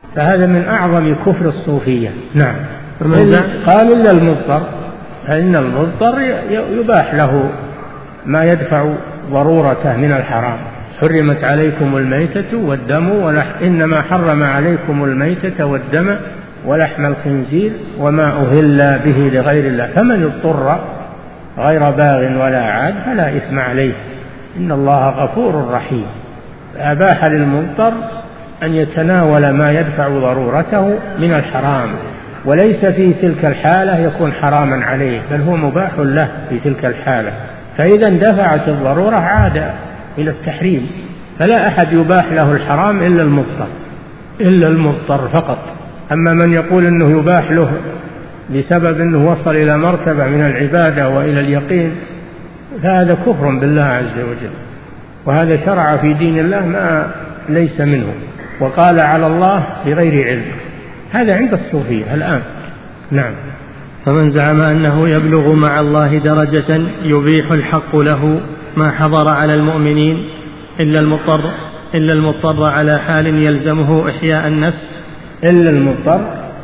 فهذا من أعظم كفر الصوفية. نعم. قال إلا المضطر، فإن المضطر يباح له ما يدفع ضرورته من الحرام. حرمت عليكم الميتة والدم إنما حرم عليكم الميتة والدم ولحم الخنزير وما أهل به لغير الله، فمن اضطر غير باغ ولا عاد فلا إثم عليه إن الله غفور رحيم. فأباح للمضطر أن يتناول ما يدفع ضرورته من الحرام، وليس في تلك الحالة يكون حراما عليه، بل هو مباح له في تلك الحالة. فإذا اندفعت الضرورة عاد إلى التحريم، فلا أحد يباح له الحرام إلا المضطر فقط. أما من يقول أنه يباح له بسبب أنه وصل إلى مرتبة من العبادة وإلى اليقين، فهذا كفر بالله عز وجل، وهذا شرع في دين الله ما ليس منه، وقال على الله بغير علم. هذا عند الصوفية الآن. نعم. فمن زعم أنه يبلغ مع الله درجة يبيح الحق له ما حضر على المؤمنين إلا المضطر على حال يلزمه إحياء النفس. إلا المضطر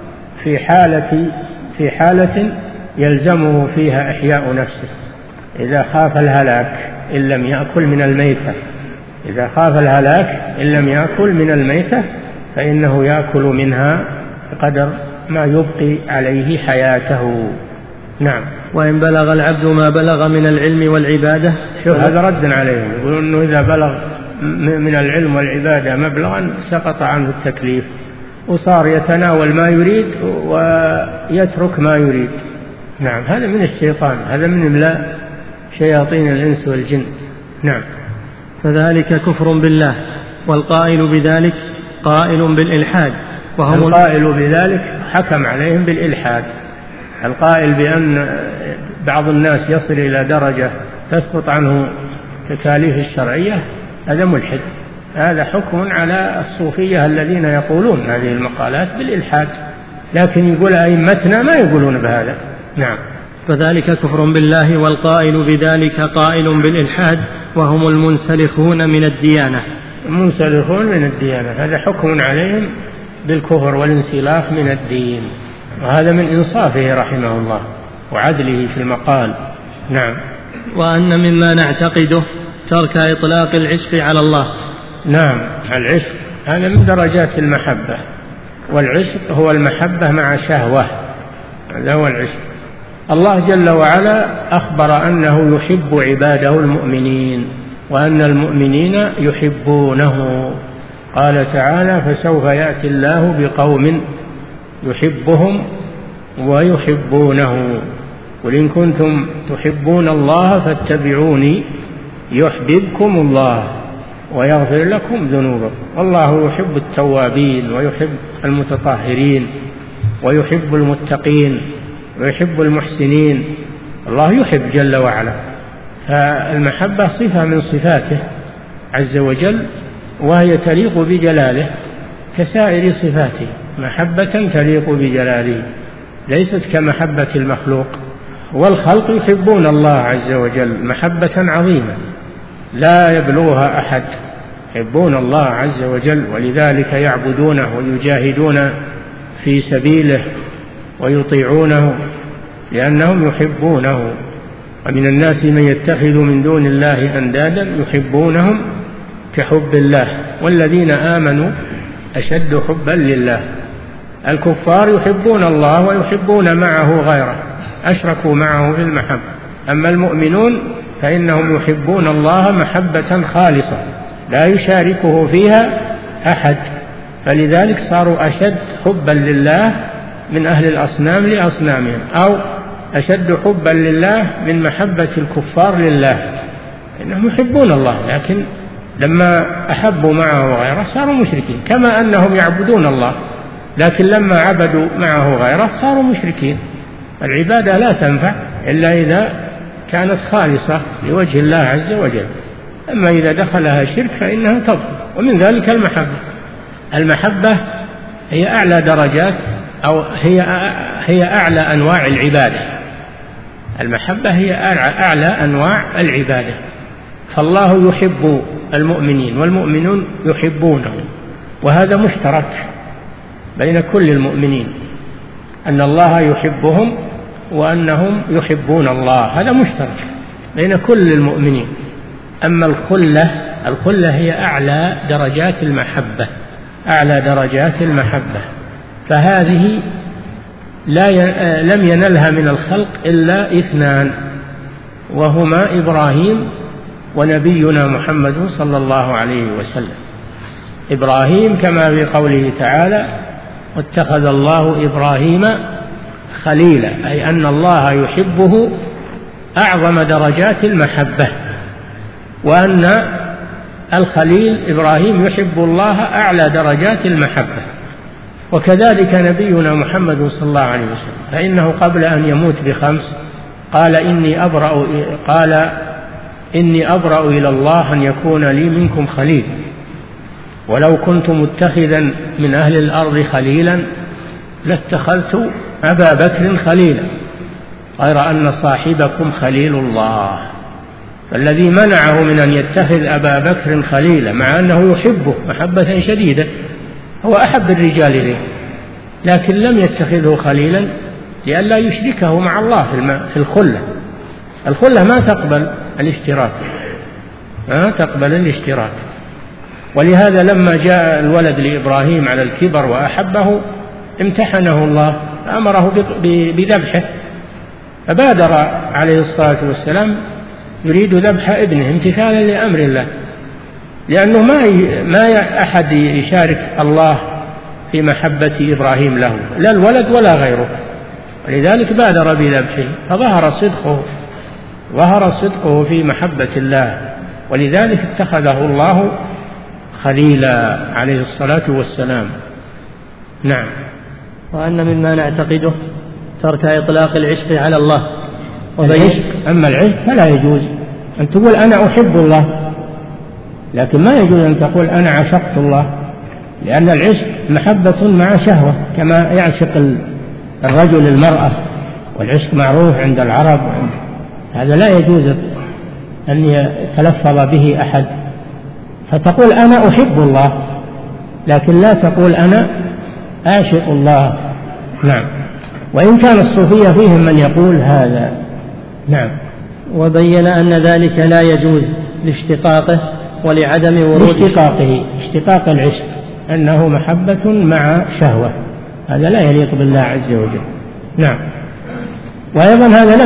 في حالة يلزمه فيها إحياء نفسه، إذا خاف الهلاك إن لم يأكل من الميتة. إذا خاف الهلاك إن لم يأكل من الميتة فإنه يأكل منها بقدر ما يبقي عليه حياته. نعم. وإن بلغ العبد ما بلغ من العلم والعبادة، هذا رد عليهم، يقولون أنه إذا بلغ من العلم والعبادة مبلغا سقط عنه التكليف وصار يتناول ما يريد ويترك ما يريد. نعم. هذا من الشيطان، هذا من إملاء شياطين الإنس والجن. نعم. فذلك كفر بالله، والقائل بذلك قائل بالإلحاد، وهم القائل بذلك حكم عليهم بالإلحاد. القائل بأن بعض الناس يصل إلى درجة تسقط عنه تكاليف الشرعية هذا ملحد. هذا حكم على الصوفية الذين يقولون هذه المقالات بالإلحاد، لكن يقول أئمتنا ما يقولون بهذا. نعم. فذلك كفر بالله، والقائل بذلك قائل بالإلحاد، وهم المنسلخون من الديانة. المنسلخون من الديانة هذا حكم عليهم بالكفر والانسلاخ من الدين، وهذا من إنصافه رحمه الله وعدله في المقال. نعم. وأن مما نعتقده ترك إطلاق العشق على الله. نعم. العشق هذا من درجات المحبة، والعشق هو المحبة مع شهوة، هذا هو العشق. الله جل وعلا أخبر أنه يحب عباده المؤمنين، وأن المؤمنين يحبونه. قال تعالى: فسوف يأتي الله بقوم يحبهم ويحبونه، قل إن كنتم تحبون الله فاتبعوني يحببكم الله ويغفر لكم ذنوبكم. والله يحب التوابين ويحب المتطهرين ويحب المتقين ويحب المحسنين. الله يحب جل وعلا، فالمحبة صفة من صفاته عز وجل، وهي تليق بجلاله كسائر صفاته، محبة تليق بجلاله ليست كمحبة المخلوق. والخلق يحبون الله عز وجل محبة عظيمة لا يبلغها أحد، يحبون الله عز وجل، ولذلك يعبدونه ويجاهدون في سبيله ويطيعونه لأنهم يحبونه. ومن الناس من يتخذ من دون الله أندادا يحبونهم كحب الله والذين آمنوا أشد حبا لله. الكفار يحبون الله ويحبون معه غيره، أشركوا معه في المحبة. أما المؤمنون فإنهم يحبون الله محبة خالصة لا يشاركه فيها أحد، فلذلك صاروا أشد حبا لله من أهل الأصنام لأصنامهم، أو أشد حبا لله من محبة الكفار لله، إنهم يحبون الله لكن لما أحبوا معه غيره صاروا مشركين، كما أنهم يعبدون الله لكن لما عبدوا معه غيره صاروا مشركين. العبادة لا تنفع إلا إذا كانت خالصة لوجه الله عز وجل، أما إذا دخلها شرك فإنها تضر. ومن ذلك المحبة هي أعلى درجات أو هي أعلى أنواع العبادة. المحبة هي أعلى أنواع العبادة، فالله يحب المؤمنين والمؤمنون يحبونه، وهذا مشترك بين كل المؤمنين، أن الله يحبهم وأنهم يحبون الله، هذا مشترك بين كل المؤمنين. أما الخلة هي أعلى درجات المحبة، أعلى درجات المحبة، فهذه لم ينلها من الخلق إلا اثنان، وهما إبراهيم ونبينا محمد صلى الله عليه وسلم. إبراهيم كما في قوله تعالى: واتخذ الله إبراهيم خليلا، أي أن الله يحبه أعظم درجات المحبة، وأن الخليل إبراهيم يحب الله أعلى درجات المحبة. وكذلك نبينا محمد صلى الله عليه وسلم، فإنه قبل أن يموت ب5 قال: إني أبرأ إلى الله أن يكون لي منكم خليل، ولو كنت متخذا من أهل الأرض خليلا لاتخذت أبا بكر خليلا، غير أن صاحبكم خليل الله. فالذي منعه من أن يتخذ أبا بكر خليلا مع أنه يحبه محبة شديدة، هو أحب الرجال إليه، لكن لم يتخذه خليلا لئلا يشركه مع الله في الخلة. الخلة ما تقبل الاشتراك، ما تقبل الاشتراك. ولهذا لما جاء الولد لإبراهيم على الكبر وأحبه امتحنه الله فأمره بذبحه، فبادر عليه الصلاة والسلام يريد ذبح ابنه امتثالا لأمر الله، لأنه ما أحد يشارك الله في محبة إبراهيم له، لا الولد ولا غيره، ولذلك بادر بذبحه، فظهر صدقه في محبة الله، ولذلك اتخذه الله خليلا عليه الصلاة والسلام. نعم. وأن مما نعتقده ترك إطلاق العشق على الله. أما العشق فلا يجوز أن تقول أنا أحب الله، لكن ما يجوز أن تقول أنا عشقت الله، لأن العشق محبة مع شهوة، كما يعشق الرجل المرأة، والعشق معروف عند العرب، هذا لا يجوز أن يتلفظ به أحد، فتقول أنا أحب الله، لكن لا تقول أنا أعشق الله. نعم. وإن كان الصوفية فيهم من يقول هذا. نعم. وبين أن ذلك لا يجوز لاشتقاقه ولعدم ورود اشتقاق العشق أنه محبة مع شهوة، هذا لا يليق بالله عز وجل. نعم. وأيضا هذا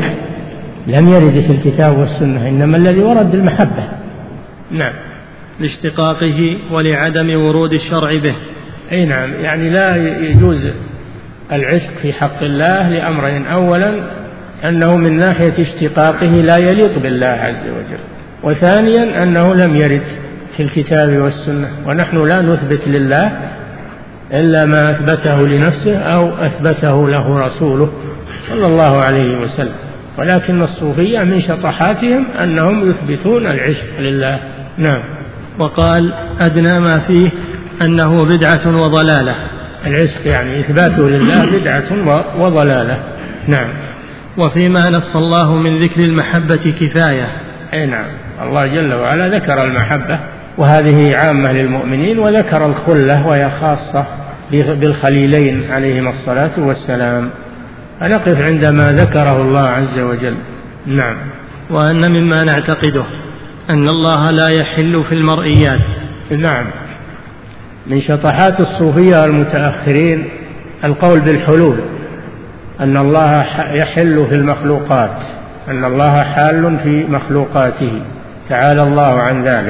لم يرد في الكتاب والسنة، إنما الذي ورد المحبة. نعم. لاشتقاقه ولعدم ورود الشرع به. أي نعم، يعني لا يجوز العشق في حق الله لأمرين: أولا أنه من ناحية اشتقاقه لا يليق بالله عز وجل، وثانيا أنه لم يرد في الكتاب والسنة، ونحن لا نثبت لله إلا ما أثبته لنفسه أو أثبته له رسوله صلى الله عليه وسلم. ولكن الصوفية من شطحاتهم أنهم يثبتون العشق لله. نعم. وقال: أدنى ما فيه أنه بدعة وضلالة. العشق يعني إثباته لله بدعة وضلالة. نعم. وفيما نص الله من ذكر المحبة كفاية. أي نعم، الله جل وعلا ذكر المحبة، وهذه عامة للمؤمنين، وذكر الخلة وهي خاصة بالخليلين عليهما الصلاة والسلام، فنقف عندما ذكره الله عز وجل. نعم. وأن مما نعتقده أن الله لا يحل في المرئيات. نعم. من شطحات الصوفية المتأخرين القول بالحلول، أن الله يحل في المخلوقات، أن الله حال في مخلوقاته تعالى الله عن ذلك،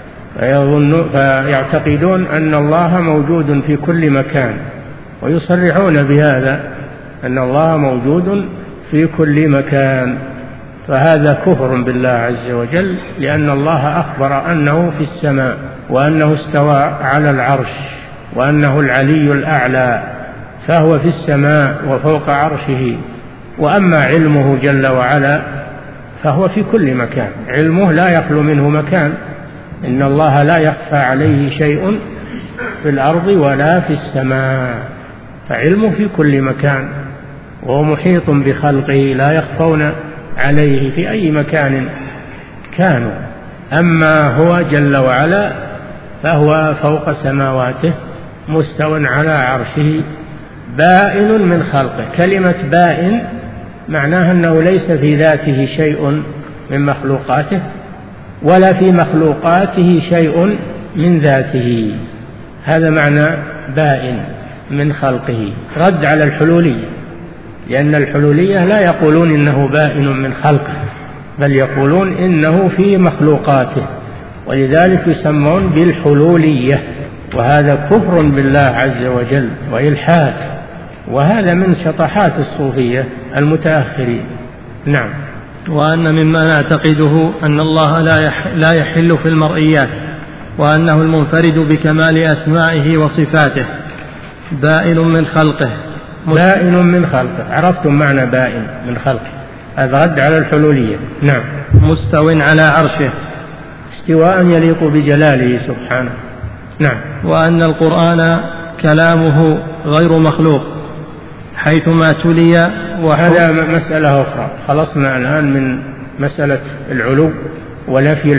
فيعتقدون أن الله موجود في كل مكان، ويصرحون بهذا أن الله موجود في كل مكان، فهذا كفر بالله عز وجل، لأن الله أخبر أنه في السماء، وأنه استوى على العرش، وأنه العلي الأعلى، فهو في السماء وفوق عرشه. وأما علمه جل وعلا فهو في كل مكان، علمه لا يخلو منه مكان، إن الله لا يخفى عليه شيء في الأرض ولا في السماء، فعلمه في كل مكان، وهو محيط بخلقه لا يخفون عليه في أي مكان كانوا. أما هو جل وعلا فهو فوق سماواته مستو على عرشه بائن من خلقه. كلمة بائن معناها أنه ليس في ذاته شيء من مخلوقاته ولا في مخلوقاته شيء من ذاته. هذا معنى بائن من خلقه، رد على الحلولية، لأن الحلولية لا يقولون إنه بائن من خلقه، بل يقولون إنه في مخلوقاته، ولذلك يسمون بالحلولية، وهذا كفر بالله عز وجل وإلحاد، وهذا من شطحات الصوفية المتأخرين. نعم. وأن مما نعتقده أن الله لا يحل في المرئيات، وأنه المنفرد بكمال أسمائه وصفاته، بائن من خلقه. بائن من خلقه، عرفتم معنى بائن من خلقه، هذا رد على الحلولية. نعم. مستو على عرشه، استواء يليق بجلاله سبحانه. نعم. وأن القرآن كلامه غير مخلوق حيثما تلي. وهذا مسألة أخرى، خلصنا الآن من مسألة العلو ونفي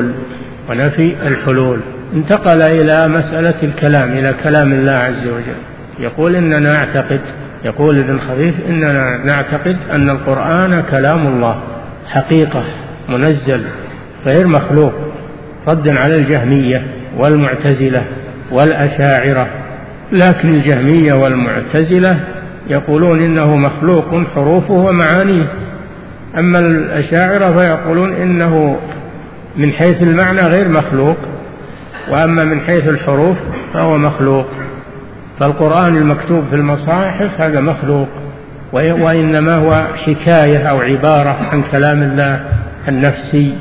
الحلول، انتقل إلى مسألة الكلام، إلى كلام الله عز وجل. يقول ابن خفيف إننا نعتقد أن القرآن كلام الله حقيقة منزل غير مخلوق، ردا على الجهمية والمعتزلة والأشاعرة. لكن الجهمية والمعتزلة يقولون إنه مخلوق حروفه ومعانيه، أما الأشاعرة فيقولون إنه من حيث المعنى غير مخلوق، وأما من حيث الحروف فهو مخلوق. فالقرآن المكتوب في المصاحف هذا مخلوق، وإنما هو حكاية أو عبارة عن كلام الله النفسي،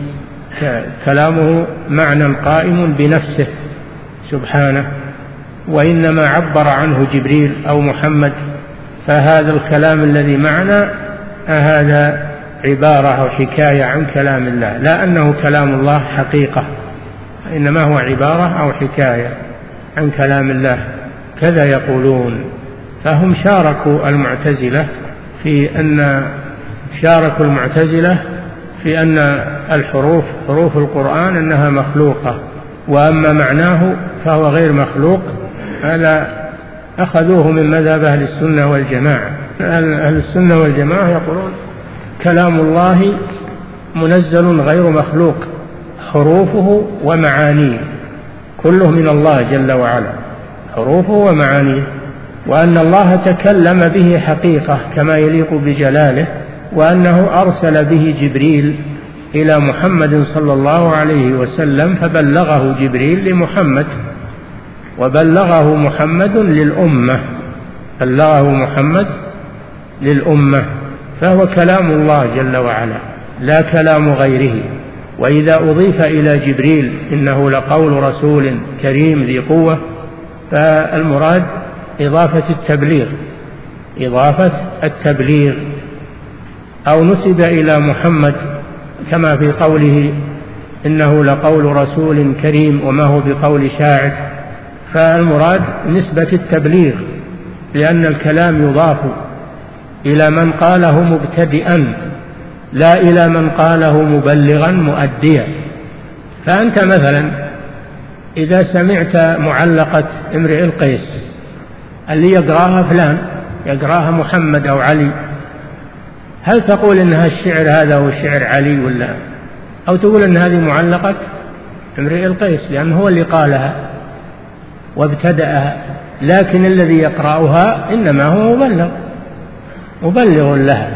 كلامه معنى قائم بنفسه سبحانه، وإنما عبر عنه جبريل أو محمد، فهذا الكلام الذي معنا هذا عبارة أو حكاية عن كلام الله، لا أنه كلام الله حقيقة، إنما هو عبارة أو حكاية عن كلام الله، كذا يقولون. فهم شاركوا المعتزلة في أن حروف القرآن أنها مخلوقة، وأما معناه فهو غير مخلوق. هذا أخذوه من مذهب أهل السنة والجماعة. أهل السنة والجماعة يقولون كلام الله منزل غير مخلوق، حروفه ومعانيه كله من الله جل وعلا، حروفه ومعانيه، وأن الله تكلم به حقيقة كما يليق بجلاله، وأنه أرسل به جبريل إلى محمد صلى الله عليه وسلم، فبلغه جبريل لمحمد، وبلغه محمد للأمة، فهو كلام الله جل وعلا لا كلام غيره. وإذا أضيف إلى جبريل إنه لقول رسول كريم ذي قوة، فالمراد إضافة التبليغ، أو نسب إلى محمد كما في قوله إنه لقول رسول كريم وما هو بقول شاعر، فالمراد نسبة التبليغ، لأن الكلام يضاف إلى من قاله مبتدئا لا إلى من قاله مبلغا مؤديا. فأنت مثلا إذا سمعت معلقة امرئ القيس اللي يقراها فلان، يقراها محمد أو علي، هل تقول إنها الشعر هذا هو شعر علي ولا، أو تقول إن هذه معلقة امرئ القيس لأنه هو اللي قالها وابتدأها؟ لكن الذي يقرأها إنما هو مبلغ لها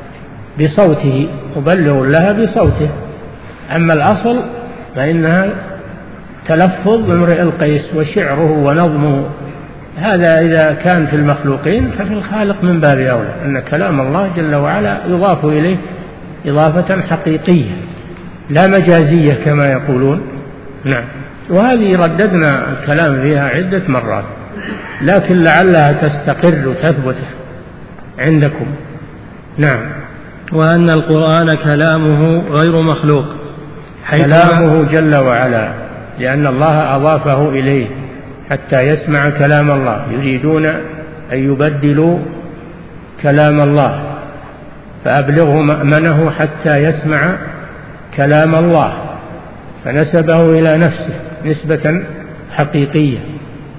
بصوته، أما الأصل فإنها تلفظ امرئ القيس وشعره ونظمه. هذا إذا كان في المخلوقين، ففي الخالق من باب أولى، أن كلام الله جل وعلا يضاف إليه إضافة حقيقية لا مجازية كما يقولون. نعم. وهذه رددنا الكلام فيها عدة مرات، لكن لعلها تستقر وتثبت عندكم. نعم. وأن القرآن كلامه غير مخلوق، كلامه جل وعلا، لأن الله أضافه إليه حتى يسمع كلام الله، يريدون أن يبدلوا كلام الله، فأبلغه مأمنه حتى يسمع كلام الله، فنسبه إلى نفسه نسبة حقيقية.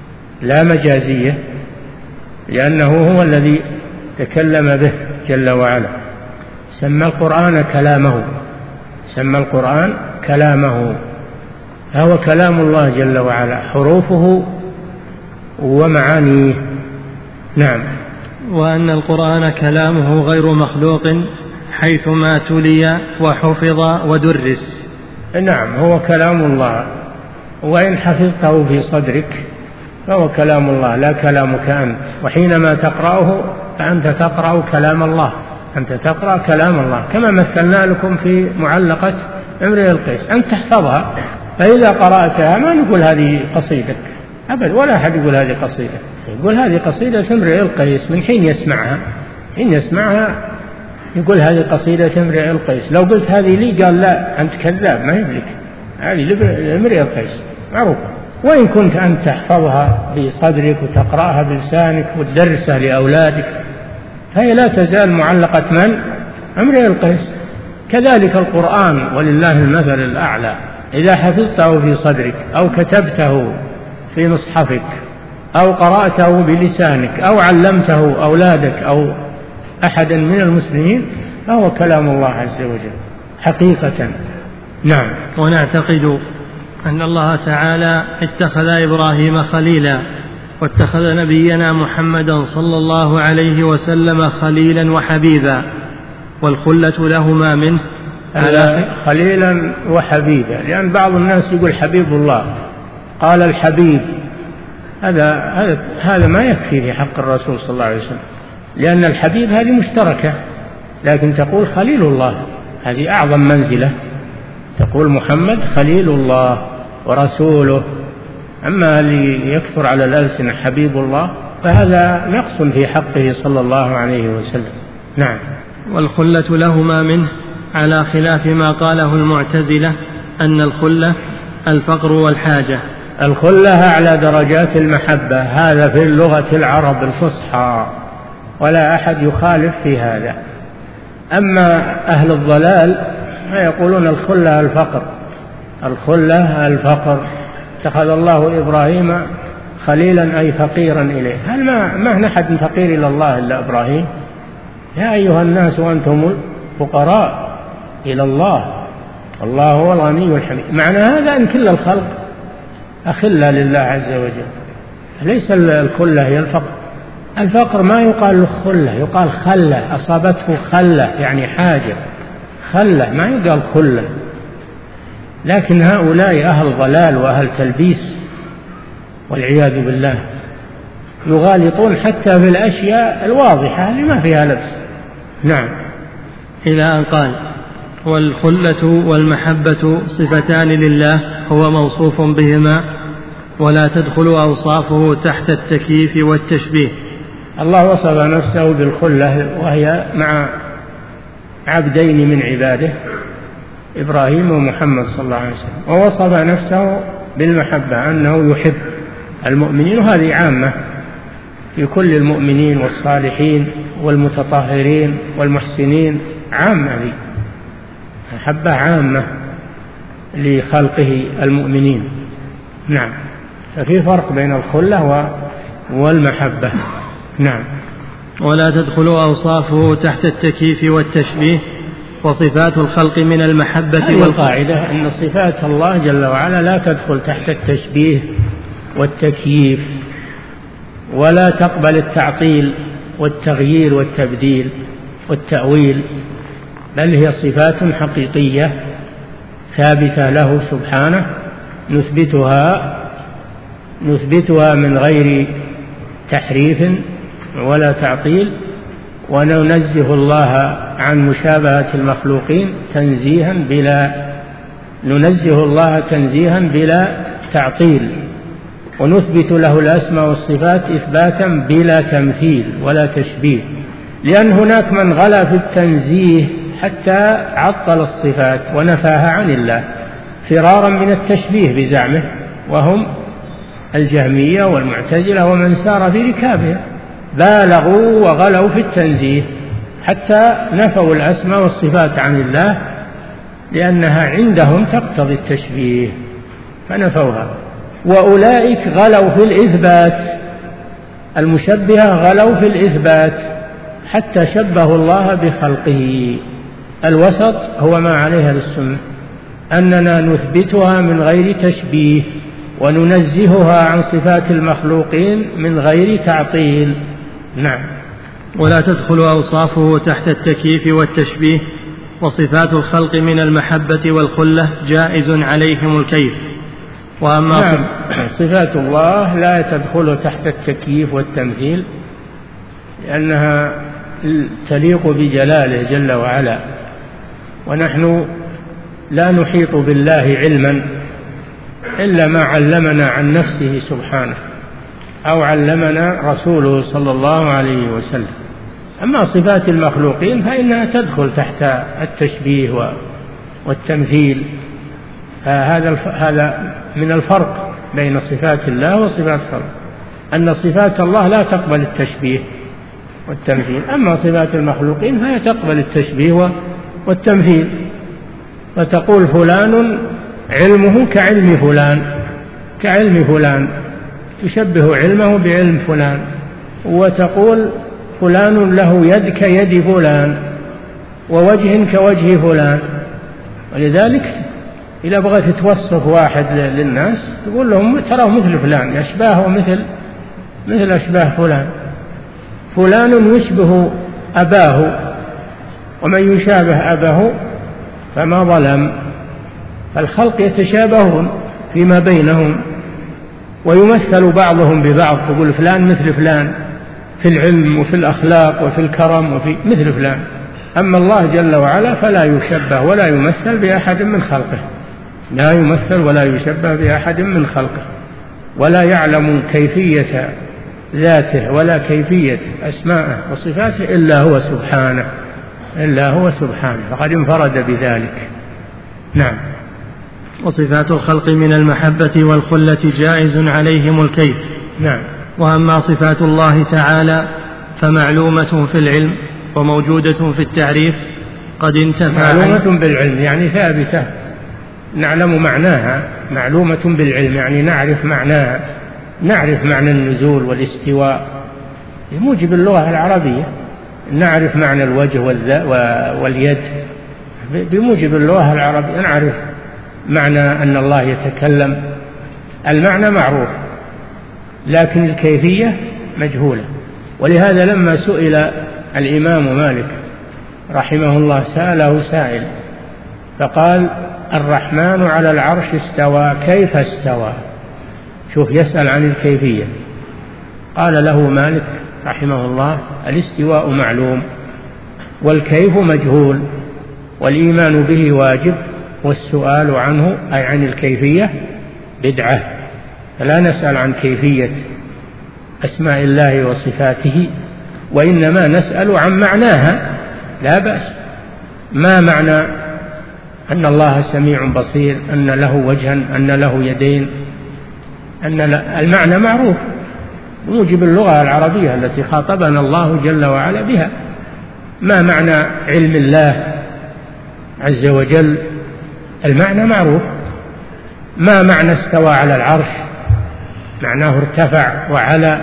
لا مجازية، لأنه هو الذي تكلم به جل وعلا. سمى القرآن كلامه، سمى القرآن كلامه، فهو كلام الله جل وعلا، حروفه ومعانيه. نعم. وأن القرآن كلامه غير مخلوق حيثما تلي وحفظ ودرس. نعم، هو كلام الله، وإن حفظته في صدرك فهو كلام الله لا كلامك أنت، وحينما تقرأه فأنت تقرأ كلام الله، أنت تقرأ كلام الله، كما مثلنا لكم في معلقة امرئ القيس، أنت تحفظها، فإذا قرأتها ما نقول هذه قصيدة أبدا، ولا أحد يقول هذه قصيدة، يقول هذه قصيدة امرئ القيس من حين يسمعها، حين يسمعها يقول هذه قصيدة امرئ القيس. لو قلت هذه لي قال لا أنت كذاب، ما يملك، هذه لامرئ القيس معروف. وإن كنت أنت تحفظها بصدرك وتقرأها بلسانك وتدرسها لأولادك فهي لا تزال معلقة من؟ امرئ القيس. كذلك القرآن ولله المثل الأعلى، إذا حفظته في صدرك أو كتبته في مصحفك أو قرأته بلسانك أو علمته أولادك أو أحدا من المسلمين فهو كلام الله عز وجل حقيقة. نعم. ونعتقد أن الله تعالى اتخذ إبراهيم خليلا، واتخذ نبينا محمدا صلى الله عليه وسلم خليلا وحبيبا، والخلة لهما منه خليلا وحبيبا، لأن بعض الناس يقول حبيب الله، قال الحبيب، هذا ما يكفي في حق الرسول صلى الله عليه وسلم، لأن الحبيب هذه مشتركة، لكن تقول خليل الله هذه أعظم منزلة، تقول محمد خليل الله ورسوله. أما اللي يكثر على الألسنة حبيب الله فهذا نقص في حقه صلى الله عليه وسلم. نعم. والخلة لهما منه على خلاف ما قاله المعتزلة أن الخلة الفقر والحاجة. الخلة أعلى درجات المحبة، هذا في اللغة العرب الفصحى، ولا أحد يخالف في هذا. أما أهل الضلال فيقولون الخلة الفقر، الخلة الفقر، اتخذ الله إبراهيم خليلا أي فقيرا إليه. هل ما نحد فقير إلى الله إلا إبراهيم؟ يا أيها الناس وأنتم الفقراء إلى الله والله هو الغني الحميد. معنى هذا أن كل الخلق أخلة لله عز وجل، ليس الخلة هي الفقر. الفقر ما يقال له خلة، يقال خلة، أصابته خلة يعني حاجة، خلة ما يقال خلة. لكن هؤلاء أهل ضلال وأهل تلبيس والعياذ بالله يغالطون حتى في الأشياء الواضحة اللي ما فيها لبس. نعم. إلى أن قال والخلة والمحبة صفتان لله هو موصوف بهما ولا تدخل أوصافه تحت التكييف والتشبيه. الله وصف نفسه بالخلة وهي مع عبدين من عباده إبراهيم ومحمد صلى الله عليه وسلم، ووصف نفسه بالمحبة أنه يحب المؤمنين، وهذه عامة في كل المؤمنين والصالحين والمتطهرين والمحسنين، عامة لي محبة عامة لخلقه المؤمنين. نعم. ففي فرق بين الخلة والمحبة. نعم. ولا تدخل أوصافه تحت التكييف والتشبيه، وصفات الخلق من المحبة والقاعدة أن صفات الله جل وعلا لا تدخل تحت التشبيه والتكييف، ولا تقبل التعطيل والتغيير والتبديل والتأويل، بل هي صفات حقيقية ثابتة له سبحانه نثبتها من غير تحريف ولا تعطيل، وننزه الله عن مشابهة المخلوقين ننزه الله تنزيها بلا تعطيل، ونثبت له الأسماء والصفات إثباتا بلا تمثيل ولا تشبيه، لأن هناك من غلا في التنزيه حتى عطل الصفات ونفاها عن الله فرارا من التشبيه بزعمه، وهم الجهمية والمعتزلة ومن سار في ركابها، بالغوا وغلوا في التنزيه حتى نفوا الأسماء والصفات عن الله لأنها عندهم تقتضي التشبيه فنفوها. وأولئك غلوا في الإثبات المشبهة غلوا في الإثبات حتى شبهوا الله بخلقه. الوسط هو ما عليها السنة، أننا نثبتها من غير تشبيه وننزهها عن صفات المخلوقين من غير تعطيل. نعم. ولا تدخل أوصافه تحت التكييف والتشبيه، وصفات الخلق من المحبة والخلة جائز عليهم الكيف. وأما نعم، صفات الله لا تدخل تحت التكييف والتمثيل، لأنها تليق بجلاله جل وعلا، ونحن لا نحيط بالله علما إلا ما علمنا عن نفسه سبحانه أو علمنا رسوله صلى الله عليه وسلم. أما صفات المخلوقين فإنها تدخل تحت التشبيه والتمثيل. هذا من الفرق بين صفات الله وصفات الخلق، أن صفات الله لا تقبل التشبيه والتمثيل، أما صفات المخلوقين فهي تقبل التشبيه والتمثيل. فتقول فلان علمه كعلم فلان، تشبه علمه بعلم فلان. وتقول فلان له يد كيد فلان ووجه كوجه فلان. ولذلك إذا بغيت توصف واحد للناس تقول لهم تراه مثل فلان، أشباهه مثل أشباه فلان. فلان يشبه أباه، ومن يشابه أباه فما ظلم. فالخلق يتشابهون فيما بينهم ويمثل بعضهم ببعض، تقول فلان مثل فلان في العلم وفي الأخلاق وفي الكرم وفي مثل فلان. أما الله جل وعلا فلا يشبه ولا يمثل بأحد من خلقه، لا يمثل ولا يشبه بأحد من خلقه، ولا يعلم كيفية ذاته ولا كيفية أسماءه وصفاته إلا هو سبحانه فقد انفرد بذلك. نعم. وصفات الخلق من المحبة والخلة جائز عليهم الكيف. نعم. وأما صفات الله تعالى فمعلومة في العلم وموجودة في التعريف قد انتفى. معلومة بالعلم يعني ثابتة نعلم معناها، معلومة بالعلم يعني نعرف معناها، نعرف معنى النزول والاستواء بموجب اللغة العربية، نعرف معنى الوجه واليد بموجب اللغة العربية، نعرف معنى أن الله يتكلم. المعنى معروف لكن الكيفية مجهولة. ولهذا لما سئل الإمام مالك رحمه الله سأله سائل فقال الرحمن على العرش استوى كيف استوى. شوف يسأل عن الكيفية. قال له مالك رحمه الله الاستواء معلوم والكيف مجهول والإيمان به واجب والسؤال عنه أي عن الكيفية بدعة. فلا نسأل عن كيفية أسماء الله وصفاته، وإنما نسأل عن معناها لا بأس. ما معنى أن الله سميع بصير، أن له وجها، أن له يدين، أن المعنى معروف موجب اللغة العربية التي خاطبنا الله جل وعلا بها. ما معنى علم الله عز وجل؟ المعنى معروف. ما معنى استوى على العرش؟ معناه ارتفع وعلى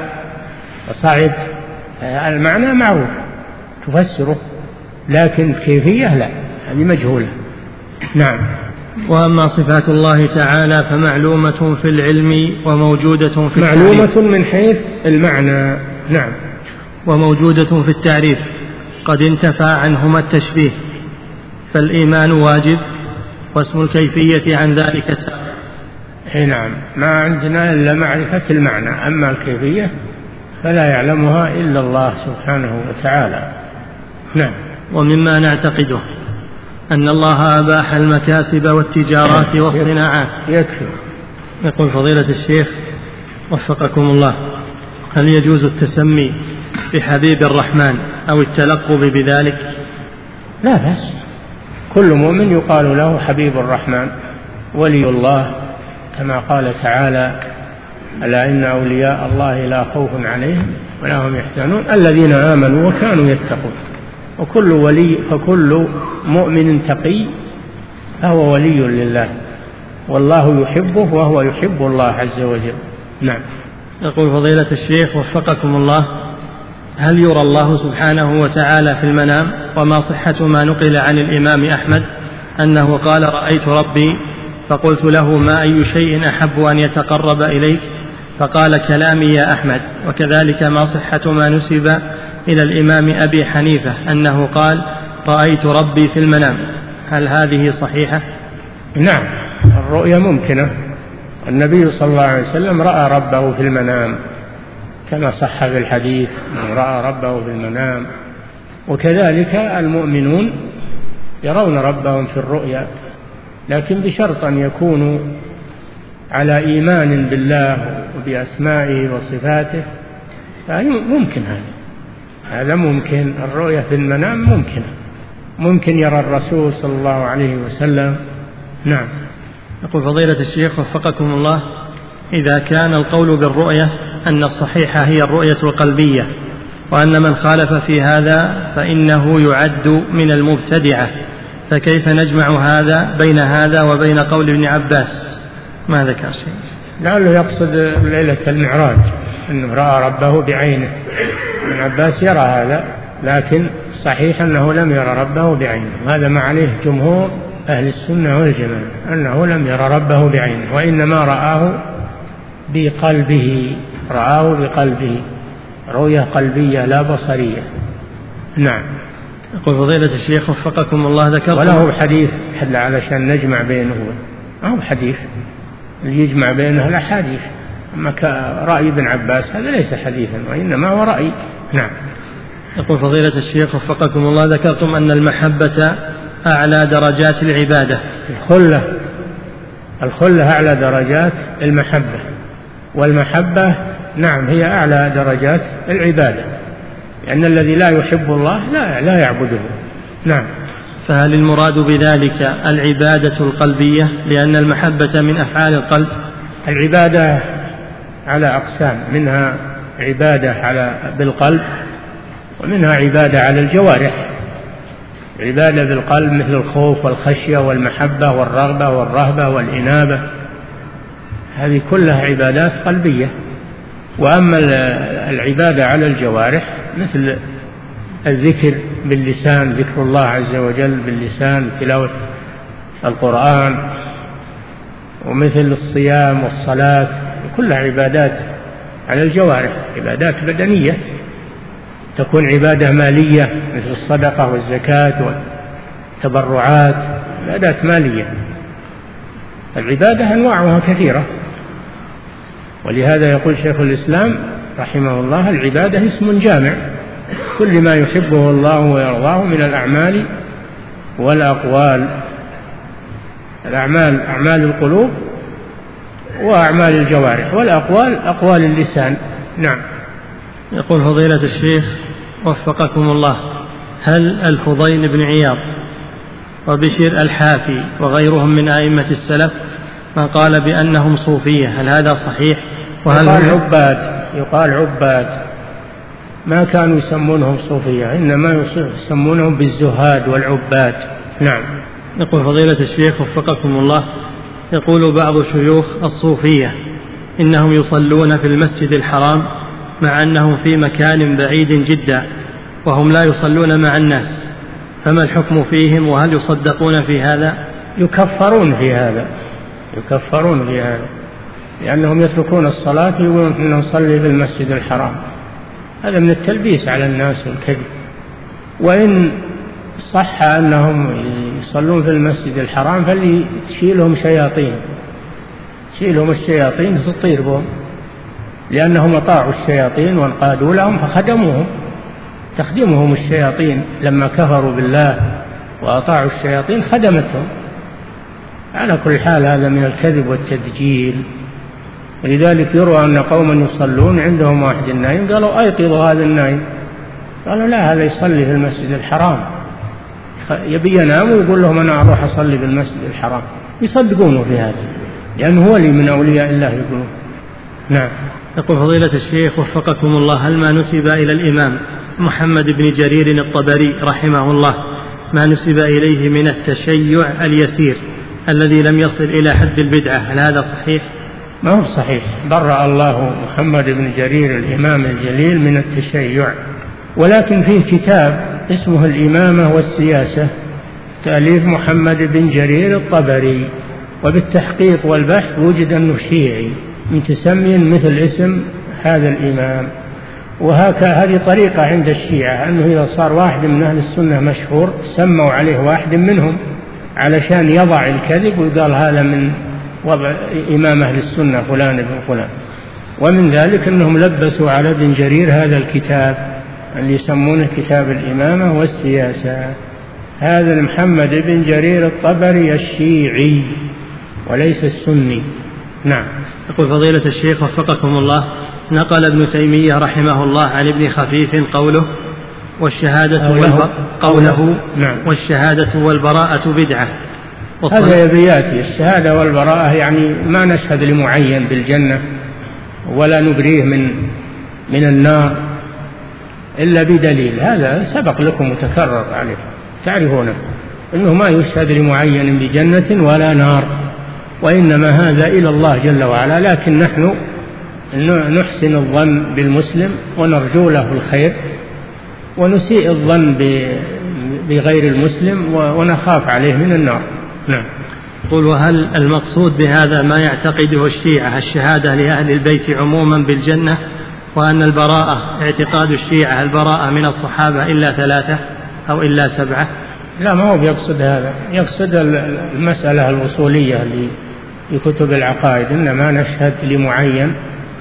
وصعد، المعنى معروف تفسره، لكن كيفية لا، هذه مجهولة. نعم. وأما صفات الله تعالى فمعلومة في العلم وموجودة في التعريف. معلومة من حيث المعنى. نعم. وموجودة في التعريف قد انتفى عنهما التشبيه، فالإيمان واجب واسم الكيفية عن ذلك سائر. نعم. ما عندنا إلا معرفة المعنى، أما الكيفية فلا يعلمها إلا الله سبحانه وتعالى. نعم. ومما نعتقده أن الله أباح المكاسب والتجارات والصناعات. يكفي. يقول فضيلة الشيخ وفقكم الله، هل يجوز التسمي بحبيب الرحمن أو التلقب بذلك؟ لا بأس، كل مؤمن يقال له حبيب الرحمن ولي الله، كما قال تعالى ألا إن أولياء الله لا خوف عليهم ولا هم يحزنون الذين آمنوا وكانوا يتقون. فكل مؤمن تقي فهو ولي لله، والله يحبه وهو يحب الله عز وجل. نعم. يقول فضيلة الشيخ وفقكم الله: هل يرى الله سبحانه وتعالى في المنام؟ وما صحة ما نقل عن الإمام أحمد أنه قال: رأيت ربي فقلت له: ما أي شيء أحب أن يتقرب إليك؟ فقال: كلامي يا أحمد. وكذلك ما صحة ما نسب إلى الإمام أبي حنيفة أنه قال: رأيت ربي في المنام؟ هل هذه صحيحة؟ نعم، الرؤيا ممكنة. النبي صلى الله عليه وسلم رأى ربه في المنام كما صح في الحديث: من رأى ربه في المنام. وكذلك المؤمنون يرون ربهم في الرؤيا، لكن بشرط أن يكونوا على إيمان بالله وبأسمائه وصفاته، فممكن هذا ممكن. الرؤيا في المنام ممكن يرى الرسول صلى الله عليه وسلم. نعم. يقول فضيلة الشيخ وفقكم الله: إذا كان القول بالرؤية أن الصحيحة هي الرؤية القلبية، وأن من خالف في هذا فإنه يعد من المبتدعة، فكيف نجمع هذا بين هذا وبين قول ابن عباس؟ ما ذكر شيء. لعله يقصد ليلة المعراج أنه رأى ربه بعينه. ابن عباس يرى هذا، لكن صحيح أنه لم يرى ربه بعينه. هذا ما عليه جمهور أهل السنة والجماعة، أنه لم يرى ربه بعينه، وإنما رآه بقلبه رؤية قلبية لا بصرية. نعم. يقول فضيلة الشيخ وفقكم الله: ذكرت وله حديث حل علشان نجمع بينه، ما هو حديث اللي يجمع بينه الأحاديث. أما رأي ابن عباس هذا ليس حديثا، وإنما هو رأي. نعم. يقول فضيلة الشيخ وفقكم الله: ذكرتم أن المحبة أعلى درجات العبادة. الخلة أعلى درجات المحبة، والمحبة نعم هي أعلى درجات العبادة، لأن الذي لا يحب الله لا يعبده. نعم. فهل المراد بذلك العبادة القلبية، لأن المحبة من أفعال القلب؟ العبادة على أقسام، منها عبادة بالقلب، ومنها عبادة على الجوارح. عبادة بالقلب مثل الخوف والخشية والمحبة والرغبة والرهبة والإنابة، هذه كلها عبادات قلبية. وأما العبادة على الجوارح مثل الذكر باللسان، ذكر الله عز وجل باللسان، تلاوة القرآن، ومثل الصيام والصلاة، كلها عبادات على الجوارح، عبادات بدنية. تكون عبادة مالية مثل الصدقة والزكاة والتبرعات، عبادات مالية. العبادة أنواعها كثيرة، ولهذا يقول شيخ الإسلام رحمه الله: العبادة اسم جامع كل ما يحبه الله ويرضاه من الأعمال والأقوال. الأعمال أعمال القلوب، وأعمال الجوارح، والأقوال أقوال اللسان. نعم. يقول فضيلة الشيخ وفقكم الله: هل الفضيل بن عياض وبشير الحافي وغيرهم من أئمة السلف ما قال بأنهم صوفية، هل هذا صحيح؟ وهل يقال عباد، ما كانوا يسمونهم صوفية، إنما يسمونهم بالزهاد والعباد. نعم. يقول فضيلة الشيخ وفقكم الله: يقول بعض شيوخ الصوفية إنهم يصلون في المسجد الحرام مع أنهم في مكان بعيد جدا، وهم لا يصلون مع الناس، فما الحكم فيهم؟ وهل يصدقون في هذا؟ يكفرون في هذا، لأنهم يتركون الصلاة يقولون إنه نصلي في المسجد الحرام. هذا من التلبيس على الناس والكذب. وإن صح أنهم يصلون في المسجد الحرام فليشيلهم الشياطين تطير بهم، لأنهم أطاعوا الشياطين وانقادوا لهم فخدموهم، تخدمهم الشياطين لما كفروا بالله وأطاعوا الشياطين خدمتهم. على كل حال هذا من الكذب والتدجيل. ولذلك يروى أن قوما يصلون عندهم واحد النايم، قالوا أيقظوا هذا النايم، قالوا لا، هذا يصلي في المسجد الحرام، يبي ينام ويقول لهم أنا أروح أصلي في المسجد الحرام، يصدقونه في هذا لأنه ولي من أولياء الله يقولون. نعم. يقول فضيلة الشيخ وفقكم الله: هل ما نسب إلى الإمام محمد بن جرير الطبري رحمه الله ما نسب إليه من التشيع اليسير الذي لم يصل إلى حد البدعة، هل هذا صحيح؟ ما هو صحيح. برأ الله محمد بن جرير الإمام الجليل من التشيع، ولكن فيه كتاب اسمه الإمامة والسياسة تأليف محمد بن جرير الطبري، وبالتحقيق والبحث وجد أنه شيعي متسمي مثل اسم هذا الإمام. وهذه طريقة عند الشيعة، أنه إذا صار واحد من أهل السنة مشهور سموا عليه واحد منهم علشان يضع الكذب ويقال هذا من وضع إمام أهل السنة فلان بن فلان. ومن ذلك أنهم لبسوا على ابن جرير هذا الكتاب اللي يسمونه كتاب الإمامة والسياسة. هذا محمد بن جرير الطبري الشيعي وليس السني. نعم. يقول فضيلة الشيخ وفقكم الله: نقل ابن تيمية رحمه الله عن ابن خفيف قوله والشهادة والبراءة بدعة. هذا يبياتي الشهادة والبراءة، يعني ما نشهد لمعين بالجنة ولا نبريه من النار إلا بدليل. هذا سبق لكم متكرر عليه، تعرفونه أنه ما يشهد لمعين بجنة ولا نار، وإنما هذا إلى الله جل وعلا. لكن نحن نحسن الظن بالمسلم ونرجو له الخير، ونسيء الظن بغير المسلم ونخاف عليه من النار. نعم. قل: وهل المقصود بهذا ما يعتقده الشيعة الشهادة لأهل البيت عموما بالجنة، وأن البراءة اعتقاد الشيعة البراءة من الصحابة إلا 3 أو إلا 7؟ لا، ما هو بيقصد هذا، يقصد المسألة الوصولية اللي في كتب العقائد، إنما نشهد لمعين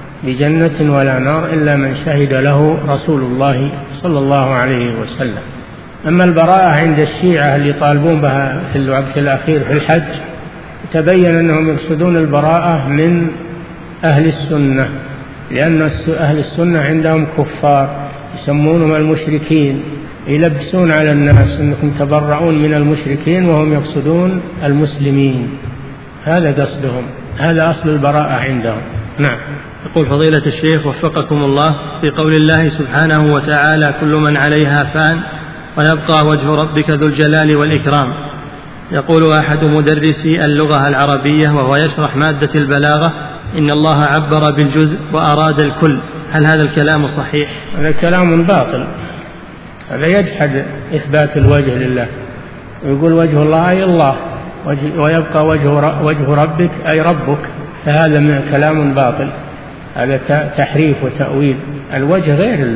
بجنة ولا نار إلا من شهد له رسول الله صلى الله عليه وسلم. أما البراءة عند الشيعة اللي يطالبون بها في الوقت الأخير في الحج، تبين أنهم يقصدون البراءة من أهل السنة، لأن أهل السنة عندهم كفار يسمونهم المشركين، يلبسون على الناس أنكم تبرؤون من المشركين وهم يقصدون المسلمين. هذا قصدهم، هذا أصل البراءة عندهم. نعم. يقول فضيلة الشيخ وفقكم الله: في قول الله سبحانه وتعالى: كل من عليها فان ويبقى وجه ربك ذو الجلال والإكرام، يقول أحد مدرسي اللغة العربية وهو يشرح مادة البلاغة: إن الله عبر بالجزء وأراد الكل. هل هذا الكلام صحيح؟ هذا كلام باطل، هذا يجحد إثبات الوجه لله، ويقول وجه الله أي الله، ويبقى وجه ربك أي ربك، فهذا من كلام باطل، هذا تحريف وتأويل. الوجه غير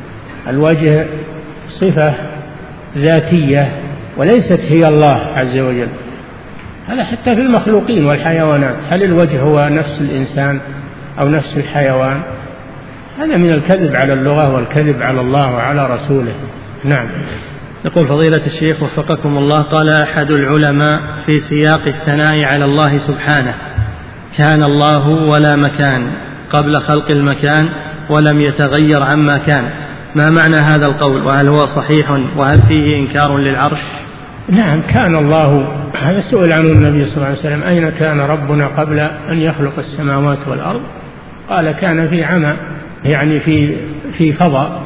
الوجه صفة ذاتية وليست هي الله عز وجل. هذا حتى في المخلوقين والحيوانات، هل الوجه هو نفس الإنسان أو نفس الحيوان؟ هذا من الكذب على اللغة والكذب على الله وعلى رسوله. نعم. يقول فضيلة الشيخ وفقكم الله: قال أحد العلماء في سياق الثناء على الله سبحانه: كان الله ولا مكان قبل خلق المكان ولم يتغير عما كان. ما معنى هذا القول، وهل هو صحيح، وهل فيه إنكار للعرش؟ نعم، كان الله، هذا سئل عنه النبي صلى الله عليه وسلم: أين كان ربنا قبل أن يخلق السماوات والأرض؟ قال: كان في عمى، يعني في فضاء.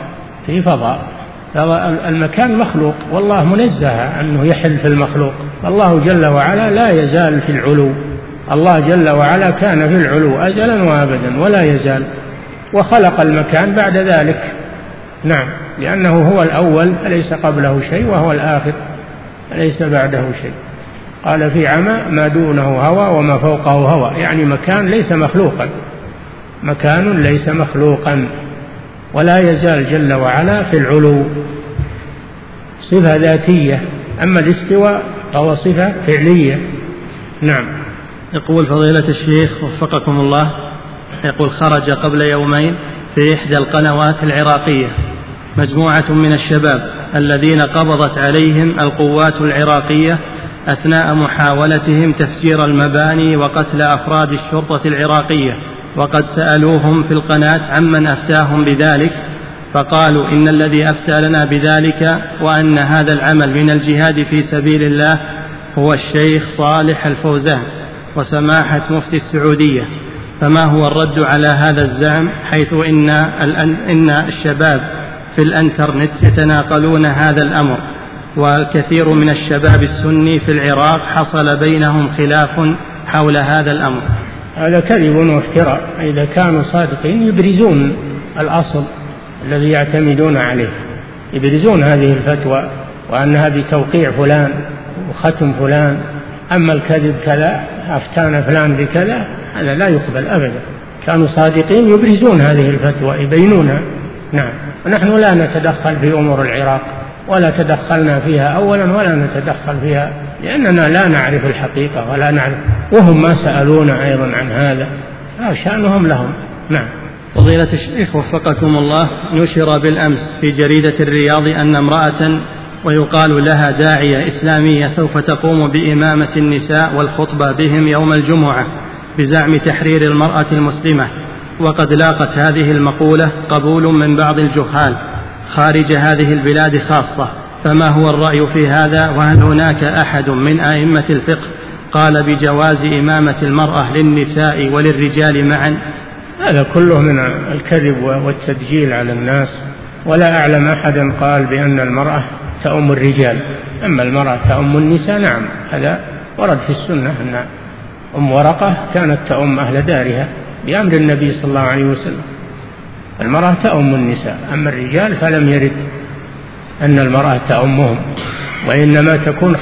المكان مخلوق، والله منزه أنه يحل في المخلوق. الله جل وعلا لا يزال في العلو، الله جل وعلا كان في العلو أزلا وأبدا ولا يزال، وخلق المكان بعد ذلك. نعم، لأنه هو الأول فليس قبله شيء، وهو الآخر فليس بعده شيء. قال: في عمى ما دونه هوى وما فوقه هوى، يعني مكان ليس مخلوقا، مكان ليس مخلوقا، ولا يزال جل وعلا في العلو، صفة ذاتية. أما الاستواء فهو صفة فعلية. نعم. يقول فضيلة الشيخ وفقكم الله: يقول خرج قبل يومين في إحدى القنوات العراقية مجموعة من الشباب الذين قبضت عليهم القوات العراقية أثناء محاولتهم تفجير المباني وقتل أفراد الشرطة العراقية، وقد سألوهم في القناة عمن أفتاهم بذلك، فقالوا إن الذي أفتى لنا بذلك وأن هذا العمل من الجهاد في سبيل الله هو الشيخ صالح الفوزان وسماحة مفتي السعودية. فما هو الرد على هذا الزعم، حيث إن الشباب في الانترنت يتناقلون هذا الأمر، والكثير من الشباب السني في العراق حصل بينهم خلاف حول هذا الأمر؟ هذا كذب وافتراء. إذا كانوا صادقين يبرزون الأصل الذي يعتمدون عليه، يبرزون هذه الفتوى وأنها بتوقيع فلان وختم فلان. أما الكذب كذا أفتانا فلان بكذا، هذا لا يقبل أبدا. كانوا صادقين يبرزون هذه الفتوى يبينونها. نعم. ونحن لا نتدخل في أمور العراق، ولا تدخلنا فيها أولا ولا نتدخل فيها، لأننا لا نعرف الحقيقة ولا نعرف، وهم ما سألونا أيضا عن هذا، شأنهم لهم. نعم. فضيلة الشيخ وفقكم الله، نشر بالأمس في جريدة الرياض أن امرأة ويقال لها داعية إسلامية سوف تقوم بإمامة النساء والخطبة بهم يوم الجمعة بزعم تحرير المرأة المسلمة، وقد لاقت هذه المقولة قبول من بعض الجهال خارج هذه البلاد خاصة، فما هو الرأي في هذا؟ وهل هناك أحد من أئمة الفقه قال بجواز إمامة المرأة للنساء وللرجال معا؟ هذا كله من الكذب والتدجيل على الناس، ولا أعلم أحدا قال بأن المرأة تؤم الرجال. أما المرأة تؤم النساء، نعم، هذا ورد في السنة أن أم ورقة كانت تؤم أهل دارها بأمر النبي صلى الله عليه وسلم. المرأة تؤم النساء، أما الرجال فلم يرد أن المرأة تؤمهم، وإنما تكون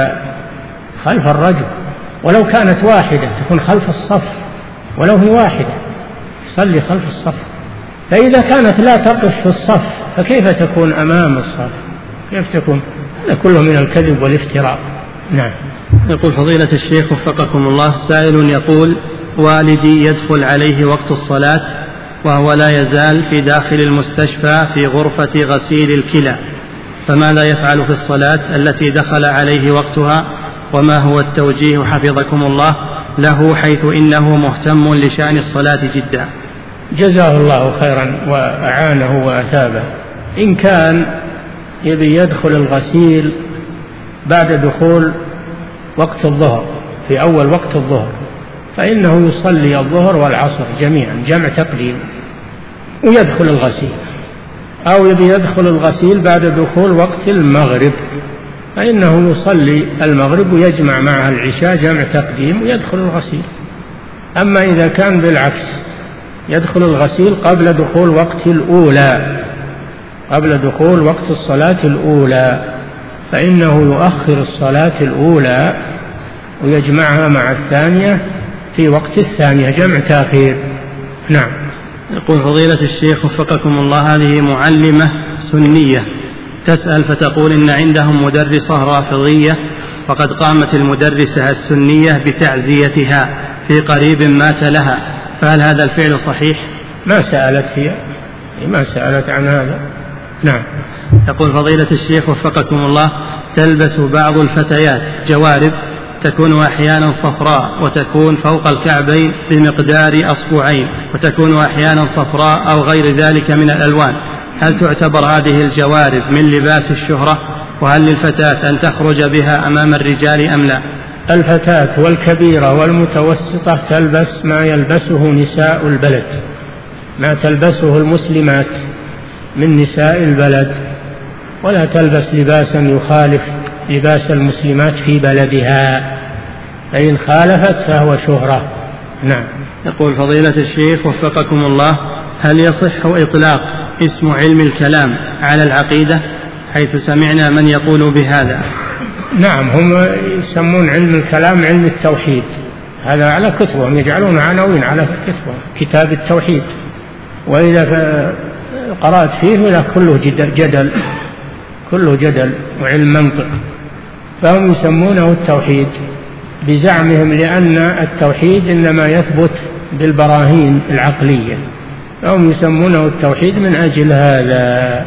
خلف الرجل، ولو كانت واحدة تكون خلف الصف، ولو هي واحدة تصلي خلف الصف. فإذا كانت لا تقف في الصف فكيف تكون أمام الصف؟ كيف تكون؟ هذا كله من الكذب والافتراء. نعم. يقول فضيلة الشيخ وفقكم الله، سائل يقول: والدي يدخل عليه وقت الصلاة وهو لا يزال في داخل المستشفى في غرفة غسيل الكلى، فماذا يفعل في الصلاة التي دخل عليه وقتها؟ وما هو التوجيه حفظكم الله له، حيث إنه مهتم لشأن الصلاة جدا؟ جزاه الله خيرا وأعانه وأثابه. إن كان يبي يدخل الغسيل بعد دخول وقت الظهر في أول وقت الظهر، فإنه يصلي الظهر والعصر جميعا جمع تقديم ويدخل الغسيل، أو يبي يدخل الغسيل بعد دخول وقت المغرب، فإنه يصلي المغرب ويجمع معها العشاء جمع تقديم ويدخل الغسيل. أما إذا كان بالعكس يدخل الغسيل قبل دخول وقت الأولى، قبل دخول وقت الصلاة الأولى، فإنه يؤخر الصلاة الأولى ويجمعها مع الثانية في وقت الثانية جمع تأخير. نعم. يقول فضيلة الشيخ وفقكم الله، هذه معلمة سنية تسأل فتقول إن عندهم مدرسة رافضية، وقد قامت المدرسة السنية بتعزيتها في قريب مات لها، فهل هذا الفعل صحيح؟ ما سألت فيها، ما سألت عن هذا. نعم. يقول فضيلة الشيخ وفقكم الله، تلبس بعض الفتيات جوارب تكون أحيانا صفراء وتكون فوق الكعبين بمقدار أصبعين، وتكون أحيانا صفراء أو غير ذلك من الألوان، هل تعتبر هذه الجوارب من لباس الشهرة؟ وهل للفتاة أن تخرج بها أمام الرجال أم لا؟ الفتاة والكبيرة والمتوسطة تلبس ما يلبسه نساء البلد، ما تلبسه المسلمات من نساء البلد، ولا تلبس لباسا يخالف لباس المسلمات في بلدها، فإن خالفت فهو شهرة. نعم. يقول فضيلة الشيخ وفقكم الله، هل يصح إطلاق اسم علم الكلام على العقيدة، حيث سمعنا من يقول بهذا؟ نعم، هم يسمون علم الكلام علم التوحيد، هذا على كتبهم، يجعلون عناوين على كتبهم كتاب التوحيد، وإذا قرأت فيه كله جدل، كله جدل وعلم منطق، فهم يسمونه التوحيد بزعمهم، لأن التوحيد إنما يثبت بالبراهين العقلية، فهم يسمونه التوحيد من أجل هذا،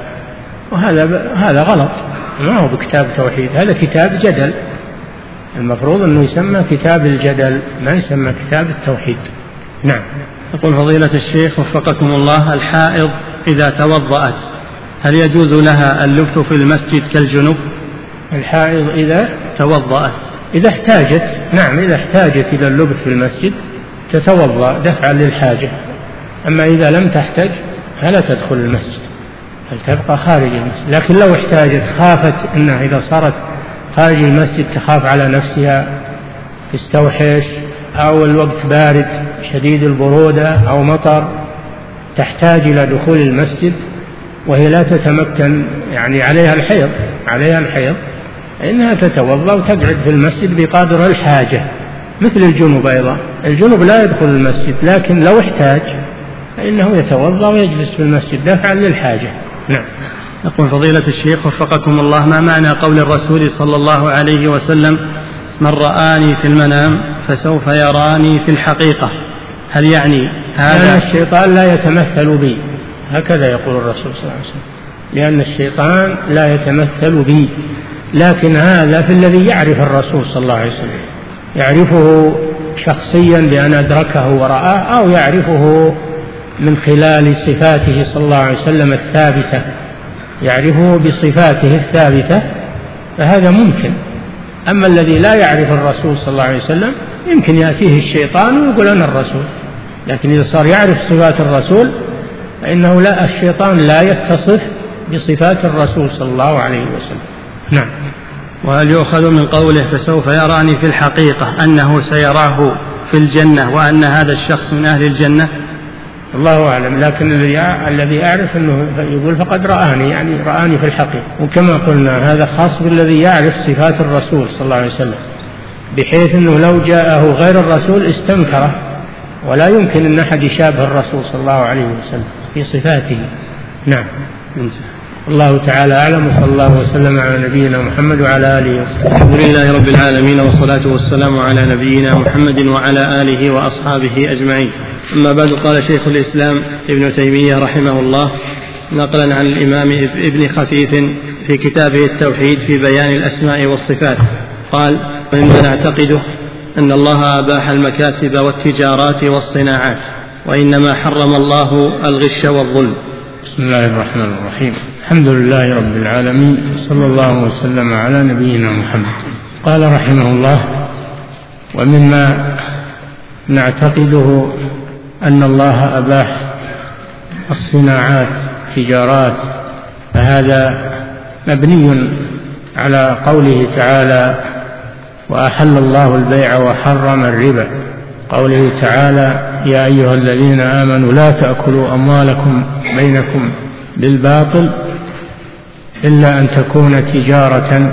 وهذا غلط، ما هو بكتاب توحيد، هذا كتاب جدل، المفروض أنه يسمى كتاب الجدل، ما يسمى كتاب التوحيد. نعم. يقول فضيلة الشيخ وفقكم الله، الحائض إذا توضأت هل يجوز لها اللبث في المسجد كالجنوب؟ الحائض إذا توضأت، إذا احتاجت، نعم، إذا احتاجت إلى اللبث في المسجد تتوضأ دفعا للحاجة، أما إذا لم تحتاج فلا تدخل المسجد، بل تبقى خارج المسجد. لكن لو احتاجت، خافت أنها إذا صارت خارج المسجد تخاف على نفسها، تستوحش، أو الوقت بارد شديد البرودة أو مطر تحتاج إلى دخول المسجد وهي لا تتمكن يعني عليها الحيض إنها تتوضأ وتقعد في المسجد بقدر الحاجة، مثل الجنوب أيضا. الجنوب لا يدخل المسجد، لكن لو احتاج فإنه يتوضأ ويجلس في المسجد دفعا للحاجة. نعم. يقول فضيلة الشيخ وفقكم الله: ما معنى قول الرسول صلى الله عليه وسلم: من رآني في المنام فسوف يراني في الحقيقة؟ هل يعني هذا أن الشيطان لا يتمثل بي؟ هكذا يقول الرسول صلى الله عليه وسلم، لأن الشيطان لا يتمثل بي، لكن هذا في الذي يعرف الرسول صلى الله عليه وسلم، يعرفه شخصيا بأن أدركه ورآه، أو يعرفه من خلال صفاته صلى الله عليه وسلم الثابتة، يعرفه بصفاته الثابتة، فهذا ممكن. أما الذي لا يعرف الرسول صلى الله عليه وسلم يمكن يأتيه الشيطان ويقول أنا الرسول، لكن إذا صار يعرف صفات الرسول فإنه الشيطان لا يتصف بصفات الرسول صلى الله عليه وسلم. نعم. وهل يؤخذ من قوله فسوف يراني في الحقيقة أنه سيراه في الجنة وأن هذا الشخص من أهل الجنة؟ الله أعلم، لكن الذي أعرف أنه يقول فقد رآني، يعني رآني في الحقيقة. وكما قلنا هذا خاص بالذي يعرف صفات الرسول صلى الله عليه وسلم، بحيث أنه لو جاءه غير الرسول استنكره، ولا يمكن أن أحد يشابه الرسول صلى الله عليه وسلم في صفاته. نعم. الله تعالى أعلم، وصلى الله وسلم على نبينا محمد وعلى آله وصحبه. الحمد لله رب العالمين، والصلاة والسلام على نبينا محمد وعلى آله وأصحابه أجمعين. أما بعد، قال شيخ الإسلام ابن تيمية رحمه الله نقلا عن الإمام ابن خفيف في كتابه التوحيد في بيان الأسماء والصفات قال: ومما نعتقده أن الله أباح المكاسب والتجارات والصناعات، وإنما حرم الله الغش والظلم. بسم الله الرحمن الرحيم. الحمد لله رب العالمين، صلى الله وسلم على نبينا محمد. قال رحمه الله: ومما نعتقده أن الله أباح الصناعات تجارات، فهذا مبني على قوله تعالى: وأحل الله البيع وحرم الربا. قوله تعالى: يا أيها الذين آمنوا لا تأكلوا أموالكم بينكم بالباطل إلا أن تكون تجارة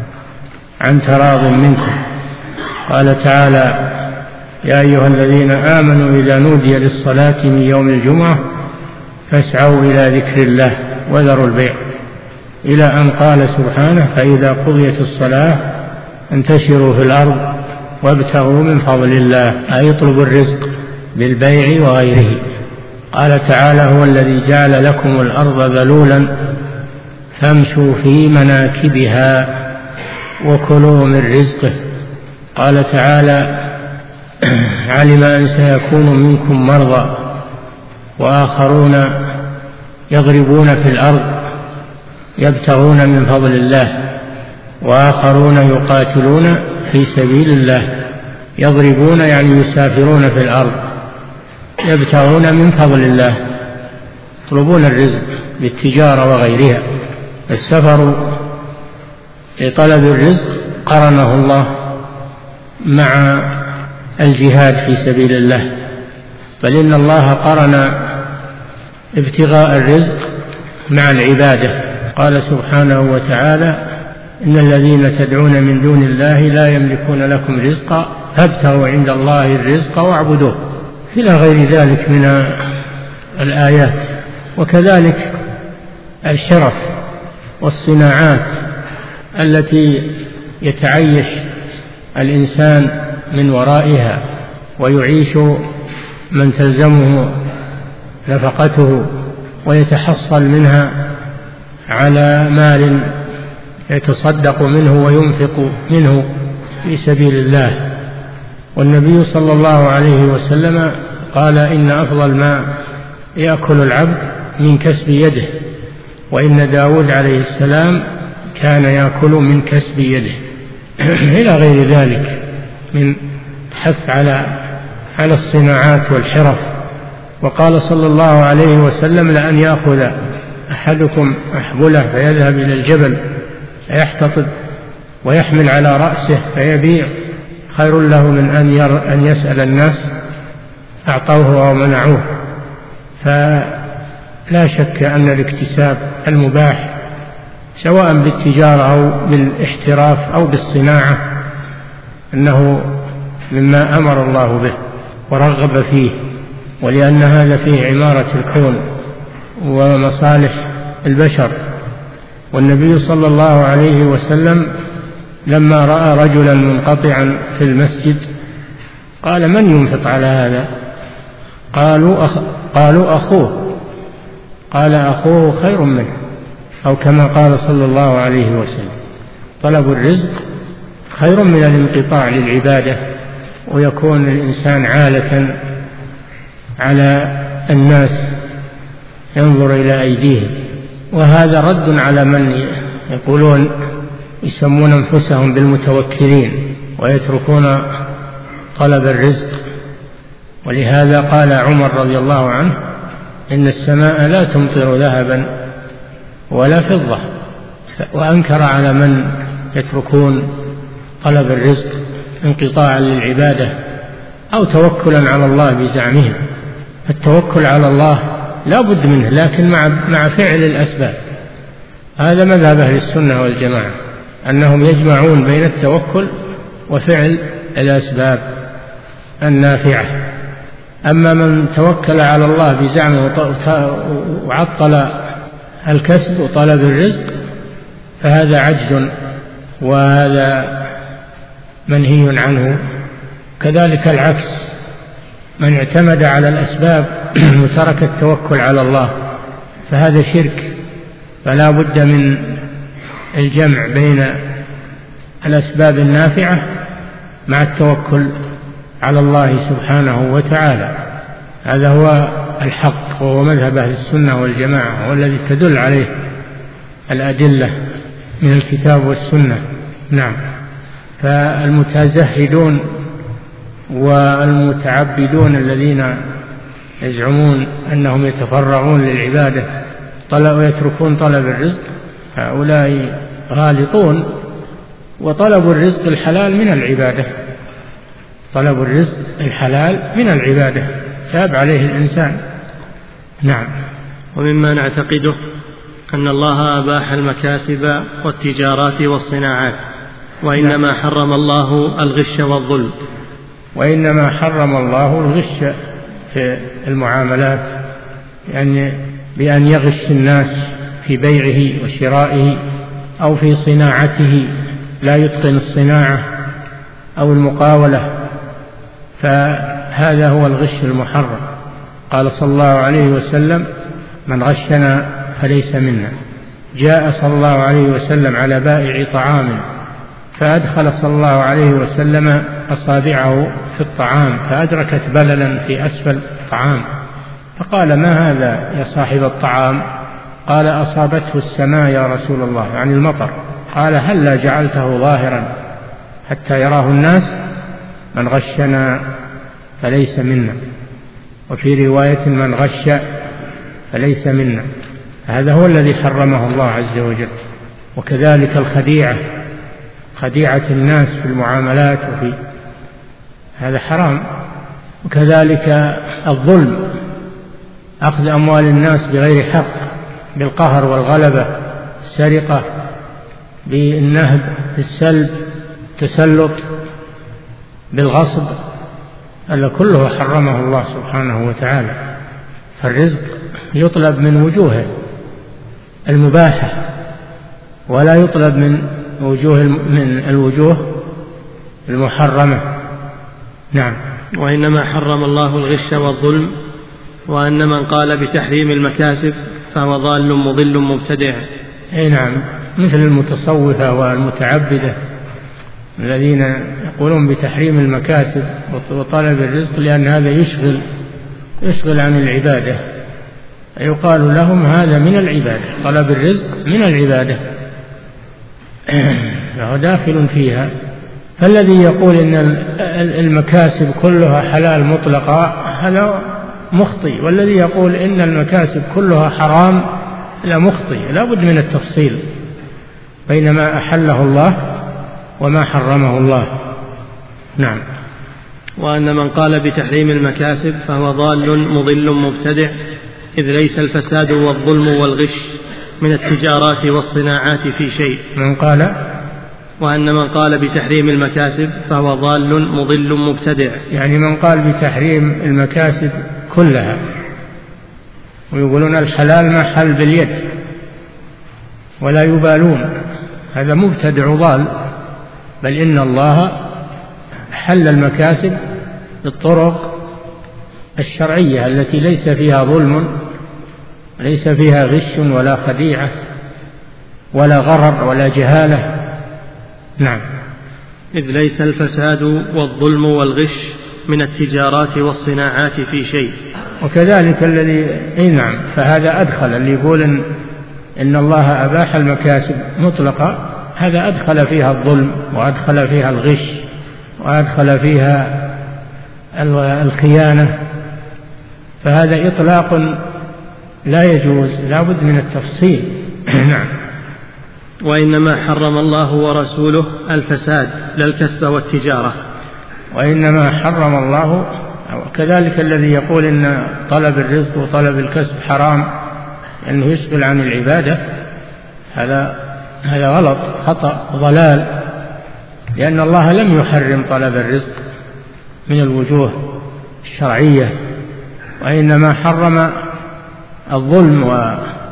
عن تراض منكم. قال تعالى: يا أيها الذين آمنوا إذا نودي للصلاة من يوم الجمعة فاسعوا إلى ذكر الله وذروا البيع، إلى أن قال سبحانه: فإذا قضيت الصلاة انتشروا في الأرض وابتغوا من فضل الله، أي اطلبوا الرزق بالبيع وغيره. قال تعالى: هو الذي جعل لكم الأرض ذلولا فامشوا في مناكبها وكلوا من رزقه. قال تعالى: علم أن سيكون منكم مرضى وآخرون يضربون في الأرض يبتغون من فضل الله، وآخرون يقاتلون في سبيل الله. يضربون يعني يسافرون في الأرض، يبتغون من فضل الله، يطلبون الرزق بالتجارة وغيرها. السفر لطلب الرزق قرنه الله مع الجهاد في سبيل الله، بل إن الله قرن ابتغاء الرزق مع العبادة. قال سبحانه وتعالى: إن الذين تدعون من دون الله لا يملكون لكم رزقا فابتغوا عند الله الرزق واعبدوه، إلى غير ذلك من الآيات. وكذلك الشرف والصناعات التي يتعيش الإنسان من ورائها ويعيش من تلزمه نفقته ويتحصل منها على مال يتصدق منه وينفق منه في سبيل الله. والنبي صلى الله عليه وسلم قال: إن أفضل ما يأكل العبد من كسب يده، وإن داود عليه السلام كان يأكل من كسب يده، إلى غير ذلك من حث على الصناعات والحرف. وقال صلى الله عليه وسلم: لأن يأخذ أحدكم أحبله فيذهب إلى الجبل فيحتطب ويحمل على رأسه فيبيع خير له من أن يسأل الناس أعطوه أو منعوه. فلا شك أن الاكتساب المباح سواء بالتجارة أو بالاحتراف أو بالصناعة أنه مما أمر الله به ورغب فيه، ولأن هذا فيه عمارة الكون ومصالح البشر. والنبي صلى الله عليه وسلم لما رأى رجلا منقطعا في المسجد قال: من ينفق على هذا؟ قالوا أخوه. قال: أخوه خير منه، أو كما قال صلى الله عليه وسلم: طلب الرزق خير من الانقطاع للعبادة، ويكون الإنسان عالة على الناس ينظر إلى أيديهم. وهذا رد على من يقولون يسمون أنفسهم بالمتوكلين ويتركون طلب الرزق. ولهذا قال عمر رضي الله عنه: إن السماء لا تمطر ذهبا ولا فضة. وأنكر على من يتركون طلب الرزق انقطاعا للعبادة أو توكلا على الله بزعمهم. التوكل على الله لا بد منه، لكن مع فعل الأسباب. هذا مذهب أهل السنة والجماعة، أنهم يجمعون بين التوكل وفعل الأسباب النافعة. أما من توكل على الله بزعمه وعطل الكسب وطلب الرزق فهذا عجز، وهذا منهي عنه. كذلك العكس، من اعتمد على الأسباب وترك التوكل على الله فهذا شرك. فلا بد من الجمع بين الأسباب النافعة مع التوكل على الله سبحانه وتعالى. هذا هو الحق، وهو مذهب أهل السنة والجماعة، والذي تدل عليه الأدلة من الكتاب والسنة. نعم. فالمتزهدون والمتعبدون الذين يزعمون أنهم يتفرغون للعبادة ويتركون طلب الرزق هؤلاء غالطون. وطلب الرزق الحلال من العبادة، طلب الرزق الحلال من العبادة تاب عليه الإنسان. نعم. ومما نعتقده أن الله أباح المكاسب والتجارات والصناعات، وإنما حرم الله الغش والظلم. وإنما حرم الله الغش في المعاملات، يعني بأن يغش الناس في بيعه وشرائه أو في صناعته، لا يتقن الصناعة أو المقاولة، فهذا هو الغش المحرم. قال صلى الله عليه وسلم: من غشنا فليس منا. جاء صلى الله عليه وسلم على بائع طعام فأدخل صلى الله عليه وسلم أصابعه في الطعام فأدركت بللا في أسفل الطعام، فقال: ما هذا يا صاحب الطعام؟ قال: أصابته السماء يا رسول الله، يعني المطر. قال: هلا جعلته ظاهرا حتى يراه الناس؟ من غشنا فليس منا. وفي رواية: من غش فليس منا. هذا هو الذي حرمه الله عز وجل. وكذلك الخديعة، خديعة الناس في المعاملات هذا حرام. وكذلك الظلم، أخذ أموال الناس بغير حق، بالقهر والغلبة، السرقة، بالنهب، بالسلب، التسلط، بالغصب، هذا كله حرمه الله سبحانه وتعالى. فالرزق يطلب من وجوه المباحة ولا يطلب من الوجوه المحرمة. نعم. وإنما حرم الله الغش والظلم، وأن من قال بتحريم المكاسب فهو ضال مضل مبتدع. أي نعم، مثل المتصوفة والمتعبدة الذين يقولون بتحريم المكاسب وطلب الرزق، لأن هذا يشغل عن العبادة. يقال لهم هذا من العبادة، طلب الرزق من العبادة، فهو داخل فيها. فالذي يقول إن المكاسب كلها حلال مطلقة هذا مخطئ، والذي يقول إن المكاسب كلها حرام لا مخطئ. لا بد من التفصيل بين ما أحله الله وما حرمه الله. نعم. وأن من قال بتحريم المكاسب فهو ضال مضل مبتدع، إذ ليس الفساد والظلم والغش من التجارات والصناعات في شيء. وأن من قال بتحريم المكاسب فهو ضال مضل مبتدع، يعني من قال بتحريم المكاسب كلها، ويقولون الحلال ما حل باليد ولا يبالون، هذا مبتدع ضال. بل إن الله حل المكاسب بالطرق الشرعية التي ليس فيها ظلم، ليس فيها غش ولا خديعة ولا غرر ولا جهالة. نعم. إذ ليس الفساد والظلم والغش من التجارات والصناعات في شيء. وكذلك الذي نعم، فهذا أدخل اللي يقول إن الله أباح المكاسب مطلقة، هذا أدخل فيها الظلم وأدخل فيها الغش وأدخل فيها الخيانة، فهذا إطلاق لا يجوز، لا بد من التفصيل. نعم. وإنما حرم الله ورسوله الفساد لا الكسب والتجارة. وإنما حرم الله، كذلك الذي يقول إن طلب الرزق وطلب الكسب حرام لأنه يشغل عن العبادة، هذا غلط، خطأ، ضلال، لأن الله لم يحرم طلب الرزق من الوجوه الشرعية، وإنما حرم الظلم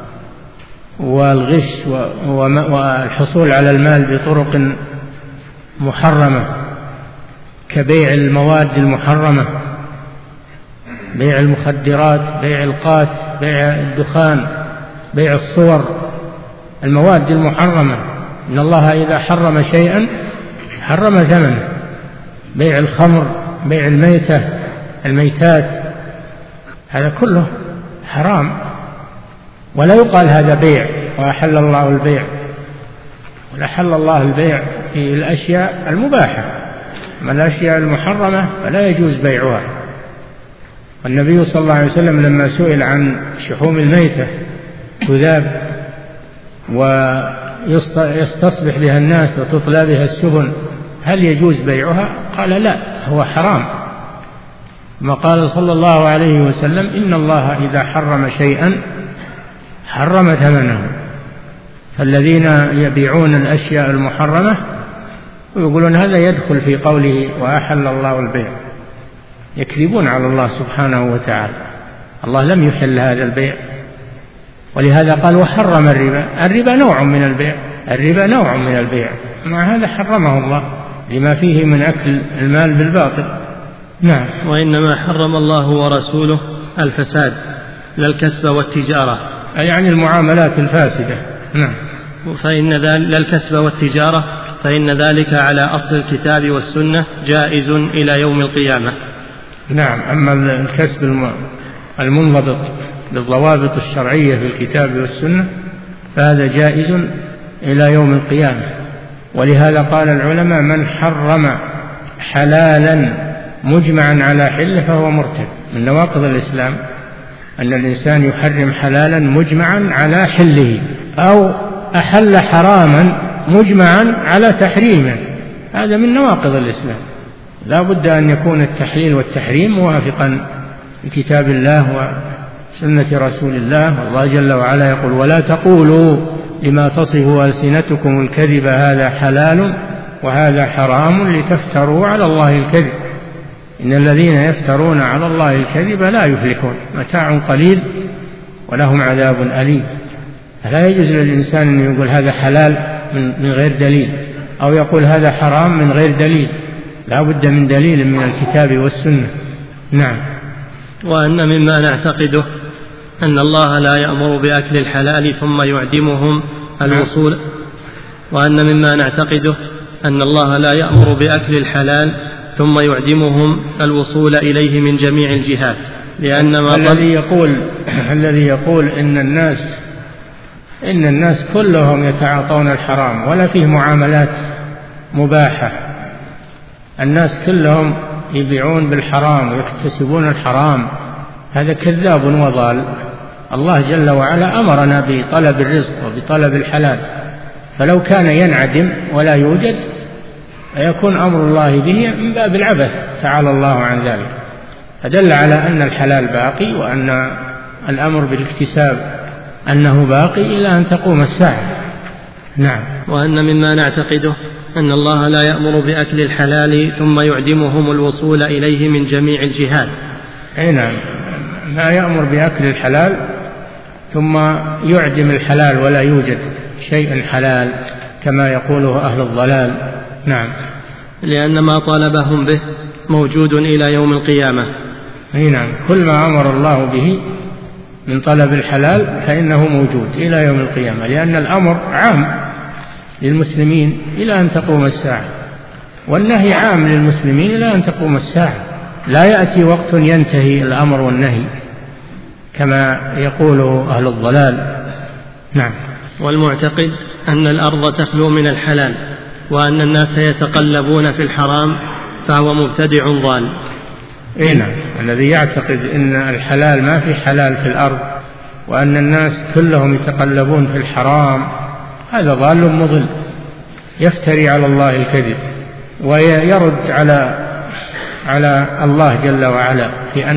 والغش والحصول على المال بطرق محرمة كبيع المواد المحرمة، بيع المخدرات، بيع القات، بيع الدخان، بيع الصور، المواد المحرمة. إن الله إذا حرم شيئا حرم ثمنه، بيع الخمر، بيع الميتات، هذا كله حرام، ولا يقال هذا بيع وأحل الله البيع، ولا حل الله البيع في الأشياء المباحة، أما الأشياء المحرمة فلا يجوز بيعها. والنبي صلى الله عليه وسلم لما سئل عن شحوم الميتة تذاب ويستصبح بها الناس وتطلى بها السفن هل يجوز بيعها؟ قال لا، هو حرام. ما قال صلى الله عليه وسلم إن الله إذا حرم شيئا حرم ثمنه. فالذين يبيعون الأشياء المحرمة ويقولون هذا يدخل في قوله وأحل الله البيع، يكذبون على الله سبحانه وتعالى، الله لم يحل هذا البيع. ولهذا قال وحرم الربا نوع من البيع، الربا نوع من البيع، مع هذا حرمه الله لما فيه من أكل المال بالباطل. نعم. وإنما حرم الله ورسوله الفساد لا الكسب والتجارة، يعني المعاملات الفاسدة. نعم. لا الكسب والتجارة، فإن ذلك على أصل الكتاب والسنة جائز إلى يوم القيامة. نعم. أما الكسب المنضبط بالضوابط الشرعية في الكتاب والسنة فهذا جائز إلى يوم القيامة. ولهذا قال العلماء من حرم حلالا مجمعا على حله فهو مرتد. من نواقض الإسلام أن الإنسان يحرم حلالا مجمعا على حله، أو أحل حراما مجمعا على تحريمه، هذا من نواقض الإسلام. لا بد أن يكون التحليل والتحريم موافقا لكتاب الله وسنة رسول الله. والله جل وعلا يقول ولا تقولوا لما تصف ألسنتكم الكذب هذا حلال وهذا حرام لتفتروا على الله الكذب إن الذين يفترون على الله الكذب لا يفلحون، متاع قليل ولهم عذاب أليم. فلا يجوز للإنسان أن يقول هذا حلال من غير دليل، أو يقول هذا حرام من غير دليل، لا بد من دليل من الكتاب والسنة. نعم. وأن مما نعتقده أن الله لا يأمر بأكل الحلال ثم يعدمهم الوصول، وأن مما نعتقده أن الله لا يأمر بأكل الحلال ثم يعدمهم الوصول إليه من جميع الجهات، لأن الذي يقول إن الناس كلهم يتعاطون الحرام ولا فيه معاملات مباحة، الناس كلهم يبيعون بالحرام ويكتسبون الحرام، هذا كذاب وضال. الله جل وعلا أمرنا بطلب الرزق وبطلب الحلال، فلو كان ينعدم ولا يوجد فيكون أمر الله به من باب العبث تعالى الله عن ذلك. فدل على أن الحلال باقي، وأن الأمر بالاكتساب أنه باقي إلى أن تقوم الساعة. نعم. وأن مما نعتقده أن الله لا يأمر بأكل الحلال ثم يعدمهم الوصول إليه من جميع الجهات. أي نعم، لا يأمر بأكل الحلال ثم يعدم الحلال ولا يوجد شيء حلال كما يقوله أهل الضلال. نعم. لأن ما طالبهم به موجود إلى يوم القيامة. أي نعم، كل ما أمر الله به من طلب الحلال فإنه موجود إلى يوم القيامة، لأن الأمر عام للمسلمين إلى أن تقوم الساعة، والنهي عام للمسلمين إلى أن تقوم الساعة. لا يأتي وقت ينتهي الأمر والنهي كما يقوله أهل الضلال. نعم. والمعتقد أن الأرض تخلو من الحلال وأن الناس يتقلبون في الحرام فهو مبتدع ضال. إيه نعم، الذي يعتقد أن الحلال ما في حلال في الأرض وأن الناس كلهم يتقلبون في الحرام هذا ضال مضل، يفتري على الله الكذب ويرد على الله جل وعلا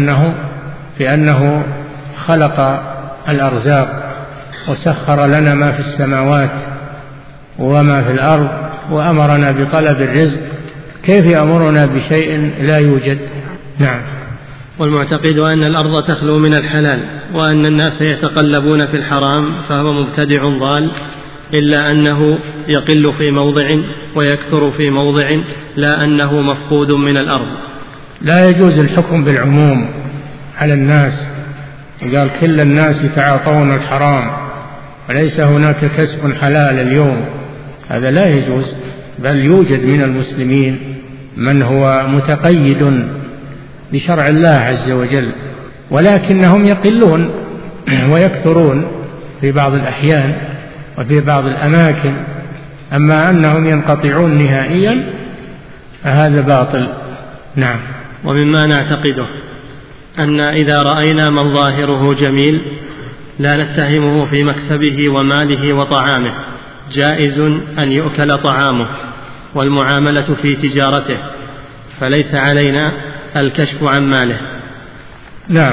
في أنه خلق الأرزاق وسخر لنا ما في السماوات وما في الأرض وأمرنا بطلب الرزق، كيف يأمرنا بشيء لا يوجد؟ نعم. والمعتقد أن الأرض تخلو من الحلال وأن الناس يتقلبون في الحرام فهو مبتدع ضال، إلا أنه يقل في موضع ويكثر في موضع، لا أنه مفقود من الأرض. لا يجوز الحكم بالعموم على الناس، قال كل الناس يتعاطون الحرام وليس هناك كسب حلال اليوم، هذا لا يجوز، بل يوجد من المسلمين من هو متقيد بشرع الله عز وجل، ولكنهم يقلون ويكثرون في بعض الأحيان وفي بعض الأماكن، أما أنهم ينقطعون نهائيا فهذا باطل. نعم. ومما نعتقده أن إذا رأينا من ظاهره جميل لا نتهمه في مكسبه وماله وطعامه، جائز أن يؤكل طعامه والمعاملة في تجارته، فليس علينا الكشف عن ماله. نعم،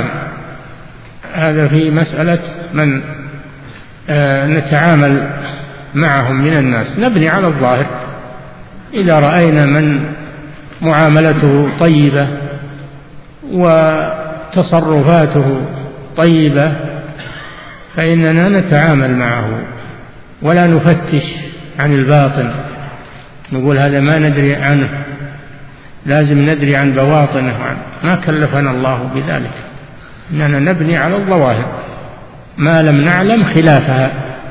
هذا في مسألة من نتعامل معهم من الناس، نبني على الظاهر. إذا رأينا من معاملته طيبة وتصرفاته طيبة فإننا نتعامل معه ولا نفتش عن الباطن، نقول هذا ما ندري عنه، لازم ندري عن بواطنه، ما كلفنا الله بذلك، إننا نبني على الظواهر ما لم نعلم خلافها،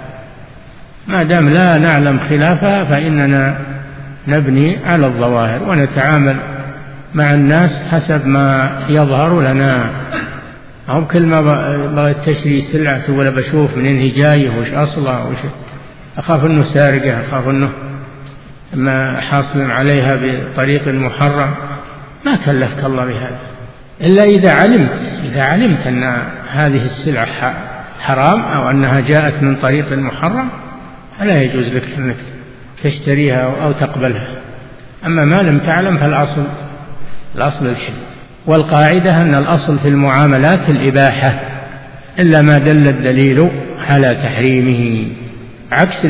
ما دام لا نعلم خلافها فإننا نبني على الظواهر ونتعامل مع الناس حسب ما يظهر لنا. أو كل ما بغيت تشري سلعة تقول بشوف منين هي جاية وش أصلها وش، أخاف أنه سارقة، أخاف أنه ما حاصل عليها بطريق محرم، ما كلفك الله بهذا إلا إذا علمت أن هذه السلعة حرام أو أنها جاءت من طريق محرم فلا يجوز لك أنك تشتريها أو تقبلها. أما ما لم تعلم فالأصل الحل. والقاعدة أن الأصل في المعاملات الإباحة إلا ما دل الدليل على تحريمه، عكس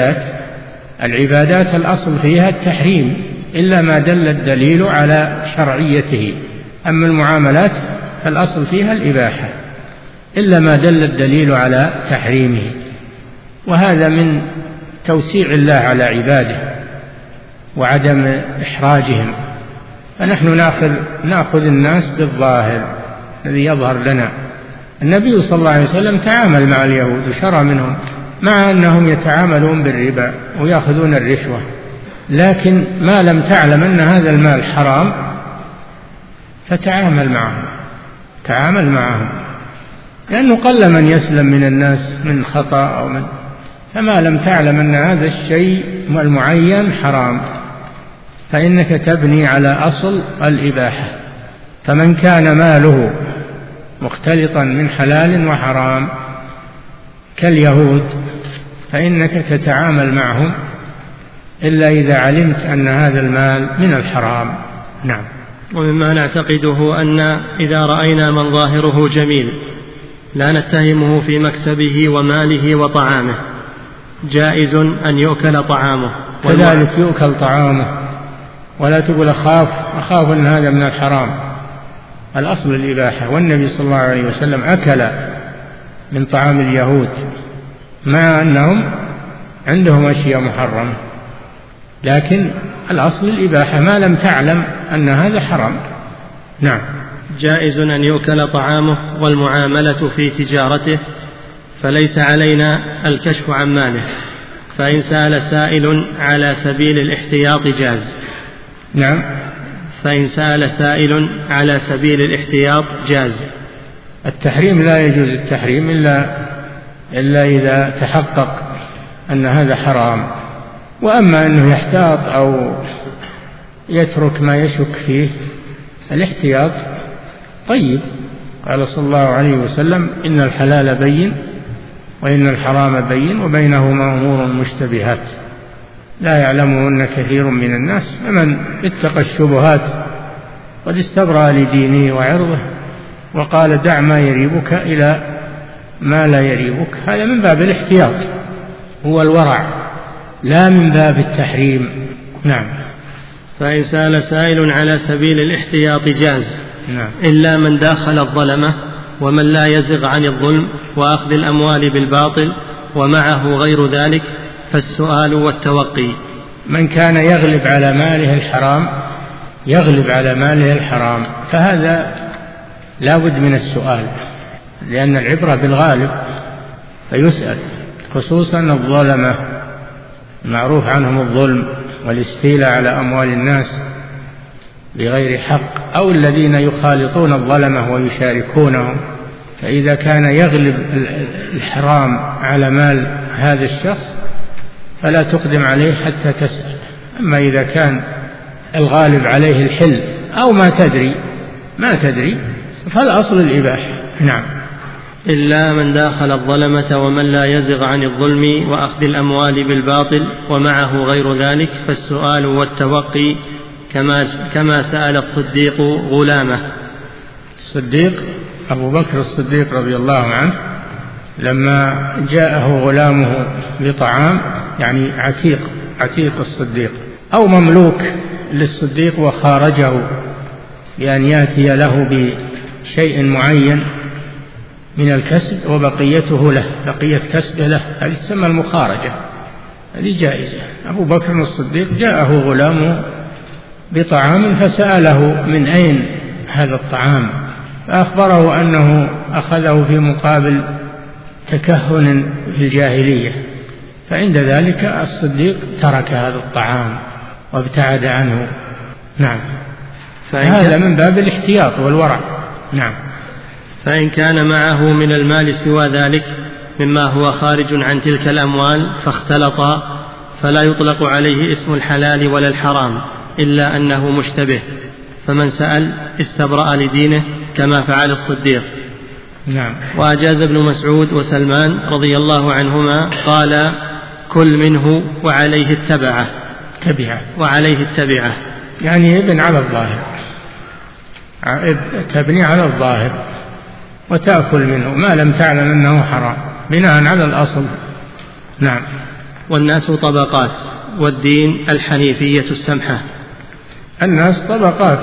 العبادات الأصل فيها التحريم إلا ما دل الدليل على شرعيته، أما المعاملات فالأصل فيها الإباحة إلا ما دل الدليل على تحريمه، وهذا من توسيع الله على عباده وعدم إحراجهم. فنحن نأخذ الناس بالظاهر الذي يظهر لنا. النبي صلى الله عليه وسلم تعامل مع اليهود وشرى منهم مع أنهم يتعاملون بالربا ويأخذون الرشوة، لكن ما لم تعلم أن هذا المال حرام فتعامل معهم، لأنه قل من يسلم من الناس من خطأ أو من، فما لم تعلم أن هذا الشيء المعين حرام فإنك تبني على أصل الإباحة. فمن كان ماله مختلطا من حلال وحرام كاليهود فإنك تتعامل معهم إلا إذا علمت أن هذا المال من الحرام. نعم. ومما نعتقده أن إذا رأينا من ظاهره جميل لا نتهمه في مكسبه وماله وطعامه جائز أن يؤكل طعامه، كذلك يؤكل طعامه، ولا تقول أخاف أن هذا من الحرام. الأصل الإباحة، والنبي صلى الله عليه وسلم أكل من طعام اليهود مع أنهم عندهم أشياء محرمة، لكن الأصل الإباحة ما لم تعلم أن هذا حرام. نعم. جائز أن يؤكل طعامه والمعاملة في تجارته، فليس علينا الكشف عن ماله، فإن سأل سائل على سبيل الاحتياط جاز. نعم. فإن سأل سائل على سبيل الاحتياط جاز. التحريم لا يجوز التحريم إلا إذا تحقق أن هذا حرام، وأما أنه يحتاط أو يترك ما يشك فيه، الاحتياط طيب. قال صلى الله عليه وسلم: إن الحلال بين وإن الحرام بين وبينهما أمور مشتبهات لا يعلمهن كثير من الناس، فمن اتقى الشبهات قد استبرأ لدينه وعرضه وقال: دع ما يريبك إلى ما لا يريبك. هذا من باب الاحتياط، هو الورع، لا من باب التحريم. نعم. فإن سأل سائل على سبيل الاحتياط جاز. نعم. إلا من داخل الظلمة ومن لا يزغ عن الظلم وأخذ الأموال بالباطل ومعه غير ذلك، فالسؤال والتوقي. من كان يغلب على ماله الحرام فهذا لا بد من السؤال، لأن العبرة بالغالب، فيسأل، خصوصا الظلمة معروف عنهم الظلم والاستيلاء على أموال الناس بغير حق، أو الذين يخالطون الظلمة ويشاركونهم. فإذا كان يغلب الحرام على مال هذا الشخص فلا تقدم عليه حتى تسأل. أما إذا كان الغالب عليه الحل أو ما تدري فالأصل الإباحة. نعم. إلا من داخل الظلمة ومن لا يزغ عن الظلم وأخذ الأموال بالباطل ومعه غير ذلك، فالسؤال والتوقي كما سأل الصديق غلامه. الصديق أبو بكر الصديق رضي الله عنه لما جاءه غلامه بطعام، يعني عتيق الصديق أو مملوك للصديق، وخارجه بأن يأتي له بشيء معين من الكسب وبقيته له، بقية كسبه له، هذه تسمى المخارجة، هذه جائزة. أبو بكر الصديق جاءه غلامه بطعام فسأله من أين هذا الطعام، فأخبره أنه أخذه في مقابل تكهن في الجاهلية، فعند ذلك الصديق ترك هذا الطعام وابتعد عنه. نعم. هذا من باب الاحتياط والورع. نعم. فإن كان معه من المال سوى ذلك مما هو خارج عن تلك الأموال فاختلط، فلا يطلق عليه اسم الحلال ولا الحرام إلا أنه مشتبه، فمن سأل استبرأ لدينه كما فعل الصديق. نعم. وأجاز ابن مسعود وسلمان رضي الله عنهما قال: كل منه وعليه التبعة. يعني ابن على الظاهر، تبني على الظاهر وتأكل منه ما لم تعلم أنه حرام بناء على الأصل. نعم. والناس طبقات، والدين الحنيفية السمحة. الناس طبقات،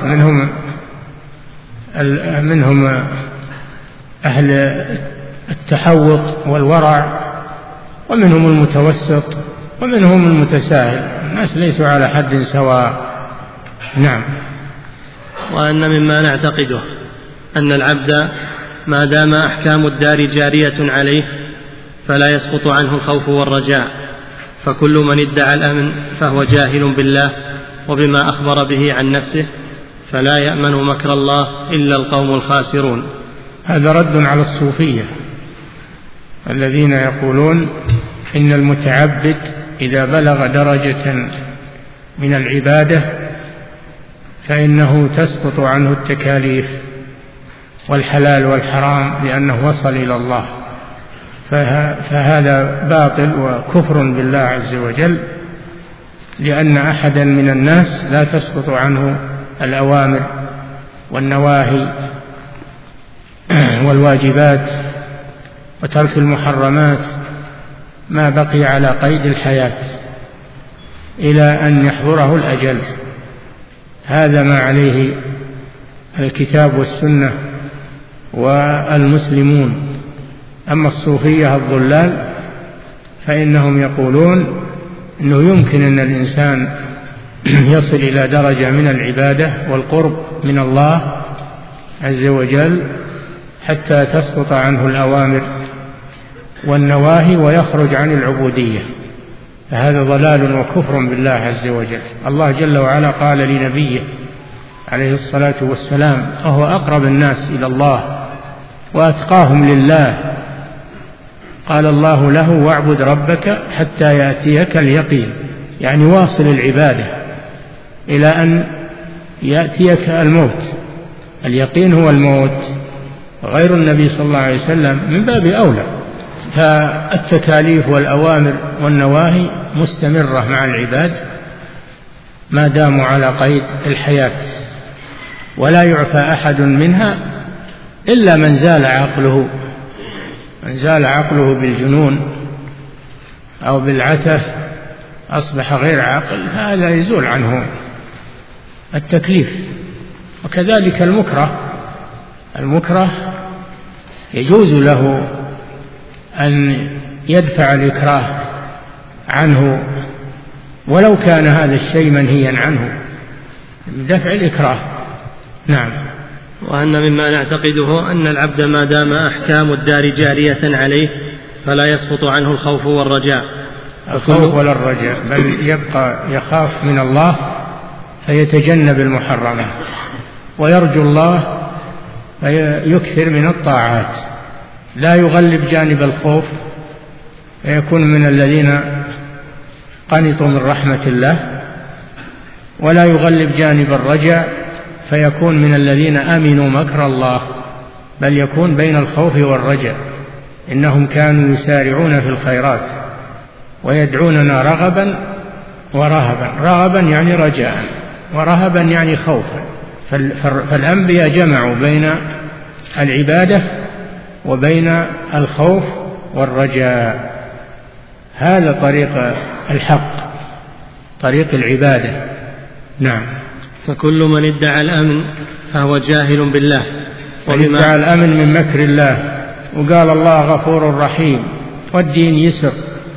منهم أهل التحوط والورع، ومنهم المتوسط، ومنهم المتساهل. الناس ليسوا على حد سواء. نعم. وأن مما نعتقده أن العبد ما دام أحكام الدار جارية عليه فلا يسقط عنه الخوف والرجاء، فكل من ادعى الأمن فهو جاهل بالله وبما أخبر به عن نفسه، فلا يأمن مكر الله إلا القوم الخاسرون. هذا رد على الصوفية الذين يقولون إن المتعبد إذا بلغ درجة من العبادة فإنه تسقط عنه التكاليف والحلال والحرام لأنه وصل إلى الله، فهذا باطل وكفر بالله عز وجل، لأن أحدا من الناس لا تسقط عنه الأوامر والنواهي والواجبات وترك المحرمات ما بقي على قيد الحياة إلى أن يحضره الأجل. هذا ما عليه الكتاب والسنة والمسلمون. أما الصوفية الضلال فإنهم يقولون أنه يمكن أن الإنسان يصل إلى درجة من العبادة والقرب من الله عز وجل حتى تسقط عنه الأوامر والنواهي ويخرج عن العبودية، فهذا ضلال وكفر بالله عز وجل. الله جل وعلا قال لنبيه عليه الصلاة والسلام وهو أقرب الناس إلى الله وأتقاهم لله، قال الله له: واعبد ربك حتى يأتيك اليقين، يعني واصل العبادة إلى أن يأتيك الموت. اليقين هو الموت، غير النبي صلى الله عليه وسلم من باب أولى. فالتكاليف والأوامر والنواهي مستمرة مع العباد ما داموا على قيد الحياة، ولا يعفى أحد منها إلا من زال عقله بالجنون أو بالعته أصبح غير عاقل، هذا يزول عنه التكليف. وكذلك المكره يجوز له أن يدفع الإكراه عنه ولو كان هذا الشيء منهيا عنه، دفع الإكراه. نعم. وأن مما نعتقده أن العبد ما دام أحكام الدار جارية عليه فلا يسقط عنه الخوف والرجاء. الخوف ولا الرجاء، بل يبقى يخاف من الله فيتجنب المحرمات ويرجو الله فيكثر من الطاعات، لا يغلب جانب الخوف فيكون من الذين قنطوا من رحمة الله، ولا يغلب جانب الرجاء فيكون من الذين آمنوا مكر الله، بل يكون بين الخوف والرجاء. إنهم كانوا يسارعون في الخيرات ويدعوننا رغبا ورهبا، رغبا يعني رجاء ورهبا يعني خوفا. فالأنبياء جمعوا بين العبادة وبين الخوف والرجاء. هذا طريق الحق، طريق العبادة. نعم. فكل من ادعى الأمن فهو جاهل بالله. من ادعى الأمن من مكر الله وقال الله غفور رحيم والدين يسر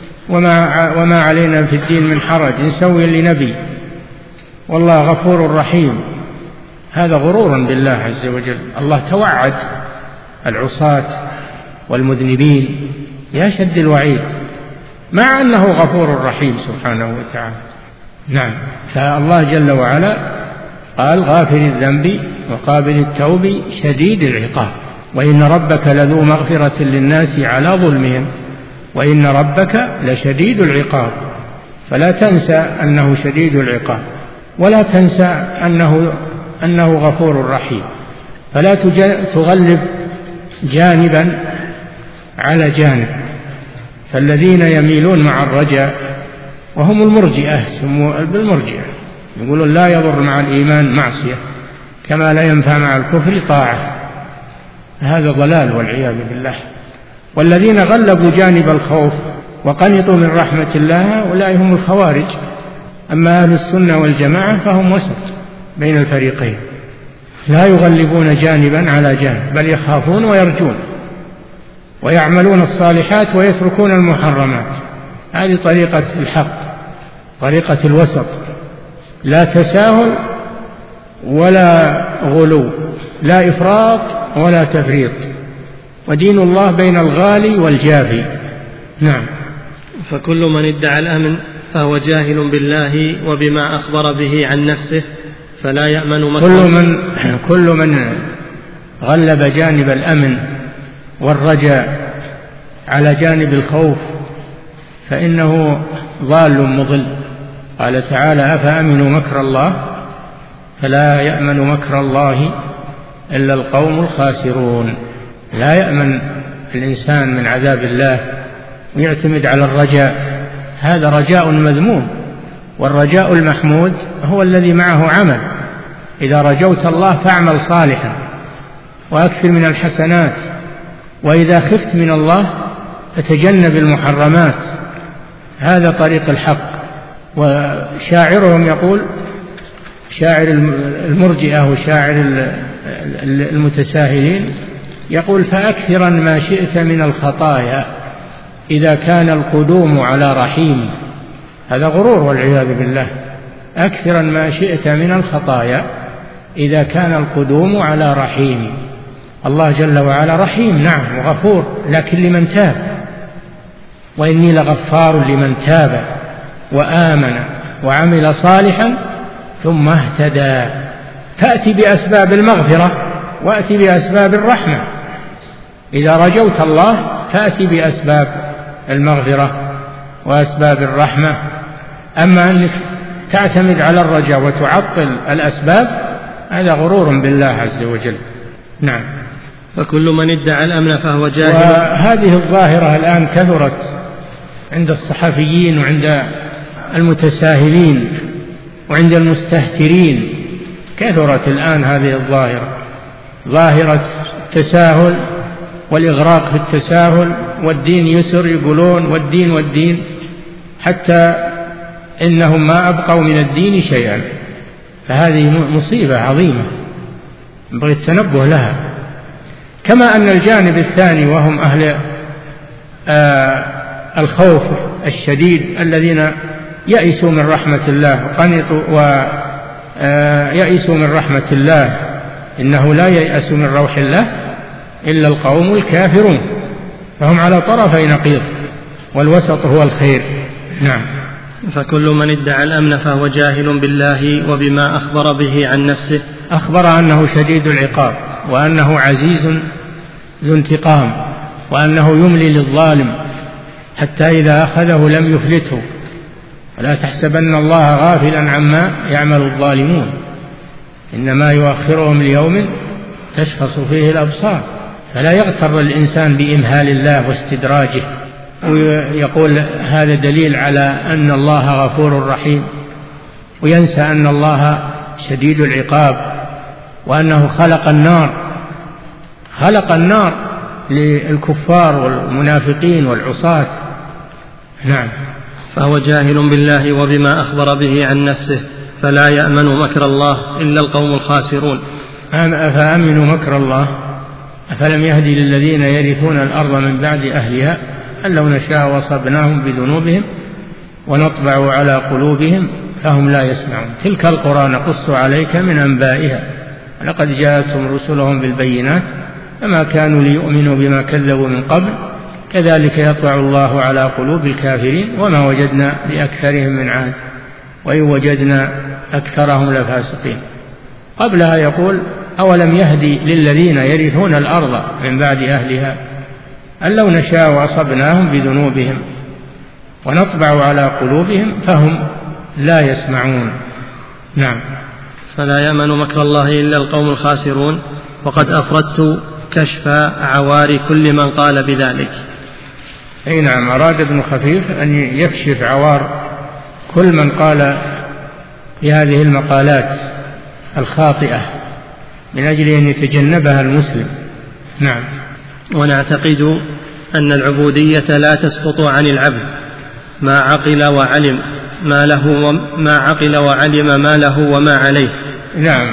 وما علينا في الدين من حرج نسوي لنبي والله غفور رحيم، هذا غرور بالله عز وجل. الله توعد العصاة والمذنبين بأشد الوعيد مع أنه غفور رحيم سبحانه وتعالى. نعم. فالله جل وعلا قال: غافر الذنب وقابل التوب شديد العقاب، وإن ربك لذو مغفرة للناس على ظلمهم وإن ربك لشديد العقاب. فلا تنسى أنه شديد العقاب، ولا تنسى أنه غفور رحيم، فلا تغلب جانبا على جانب. فالذين يميلون مع الرجاء وهم المرجئة، سموا بالمرجئة، يقولون لا يضر مع الإيمان معصية كما لا ينفع مع الكفر طاعة، هذا ضلال والعياذ بالله. والذين غلبوا جانب الخوف وقنطوا من رحمة الله أولئك هم الخوارج. أما أهل السنة والجماعة فهم وسط بين الفريقين، لا يغلبون جانبا على جانب، بل يخافون ويرجون ويعملون الصالحات ويتركون المحرمات. هذه طريقة الحق، طريقة الوسط، لا تساهل ولا غلو، لا إفراط ولا تفريط، ودين الله بين الغالي والجافي. نعم. فكل من ادعى الأمن فهو جاهل بالله وبما أخبر به عن نفسه فلا يأمن مكره. كل من غلب جانب الأمن والرجاء على جانب الخوف فإنه ضال مضل. قال تعالى: أفأمنوا مكر الله فلا يأمن مكر الله إلا القوم الخاسرون. لا يأمن الإنسان من عذاب الله ويعتمد على الرجاء، هذا رجاء مذموم، والرجاء المحمود هو الذي معه عمل. إذا رجوت الله فاعمل صالحا وأكثر من الحسنات، وإذا خفت من الله فتجنب المحرمات. هذا طريق الحق. وشاعرهم يقول، شاعر المرجئة وشاعر المتساهلين يقول: فأكثرا ما شئت من الخطايا إذا كان القدوم على رحيم. هذا غرور والعياذ بالله. أكثرا ما شئت من الخطايا إذا كان القدوم على رحيم. الله جل وعلا رحيم نعم وغفور، لكن لمن تاب، وإني لغفار لمن تاب وآمن وعمل صالحا ثم اهتدى. فأتي بأسباب المغفرة وأتي بأسباب الرحمة. إذا رجوت الله فأتي بأسباب المغفرة وأسباب الرحمة. أما أنك تعتمد على الرجاء وتعطل الأسباب هذا غرور بالله عز وجل. نعم. فكل من ادعى الأمن فهو جاهل. وهذه الظاهرة الآن كثرت عند الصحفيين وعند المتساهلين وعند المستهترين. كثرت الآن هذه الظاهرة، ظاهرة التساهل والإغراق في التساهل، والدين يسر يقولون، والدين حتى إنهم ما أبقوا من الدين شيئا. فهذه مصيبة عظيمة ينبغي التنبه لها. كما أن الجانب الثاني وهم أهل الخوف الشديد الذين يئسوا من رحمة الله وقنطوا ويئسوا من رحمة الله، إنه لا ييأس من روح الله إلا القوم الكافرون. فهم على طرفي نقيض، والوسط هو الخير. نعم. فكل من ادعى الأمن فهو جاهل بالله وبما أخبر به عن نفسه. أخبر أنه شديد العقاب، وأنه عزيز ذو انتقام، وأنه يملي للظالم حتى إذا أخذه لم يفلته. ولا تحسبن الله غافلا عما يعمل الظالمون، إنما يؤخرهم ليوم تشخص فيه الأبصار. فلا يغتر الإنسان بإمهال الله واستدراجه ويقول هذا دليل على أن الله غفور رحيم، وينسى أن الله شديد العقاب، وأنه خلق النار للكفار والمنافقين والعصاة. نعم. فهو جاهل بالله وبما أخبر به عن نفسه، فلا يأمن مكر الله إلا القوم الخاسرون. أفأمنوا مكر الله؟ أفلم يهدي للذين يرثون الأرض من بعد أهلها أن لو نشاء وصبناهم بذنوبهم ونطبع على قلوبهم فهم لا يسمعون. تلك القرى نقص عليك من أنبائها لقد جاءتهم رسلهم بالبينات فما كانوا ليؤمنوا بما كذبوا من قبل كذلك يطبع الله على قلوب الكافرين وما وجدنا لأكثرهم من عهد وإن وجدنا أكثرهم لفاسقين. قبلها يقول أولم يهدي للذين يرثون الأرض من بعد أهلها أن لو نشاء وأصبناهم بذنوبهم ونطبع على قلوبهم فهم لا يسمعون. نعم. فلا يأمن مكر الله إلا القوم الخاسرون. وقد أفردت كشف عوار كل من قال بذلك. أي نعم. أراد ابن خفيف أن يكشف عوار كل من قال بهذه المقالات الخاطئة من أجل أن يتجنبها المسلم. نعم. ونعتقد أن العبودية لا تسقط عن العبد ما عقل وعلم ما له وما عليه. نعم.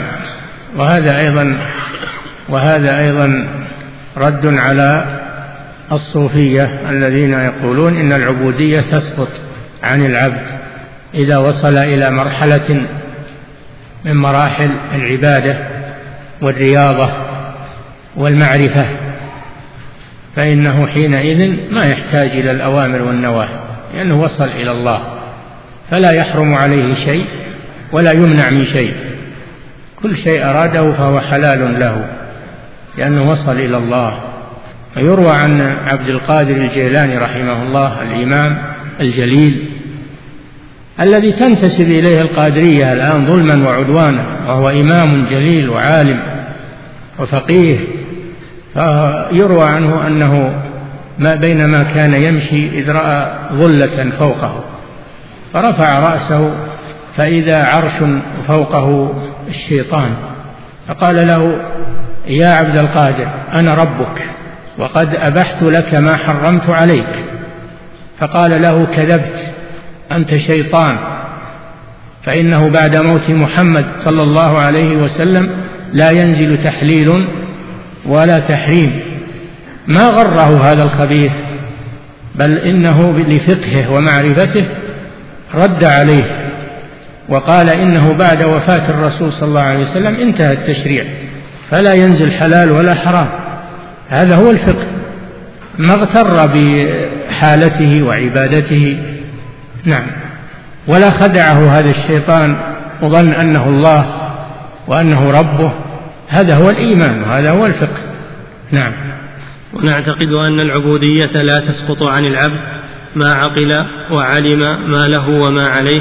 وهذا أيضا رد على الصوفية الذين يقولون إن العبودية تسقط عن العبد إذا وصل إلى مرحلة من مراحل العبادة والرياضة والمعرفة، فإنه حينئذ ما يحتاج إلى الأوامر والنواهي لأنه وصل إلى الله، فلا يحرم عليه شيء ولا يمنع من شيء، كل شيء أراده فهو حلال له لأنه وصل إلى الله. ويروى عن عبد القادر الجيلاني رحمه الله الإمام الجليل الذي تنتسب إليه القادرية الآن ظلما وعدوانا، وهو إمام جليل وعالم وفقيه، فيروى عنه أنه بينما كان يمشي إذ رأى ظلة فوقه فرفع رأسه فإذا عرش فوقه الشيطان، فقال له: يا عبد القادر، أنا ربك وقد أبحت لك ما حرمت عليك. فقال له: كذبت، أنت شيطان، فإنه بعد موت محمد صلى الله عليه وسلم لا ينزل تحليل ولا تحريم. ما غره هذا الخبيث، بل إنه لفقهه ومعرفته رد عليه وقال إنه بعد وفاة الرسول صلى الله عليه وسلم انتهى التشريع، فلا ينزل حلال ولا حرام. هذا هو الفقه. ما اغتر بحالته وعبادته. نعم. ولا خدعه هذا الشيطان وظن أنه الله وأنه ربه. هذا هو الإيمان وهذا هو الفقه. نعم. ونعتقد أن العبودية لا تسقط عن العبد ما عقل وعلم ما له وما عليه.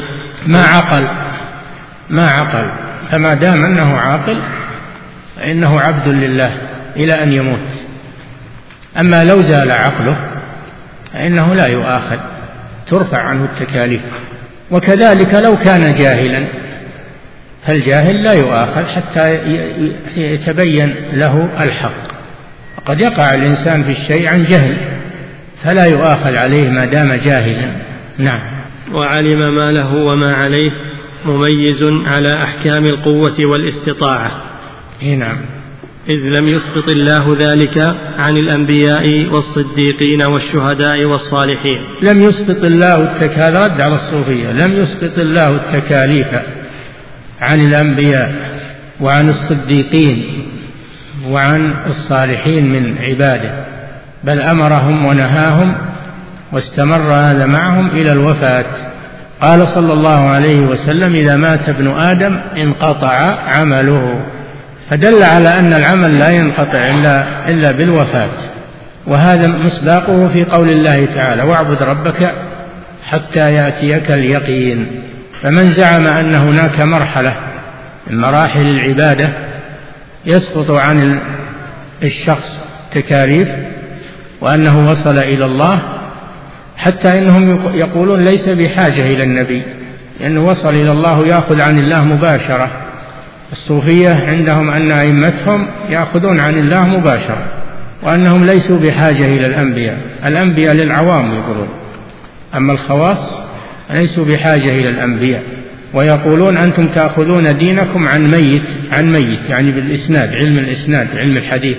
ما عقل، فما دام أنه عاقل فإنه عبد لله إلى أن يموت. أما لو زال عقله فإنه لا يؤاخذ، ترفع عنه التكاليف. وكذلك لو كان جاهلا، فالجاهل لا يؤاخذ حتى يتبين له الحق. قد يقع الإنسان في الشيء عن جهل فلا يؤاخذ عليه ما دام جاهلا. نعم. وعلم ما له وما عليه مميز على أحكام القوة والاستطاعة. نعم. إذ لم يسقط الله ذلك عن الأنبياء والصديقين والشهداء والصالحين. لم يسقط الله التكاليف، رد على الصوفية، لم يسقط الله التكاليف عن الأنبياء وعن الصديقين وعن الصالحين من عباده، بل أمرهم ونهاهم واستمر هذا معهم إلى الوفاة. قال صلى الله عليه وسلم: إذا مات ابن آدم انقطع عمله، فدل على أن العمل لا ينقطع إلا بالوفاة. وهذا مصداقه في قول الله تعالى: واعبد ربك حتى يأتيك اليقين. فمن زعم أن هناك مرحلة من مراحل العبادة يسقط عن الشخص تكاليف وأنه وصل إلى الله، حتى إنهم يقولون ليس بحاجة إلى النبي، لأنه وصل إلى الله يأخذ عن الله مباشرة. الصوفية عندهم أن أئمتهم يأخذون عن الله مباشرة، وأنهم ليسوا بحاجة إلى الأنبياء. الأنبياء للعوام يقولون، أما الخواص ليسوا بحاجة إلى الأنبياء. ويقولون: أنتم تأخذون دينكم عن ميت، يعني بالإسناد، علم الإسناد، علم الحديث،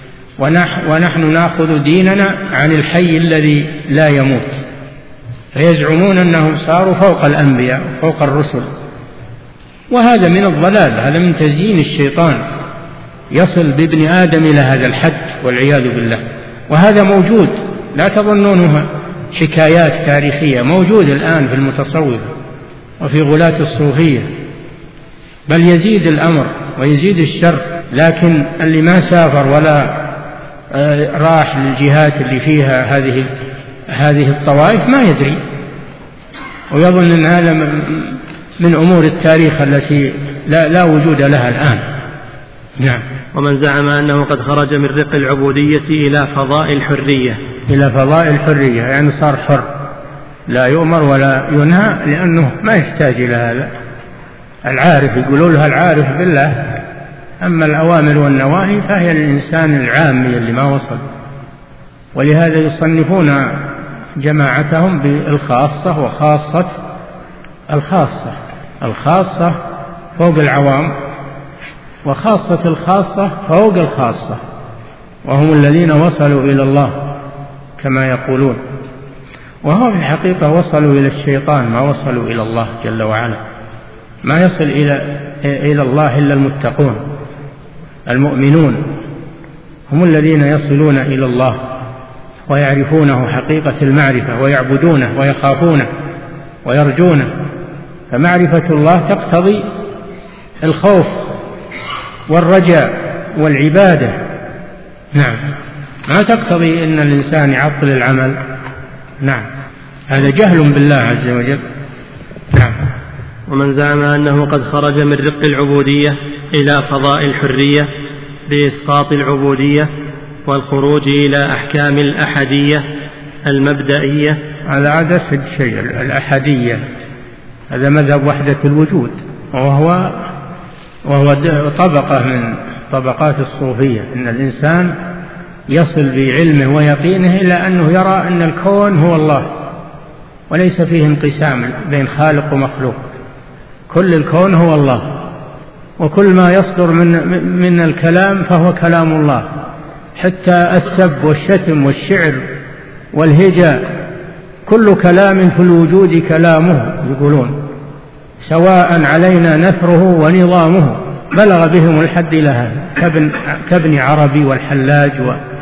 ونحن نأخذ ديننا عن الحي الذي لا يموت. فيزعمون أنهم صاروا فوق الأنبياء فوق الرسل، وهذا من الضلال، هذا من تزيين الشيطان، يصل بابن آدم إلى هذا الحد والعياذ بالله. وهذا موجود، لا تظنونه حكايات تاريخية، موجود الآن في المتصوفة وفي غلاة الصوفية، بل يزيد الأمر ويزيد الشر. لكن اللي ما سافر ولا راح للجهات اللي فيها هذه الطوائف ما يدري، ويظن أن هذا من أمور التاريخ التي لا وجود لها الآن. نعم. ومن زعم أنه قد خرج من رق العبودية إلى فضاء الحرية، يعني صار حر، لا يؤمر ولا ينهى، لأنه ما يحتاج إلى هذا. العارف يقولون له العارف بالله، أما الأوامر والنواهي فهي للإنسان العامي اللي ما وصل. ولهذا يصنفون جماعتهم بالخاصة وخاصة الخاصة فوق العوام، وخاصة الخاصة فوق الخاصة، وهم الذين وصلوا إلى الله كما يقولون. وهو في الحقيقة وصلوا إلى الشيطان، ما وصلوا إلى الله جل وعلا. ما يصل إلى الله إلا المتقون المؤمنون، هم الذين يصلون إلى الله ويعرفونه حقيقة المعرفة، ويعبدونه ويخافونه ويرجونه. فمعرفة الله تقتضي الخوف والرجاء والعبادة. نعم. ما تقتضي أن الإنسان يعطل العمل. نعم. هذا جهل بالله عز وجل. نعم. ومن زعم أنه قد خرج من رق العبودية إلى فضاء الحرية بإسقاط العبودية والخروج إلى أحكام الأحدية المبدئية. هذا أسد شيء، هذا مذهب وحدة الوجود، وهو طبقة من طبقات الصوفية، إن الإنسان يصل بعلمه ويقينه إلى أنه يرى أن الكون هو الله وليس فيه انقسام بين خالق ومخلوق، كل الكون هو الله، وكل ما يصدر من الكلام فهو كلام الله، حتى السب والشتم والشعر والهجاء كل كلام في الوجود كلامه، يقولون سواء علينا نثره ونظامه، بلغ بهم الحد إلى هذا كابن عربي والحلاج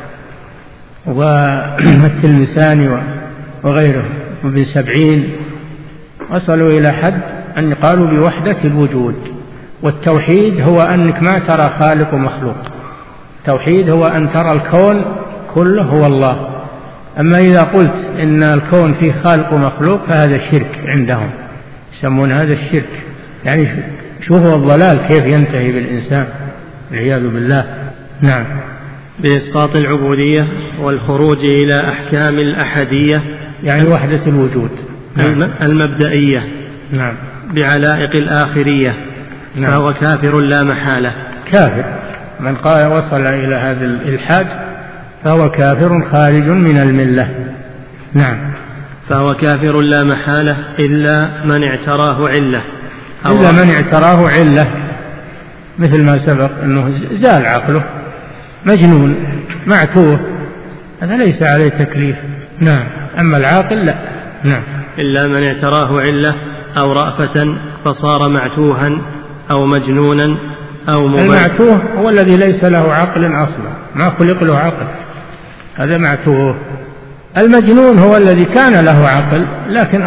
والتلمساني وغيره وابن سبعين، وصلوا إلى حد أن قالوا بوحدة الوجود. والتوحيد هو أنك ما ترى خالق ومخلوق، التوحيد هو أن ترى الكون كله هو الله. أما إذا قلت إن الكون فيه خالق ومخلوق فهذا شرك عندهم، يسمون هذا الشرك. يعني شوفوا الضلال كيف ينتهي بالإنسان والعياذ بالله. نعم. بإسقاط العبودية والخروج إلى أحكام الأحدية، يعني وحدة الوجود. نعم. المبدئية. نعم. بعلائق الآخرية. نعم. فهو كافر لا محالة. كافر من قال وصل إلى هذا الإلحاد فهو كافر خارج من الملة. نعم. فهو كافر لا محالة إلا من اعتراه علة، إلا من اعتراه علة، مثل ما سبق أنه زال عقله، مجنون معتوه، هذا ليس عليه تكليف. نعم. أما العاقل لا. نعم. إلا من اعتراه علة أو رأفة فصار معتوها أو مجنونا أو المعتوه هو الذي ليس له عقل أصلا، ما خلق له عقل، هذا معتوه. المجنون هو الذي كان له عقل لكن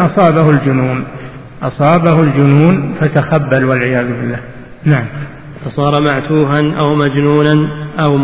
أصابه الجنون فتخبل والعياذ بالله. نعم. فصار معتوها أو مجنونا أو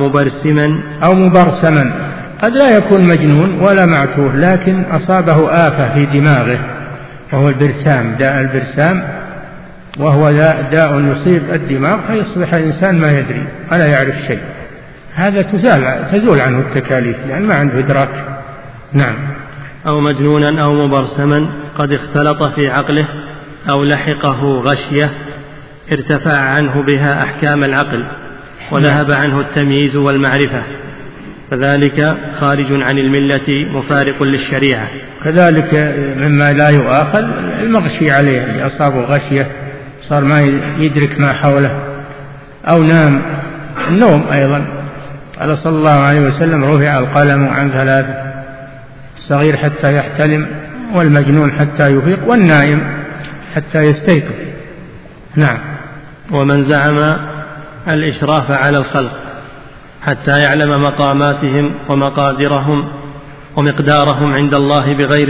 مبرسما. قد لا يكون مجنون ولا معتوه، لكن أصابه آفة في دماغه وهو البرسام، داء البرسام، وهو داء يصيب الدماغ فيصبح الإنسان ما يدري ولا يعرف شيء. هذا تزول عنه التكاليف لأن ما عنده إدراك. نعم. أو مجنونا أو مبرسما قد اختلط في عقله أو لحقه غشية ارتفع عنه بها أحكام العقل وذهب عنه التمييز والمعرفة، فذلك خارج عن الملة مفارق للشريعة. كذلك مما لا يؤاخذ المغشي عليه، اللي أصابه غشية صار ما يدرك ما حوله، أو نام. النوم أيضا قال صلى الله عليه وسلم رفع القلم عن 3، الصغير حتى يحتلم، والمجنون حتى يفيق، والنائم حتى يستيقظ. نعم. ومن زعم الإشراف على الخلق حتى يعلم مقاماتهم ومقادرهم ومقدارهم عند الله بغير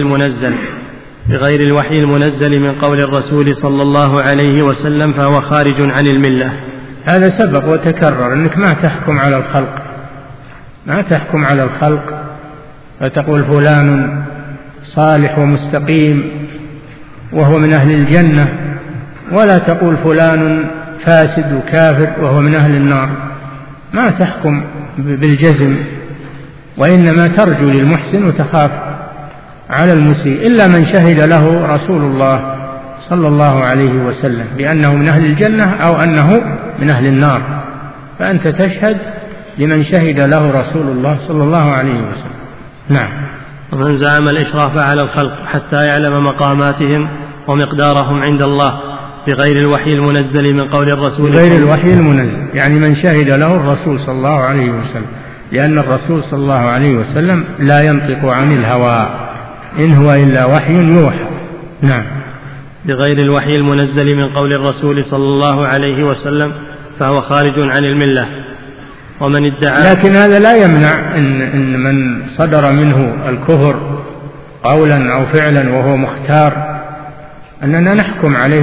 الوحي المنزل من قول الرسول صلى الله عليه وسلم فهو خارج عن الملة. هذا سبق وتكرر أنك ما تحكم على الخلق فتقول فلان صالح ومستقيم وهو من أهل الجنة، ولا تقول فلان فاسد وكافر وهو من أهل النار. ما تحكم بالجزم، وإنما ترجو للمحسن وتخاف على المسيء، إلا من شهد له رسول الله صلى الله عليه وسلم بأنه من أهل الجنة أو أنه من أهل النار، فأنت تشهد لمن شهد له رسول الله صلى الله عليه وسلم. نعم. ومن زعم الإشراف على الخلق حتى يعلم مقاماتهم ومقدارهم عند الله بغير الوحي المنزل من قول الرسول، بغير الوحي المنزل يعني من شهد له الرسول صلى الله عليه وسلم، لأن الرسول صلى الله عليه وسلم لا ينطق عن الهوى، إن هو إلا وحي يوحى. نعم. بغير الوحي المنزل من قول الرسول صلى الله عليه وسلم فهو خارج عن الملة. ومن ادعى، لكن هذا لا يمنع إن من صدر منه الكفر قولا أو فعلا وهو مختار أننا نحكم عليه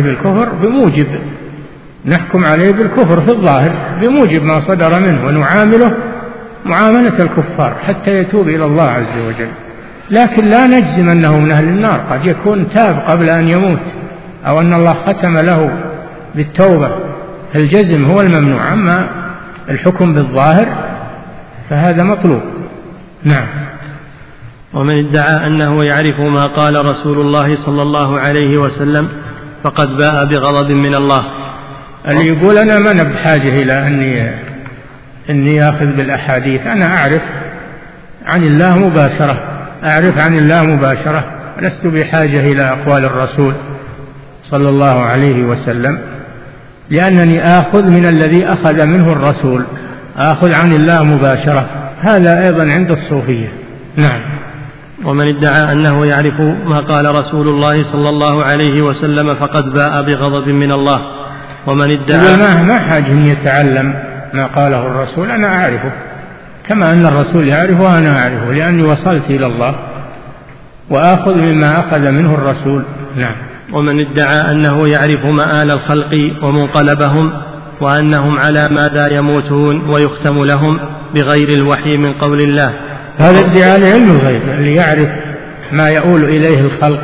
بالكفر في الظاهر بموجب ما صدر منه، ونعامله معاملة الكفار حتى يتوب إلى الله عز وجل، لكن لا نجزم أنه من أهل النار، قد يكون تاب قبل أن يموت أو أن الله ختم له بالتوبة، الجزم هو الممنوع، أما الحكم بالظاهر فهذا مطلوب. نعم. ومن ادعى أنه يعرف ما قال رسول الله صلى الله عليه وسلم فقد باء بغضب من الله. اللي يقول أنا ما بحاجة إلى أني أخذ بالأحاديث، أنا أعرف عن الله مباشرة، لست بحاجة إلى أقوال الرسول صلى الله عليه وسلم، لأنني آخذ من الذي أخذ منه الرسول، آخذ عن الله مباشرة. هذا أيضا عند الصوفية. نعم. ومن ادعى أنه يعرف ما قال رسول الله صلى الله عليه وسلم فقد باء بغضب من الله. ومن ادعى ما حاجة أن يتعلم ما قاله الرسول، أنا أعرفه كما أن الرسول يعرفه وأنا أعرفه، لأني وصلت إلى الله وآخذ مما أخذ منه الرسول. نعم. ومن ادعى أنه يعرف مآل الخلق ومنقلبهم وأنهم على ماذا يموتون ويختم لهم بغير الوحي من قول الله، هذا ادعاء لعلم الغيب، اللي يعرف ما يؤول إليه الخلق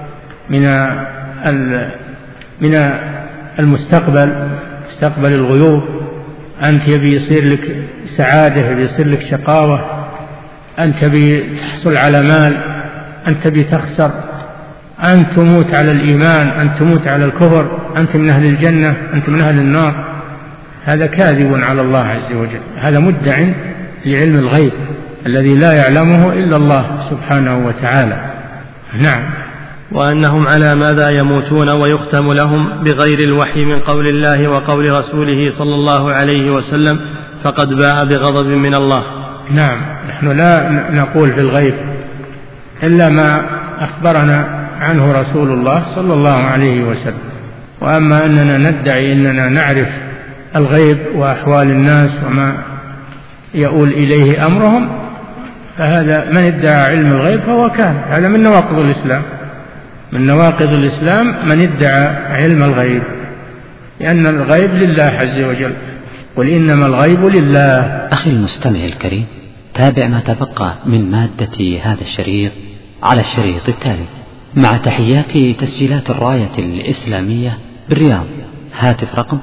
من المستقبل، مستقبل الغيوب. أنت يبي يصير لك سعادة، يبي يصير لك شقاوة، أنت يبي تحصل على مال، أنت يبي تخسر، أنت تموت على الإيمان، أنت تموت على الكفر، أنت من أهل الجنة، أنت من أهل النار. هذا كاذب على الله عز وجل، هذا مدع لعلم الغيب الذي لا يعلمه إلا الله سبحانه وتعالى. نعم. وأنهم على ماذا يموتون ويختم لهم بغير الوحي من قول الله وقول رسوله صلى الله عليه وسلم فقد باء بغضب من الله. نعم. نحن لا نقول في الغيب إلا ما أخبرنا عنه رسول الله صلى الله عليه وسلم. وأما أننا ندعي أننا نعرف الغيب وأحوال الناس وما يؤول إليه أمرهم، فهذا من ادعى علم الغيب فهو كافر. هذا من نواقض الإسلام، من نواقض الإسلام من ادعى علم الغيب، لأن الغيب لله عز وجل، قل إنما الغيب لله. أخي المستمع الكريم، تابع ما تبقى من مادة هذا الشريط على الشريط التالي مع تحيات تسجيلات الراية الإسلامية بالرياض. هاتف رقم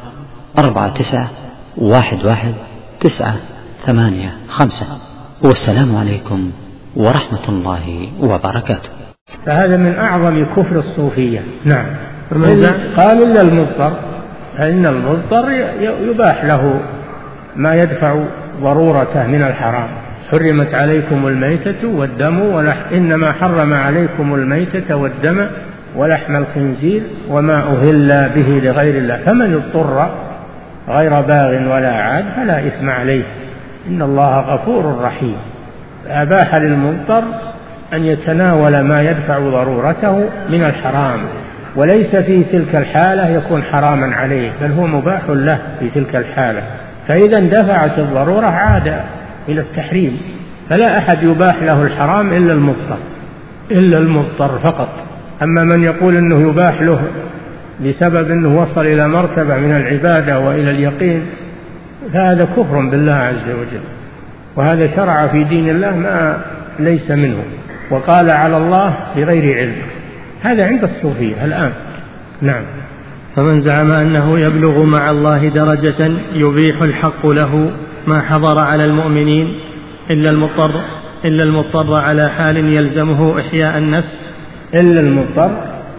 49111985. والسلام عليكم ورحمة الله وبركاته. فهذا من أعظم كفر الصوفية. نعم. قال إلا المضطر، فإن المضطر يباح له ما يدفع ضرورته من الحرام. حرمت عليكم الميتة والدم إنما حرم عليكم الميتة والدم ولحم الخنزير وما أهل به لغير الله، فمن اضطر غير باغ ولا عاد فلا إثم عليه، إن الله غفور رحيم. فأباح للمضطر أن يتناول ما يدفع ضرورته من الحرام، وليس في تلك الحالة يكون حراما عليه، بل هو مباح له في تلك الحالة. فإذا اندفعت الضرورة عاد إلى التحريم، فلا أحد يباح له الحرام إلا المضطر فقط. أما من يقول أنه يباح له بسبب أنه وصل إلى مرتبة من العبادة وإلى اليقين، فهذا كفر بالله عز وجل، وهذا شرع في دين الله ما ليس منه، وقال على الله بغير علم. هذا عند الصوفية الآن. نعم. فمن زعم أنه يبلغ مع الله درجة يبيح الحق له ما حضر على المؤمنين إلا المضطر على حال يلزمه إحياء النفس، إلا المضطر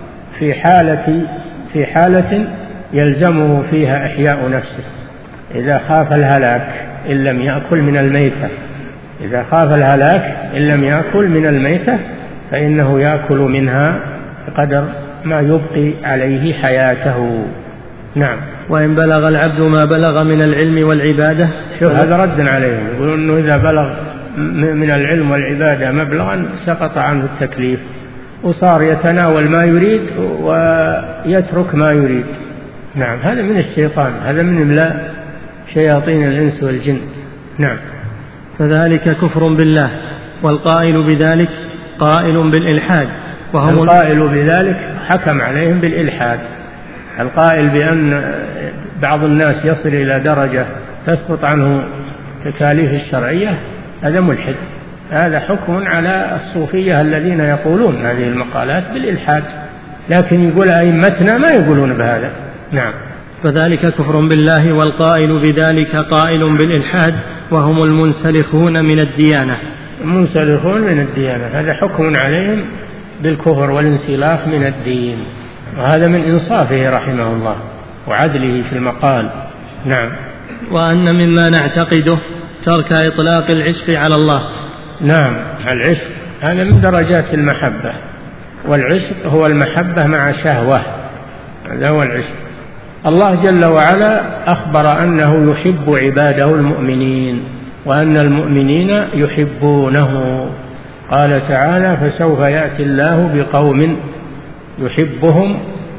في حالة يلزمه فيها إحياء نفسه، إذا خاف الهلاك إن لم يأكل من الميتة، إذا خاف الهلاك إن لم يأكل من الميتة فإنه يأكل منها بقدر ما يبقي عليه حياته. نعم. وإن بلغ العبد ما بلغ من العلم والعبادة، شوف هذا رد عليهم، يقولون أنه إذا بلغ من العلم والعبادة مبلغا سقط عنه التكليف وصار يتناول ما يريد ويترك ما يريد. نعم. هذا من الشيطان، هذا من إملاء شياطين الإنس والجن. نعم. فذلك كفر بالله، والقائل بذلك قائل بالإلحاد، وهم القائل بذلك حكم عليهم بالإلحاد. القائل بأن بعض الناس يصل إلى درجة تسقط عنه تكاليف الشرعية هذا ملحد. هذا حكم على الصوفية الذين يقولون هذه المقالات بالإلحاد، لكن يقول أئمتنا ما يقولون بهذا. نعم. فذلك كفر بالله، والقائل بذلك قائل بالإلحاد، وهم المنسلخون من الديانة. المنسلخون من الديانة هذا حكم عليهم بالكفر والانسلاخ من الدين. وهذا من إنصافه رحمه الله وعدله في المقال. نعم. وأن مما نعتقده ترك إطلاق العشق على الله. نعم، العشق هذا من درجات المحبة، والعشق هو المحبة مع شهوة، هذا هو العشق. الله جل وعلا أخبر أنه يحب عباده المؤمنين وأن المؤمنين يحبونه. قال تعالى: فسوف يأتي الله بقوم يحبهم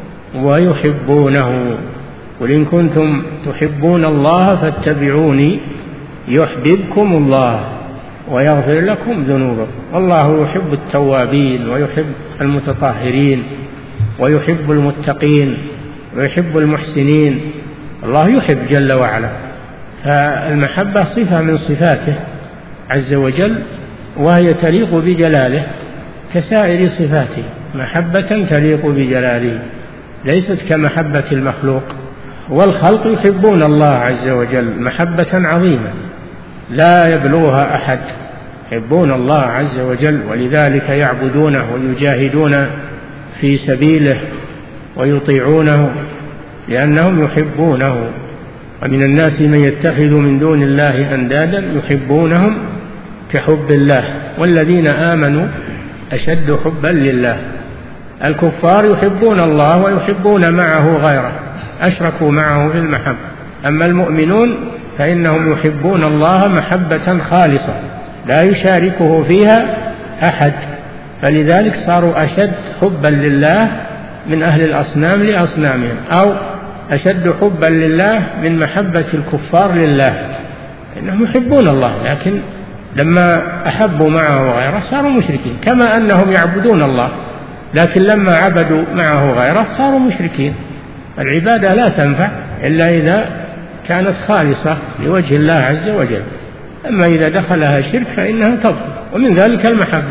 ويحبونه. قل إن كنتم تحبون الله فاتبعوني يحببكم الله ويغفر لكم ذنوبكم. والله يحب التوابين ويحب المتطهرين ويحب المتقين ويحب المحسنين. الله يحب جل وعلا، فالمحبة صفة من صفاته عز وجل، وهي تليق بجلاله كسائر صفاته، محبة تليق بجلاله، ليست كمحبة المخلوق. والخلق يحبون الله عز وجل محبة عظيمة لا يبلغها أحد، يحبون الله عز وجل، ولذلك يعبدونه ويجاهدون في سبيله ويطيعونه لأنهم يحبونه. ومن الناس من يتخذ من دون الله أندادا يحبونهم كحب الله والذين آمنوا أشد حبا لله. الكفار يحبون الله ويحبون معه غيره، أشركوا معه في المحبة. أما المؤمنون فإنهم يحبون الله محبة خالصة لا يشاركه فيها أحد، فلذلك صاروا أشد حبا لله من أهل الأصنام لأصنامهم، أو أشد حبا لله من محبة الكفار لله، إنهم يحبون الله لكن لما أحبوا معه غيره صاروا مشركين، كما أنهم يعبدون الله لكن لما عبدوا معه غيره صاروا مشركين. العبادة لا تنفع إلا إذا كانت خالصة لوجه الله عز وجل، أما إذا دخلها شرك فإنها تبطل. ومن ذلك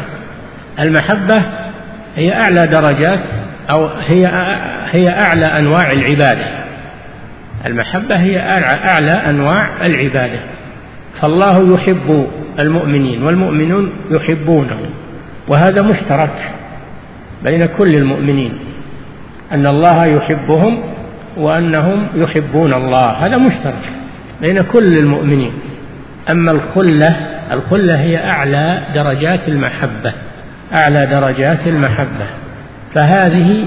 المحبة هي أعلى درجات أو هي أعلى أنواع العبادة. المحبة هي أعلى أنواع العبادة، فالله يحب المؤمنين والمؤمنون يحبونه، وهذا مشترك بين كل المؤمنين، أن الله يحبهم وأنهم يحبون الله، هذا مشترك بين كل المؤمنين. أما الخلة هي أعلى درجات المحبة، أعلى درجات المحبة، فهذه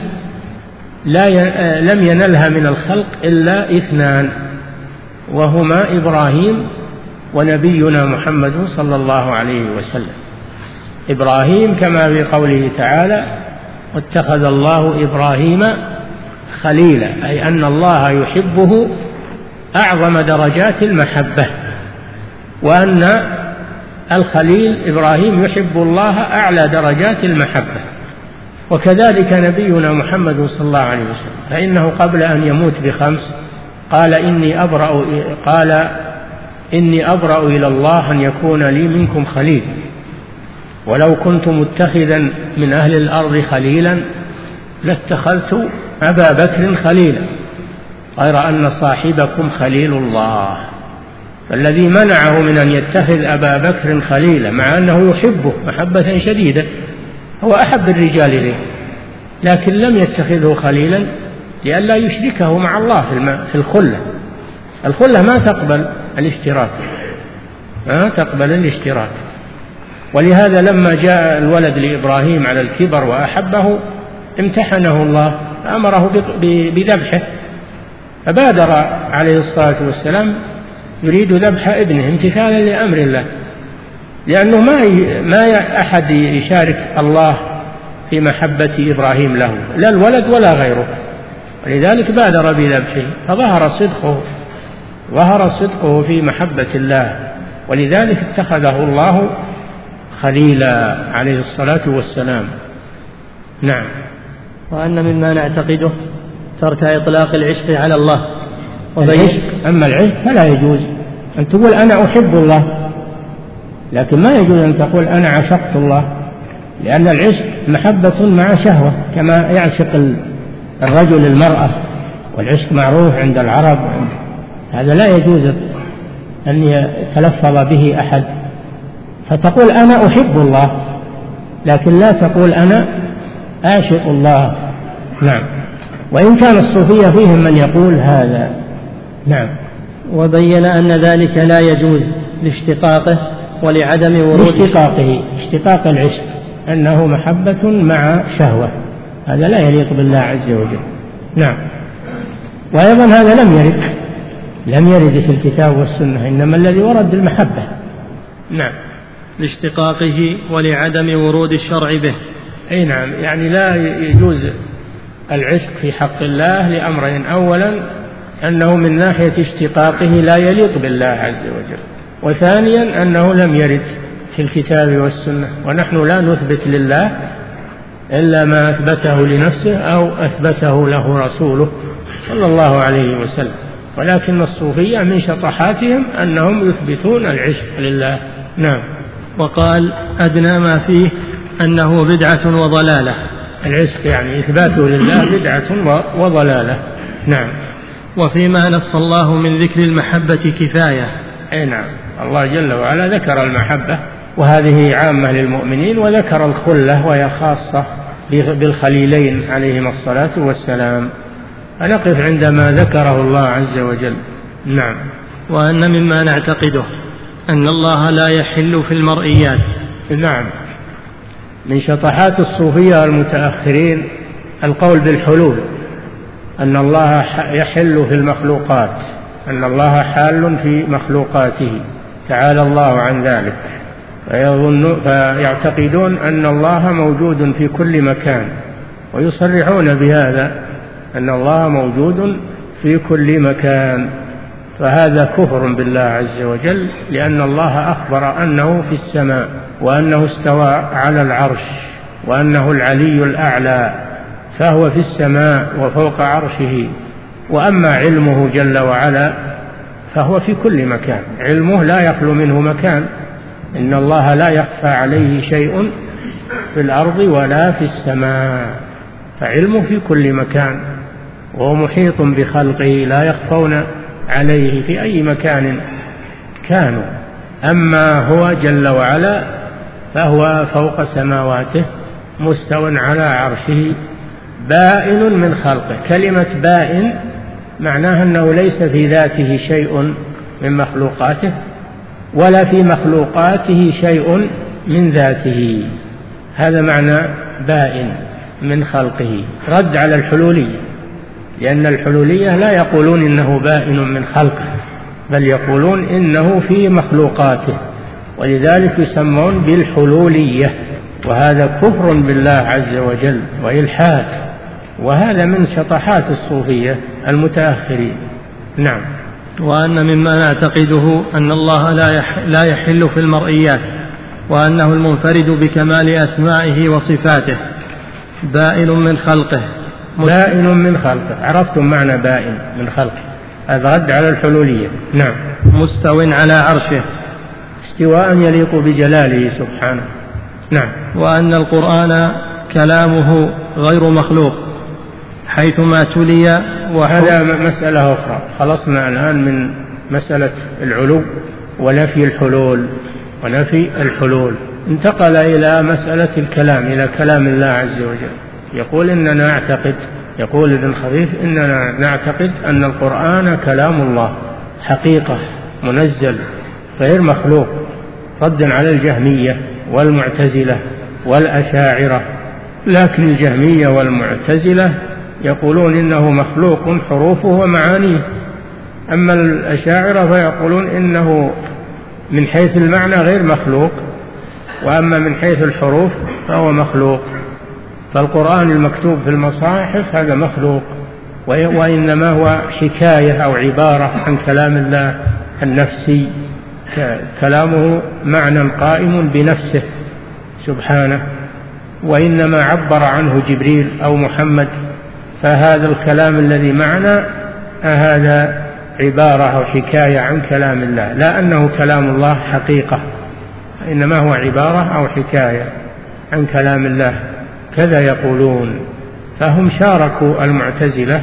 لم ينلها من الخلق إلا اثنان، وهما إبراهيم ونبينا محمد صلى الله عليه وسلم. إبراهيم كما في قوله تعالى: واتخذ الله إبراهيم خليلا، أي أن الله يحبه أعظم درجات المحبة، وأن الخليل إبراهيم يحب الله أعلى درجات المحبة. وكذلك نبينا محمد صلى الله عليه وسلم، فإنه قبل أن يموت ب5 قال: إني أبرأ إلى الله أن يكون لي منكم خليل، ولو كنت متخذا من أهل الأرض خليلا لاتخذت أبا بكر خليلا، غير أن صاحبكم خليل الله. فالذي منعه من أن يتخذ أبا بكر خليلا مع أنه يحبه محبة شديدة، هو أحب الرجال إليه، لكن لم يتخذه خليلا لئلا يشركه مع الله في الخلة. الخلة ما تقبل الاشتراك، ما تقبل الاشتراك. ولهذا لما جاء الولد لإبراهيم على الكبر وأحبه امتحنه الله فأمره بذبحه، فبادر عليه الصلاة والسلام يريد ذبح ابنه امتثالا لأمر الله، لأنه ما أحد يشارك الله في محبة إبراهيم له، لا الولد ولا غيره، ولذلك بادر بذبحه، فظهر صدقه في محبة الله، ولذلك اتخذه الله خليلا عليه الصلاة والسلام. نعم. وأن مما نعتقده ترك إطلاق العشق على الله. أما العشق فلا يجوز أن تقول أنا أحب الله، لكن ما يجوز أن تقول أنا عشقت الله، لأن العشق محبة مع شهوة، كما يعشق الرجل المرأة، والعشق معروف عند العرب، هذا لا يجوز أن يتلفظ به أحد. فتقول أنا أحب الله، لكن لا تقول أنا أعشق الله. نعم. وإن كان الصوفية فيهم من يقول هذا. نعم. وبين أن ذلك لا يجوز لاشتقاقه ولعدم ورود اشتقاق العشق أنه محبة مع شهوة، هذا لا يليق بالله عز وجل. نعم. وأيضا هذا لم يرد في الكتاب والسنة، إنما الذي ورد المحبة. نعم. لاشتقاقه ولعدم ورود الشرع به. أي نعم، يعني لا يجوز العشق في حق الله لأمرين: أولا أنه من ناحية اشتقاقه لا يليق بالله عز وجل، وثانيا أنه لم يرد في الكتاب والسنة، ونحن لا نثبت لله إلا ما أثبته لنفسه أو أثبته له رسوله صلى الله عليه وسلم. ولكن الصوفية من شطحاتهم أنهم يثبتون العشق لله. نعم. وقال: أدنى ما فيه أنه بدعة وضلالة. العشق يعني إثباته لله بدعة وضلالة. نعم. وفيما نص الله من ذكر المحبة كفاية. أي نعم، الله جل وعلا ذكر المحبة، وهذه عامة للمؤمنين، وذكر الخلة وهي خاصة بالخليلين عليهما الصلاة والسلام. فنقف عندما ذكره الله عز وجل. نعم. وأن مما نعتقده أن الله لا يحل في المرئيات. نعم. من شطحات الصوفية المتأخرين القول بالحلول، أن الله يحل في المخلوقات، أن الله حال في مخلوقاته تعالى الله عن ذلك، فيعتقدون أن الله موجود في كل مكان، ويصرحون بهذا أن الله موجود في كل مكان، فهذا كفر بالله عز وجل، لأن الله أخبر أنه في السماء، وأنه استوى على العرش، وأنه العلي الأعلى، فهو في السماء وفوق عرشه. وأما علمه جل وعلا فهو في كل مكان، علمه لا يخلو منه مكان، إن الله لا يخفى عليه شيء في الأرض ولا في السماء، فعلمه في كل مكان، وهو محيط بخلقه لا يخفون عليه في أي مكان كانوا. أما هو جل وعلا فهو فوق سماواته مستو على عرشه بائن من خلقه. كلمة بائن معناها أنه ليس في ذاته شيء من مخلوقاته، ولا في مخلوقاته شيء من ذاته، هذا معنى بائن من خلقه. رد على الحلولية، لأن الحلولية لا يقولون إنه بائن من خلقه، بل يقولون إنه في مخلوقاته، ولذلك يسمون بالحلولية، وهذا كفر بالله عز وجل وإلحاد، وهذا من شطحات الصوفية المتأخرين. نعم. وأن مما نعتقده أن الله لا يحل في المرئيات، وأنه المنفرد بكمال أسمائه وصفاته، بائن من خلقه. بائن من خلقه، عرفتم معنى بائن من خلقه، هذا رد على الحلولية. نعم. مستو على عرشه، استواء يليق بجلاله سبحانه. نعم. وأن القرآن كلامه غير مخلوق حيثما تلي. وهذا مسألة أخرى، خلصنا الآن من مسألة العلو ونفي الحلول، انتقل إلى مسألة الكلام، إلى كلام الله عز وجل. يقول ابن خفيف إننا نعتقد أن القرآن كلام الله حقيقة منزل غير مخلوق، ردا على الجهمية والمعتزلة والأشاعرة. لكن الجهمية والمعتزلة يقولون إنه مخلوق حروفه ومعانيه، أما الأشاعرة فيقولون إنه من حيث المعنى غير مخلوق، وأما من حيث الحروف فهو مخلوق. فالقرآن المكتوب في المصاحف هذا مخلوق، وإنما هو حكاية أو عبارة عن كلام الله النفسي، كلامه معنى قائم بنفسه سبحانه، وإنما عبر عنه جبريل أو محمد، فهذا الكلام الذي معنا هذا عبارة أو حكاية عن كلام الله، لا أنه كلام الله حقيقة، إنما هو عبارة أو حكاية عن كلام الله، كذا يقولون. فهم شاركوا المعتزلة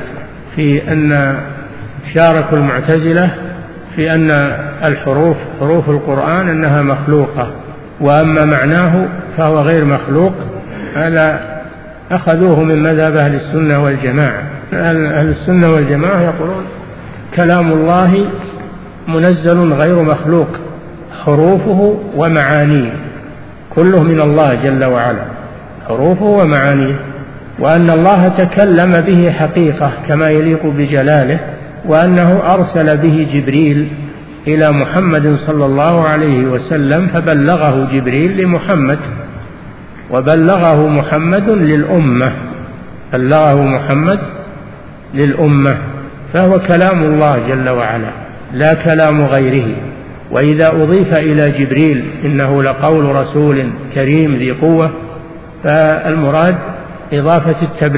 في أن حروف القرآن أنها مخلوقة، وأما معناه فهو غير مخلوق. هذا أخذوه من مذهب أهل السنة والجماعة، أهل السنة والجماعة يقولون كلام الله منزل غير مخلوق، حروفه ومعانيه كله من الله جل وعلا، حروفه ومعانيه، وأن الله تكلم به حقيقة كما يليق بجلاله، وأنه أرسل به جبريل إلى محمد صلى الله عليه وسلم فبلغه جبريل لمحمد، وبلغه محمد للأمة، بلغه محمد للأمة، فهو كلام الله جل وعلا لا كلام غيره. وإذا أضيف إلى جبريل إنه لقول رسول كريم ذي قوة، فالمراد إضافة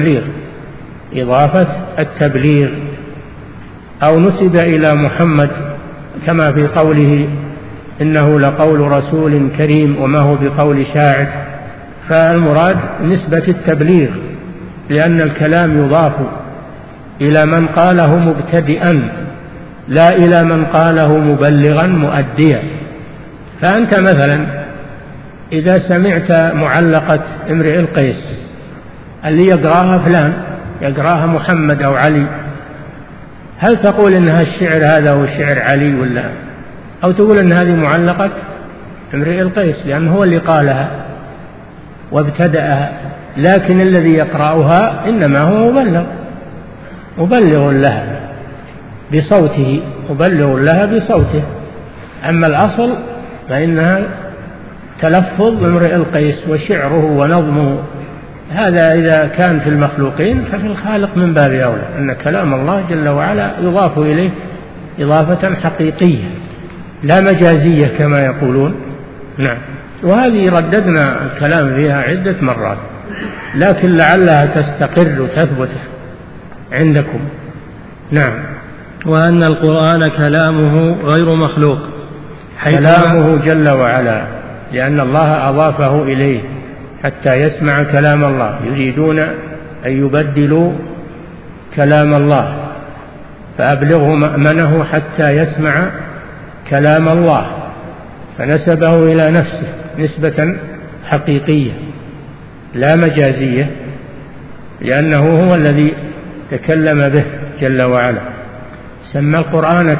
التبليغ، أو نسب إلى محمد كما في قوله إنه لقول رسول كريم وما هو بقول شاعر، فالمراد نسبة التبليغ، لأن الكلام يضاف إلى من قاله مبتدئا لا إلى من قاله مبلغا مؤديا. فأنت مثلا إذا سمعت معلقة امرئ القيس اللي يقراها فلان، يقراها محمد أو علي، هل تقول إنها الشعر هذا هو شعر علي ولا، أو تقول إن هذه معلقة امرئ القيس لأنه هو اللي قالها وابتدأها، لكن الذي يقرأها إنما هو مبلغ لها بصوته، مبلغ لها بصوته. أما الأصل فإنها تلفظ امرئ القيس وشعره ونظمه، هذا إذا كان في المخلوقين، ففي الخالق من باب أولى أن كلام الله جل وعلا يضاف إليه إضافة حقيقية لا مجازية كما يقولون. نعم، وهذه رددنا الكلام فيها عدة مرات، لكن لعلها تستقر وتثبت عندكم. نعم. وأن القرآن كلامه غير مخلوق، كلامه جل وعلا، لأن الله أضافه إليه حتى يسمع كلام الله، يريدون أن يبدلوا كلام الله، فأبلغه مأمنه حتى يسمع كلام الله، فنسبه إلى نفسه نسبة حقيقية لا مجازية، لأنه هو الذي تكلم به جل وعلا. سمى القرآن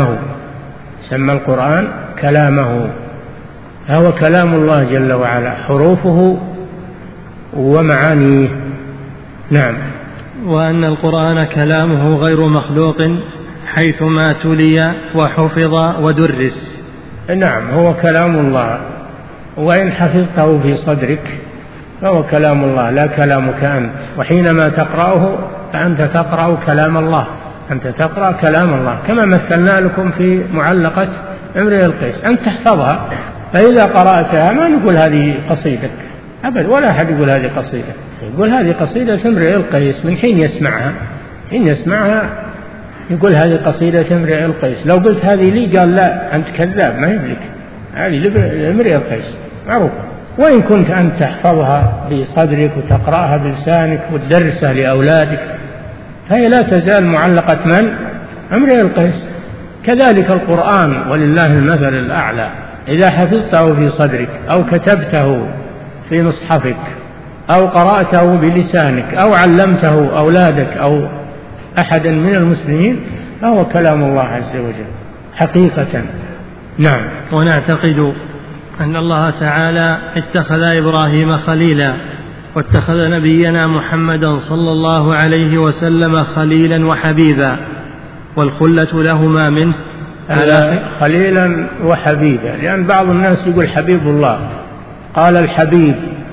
كلامه، هو كلام الله جل وعلا، حروفه ومعانيه. نعم. وأن القرآن كلامه غير مخلوق حيثما تلي وحفظ ودرس. نعم، هو كلام الله، وإن حفظته في صدرك فهو كلام الله لا كلامك أنت، وحينما تقرأه فأنت تقرأ كلام الله، أنت تقرأ كلام الله، كما مثلنا لكم في معلقة امرئ القيس، أنت تحفظها، فإذا قرأتها ما نقول هذه قصيدة أبدا، ولا أحد يقول هذه قصيدة، يقول هذه قصيدة امرئ القيس من حين يسمعها يقول هذه قصيدة امرئ القيس. لو قلت هذه لي قال لا أنت كذاب، ما يملك، هذه امرئ القيس معروف. وإن كنت أنت تحفظها بصدرك وتقرأها بلسانك وتدرسها لأولادك، فهي لا تزال معلقة من؟ امرئ القيس. كذلك القرآن ولله المثل الأعلى، إذا حفظته في صدرك أو كتبته في مصحفك أو قرأته بلسانك أو علمته أولادك أو أحدا من المسلمين، فهو كلام الله عز وجل حقيقة. نعم. ونعتقد أن الله تعالى اتخذ إبراهيم خليلا، واتخذ نبينا محمدا صلى الله عليه وسلم خليلا وحبيبا، والخلة لهما منه خليلا وحبيبا، لأن بعض الناس يقول حبيب الله، قال الحبيب،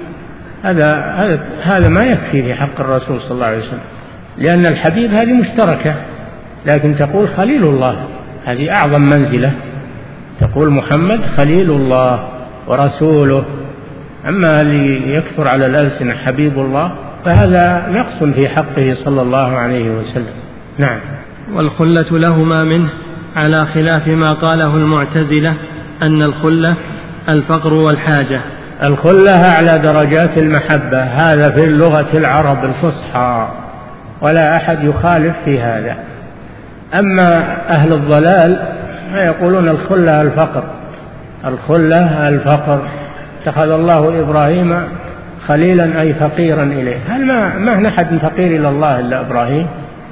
هذا ما يكفي في حق الرسول صلى الله عليه وسلم، لأن الحبيب هذه مشتركة، لكن تقول خليل الله هذه أعظم منزلة، تقول محمد خليل الله ورسوله. أما اللي يكثر على الألسنة حبيب الله فهذا نقص في حقه صلى الله عليه وسلم. نعم. والخلة لهما منه، على خلاف ما قاله المعتزلة أن الخلة الفقر والحاجة. الخلة أعلى درجات المحبة، هذا في اللغة العرب الفصحى، ولا أحد يخالف في هذا. أما أهل الضلال فيقولون الخلة الفقر، الخلة الفقر، اتخذ الله إبراهيم خليلا أي فقيرا إليه. هل ما أحد فقير إلى الله إلا إبراهيم؟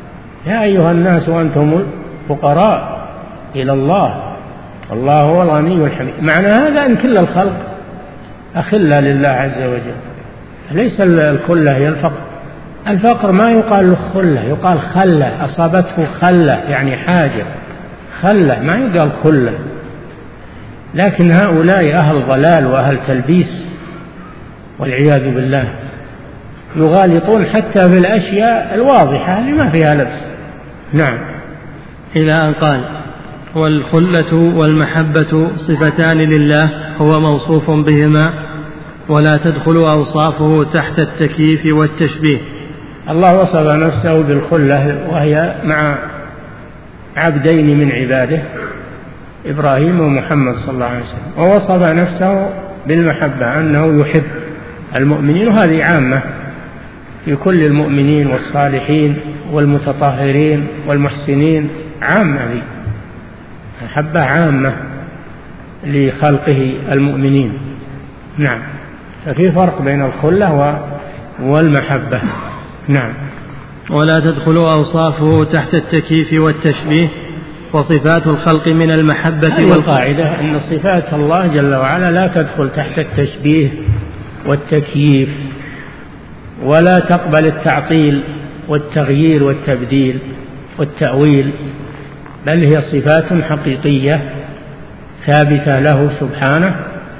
يا أيها الناس أنتم الفقراء إلى الله والله هو الغني الحميد. معنى هذا أن كل الخلق أخلة لله عز وجل، ليس الخلة هي الفقر. الفقر ما يقال له خلة، يقال خلة، أصابته خلة يعني حاجة، خلة ما يقال خلة. لكن هؤلاء أهل ضلال وأهل تلبيس والعياذ بالله، يغالطون حتى في الأشياء الواضحة اللي ما فيها لبس. نعم. إلى أن قال: والخلة والمحبة صفتان لله هو موصوف بهما ولا تدخل أوصافه تحت التكييف والتشبيه. الله وصف نفسه بالخلة وهي مع عبدين من عباده إبراهيم ومحمد صلى الله عليه وسلم، ووصف نفسه بالمحبة أنه يحب المؤمنين، وهذه عامة في كل المؤمنين والصالحين والمتطهرين والمحسنين، عامة لي محبة عامة لخلقه المؤمنين. نعم. ففي فرق بين الخلة والمحبة. نعم. ولا تدخل أوصافه تحت التكييف والتشبيه وصفات الخلق من المحبة والقاعدة أن صفات الله جل وعلا لا تدخل تحت التشبيه والتكييف، ولا تقبل التعطيل والتغيير والتبديل والتأويل، بل هي صفات حقيقية ثابتة له سبحانه،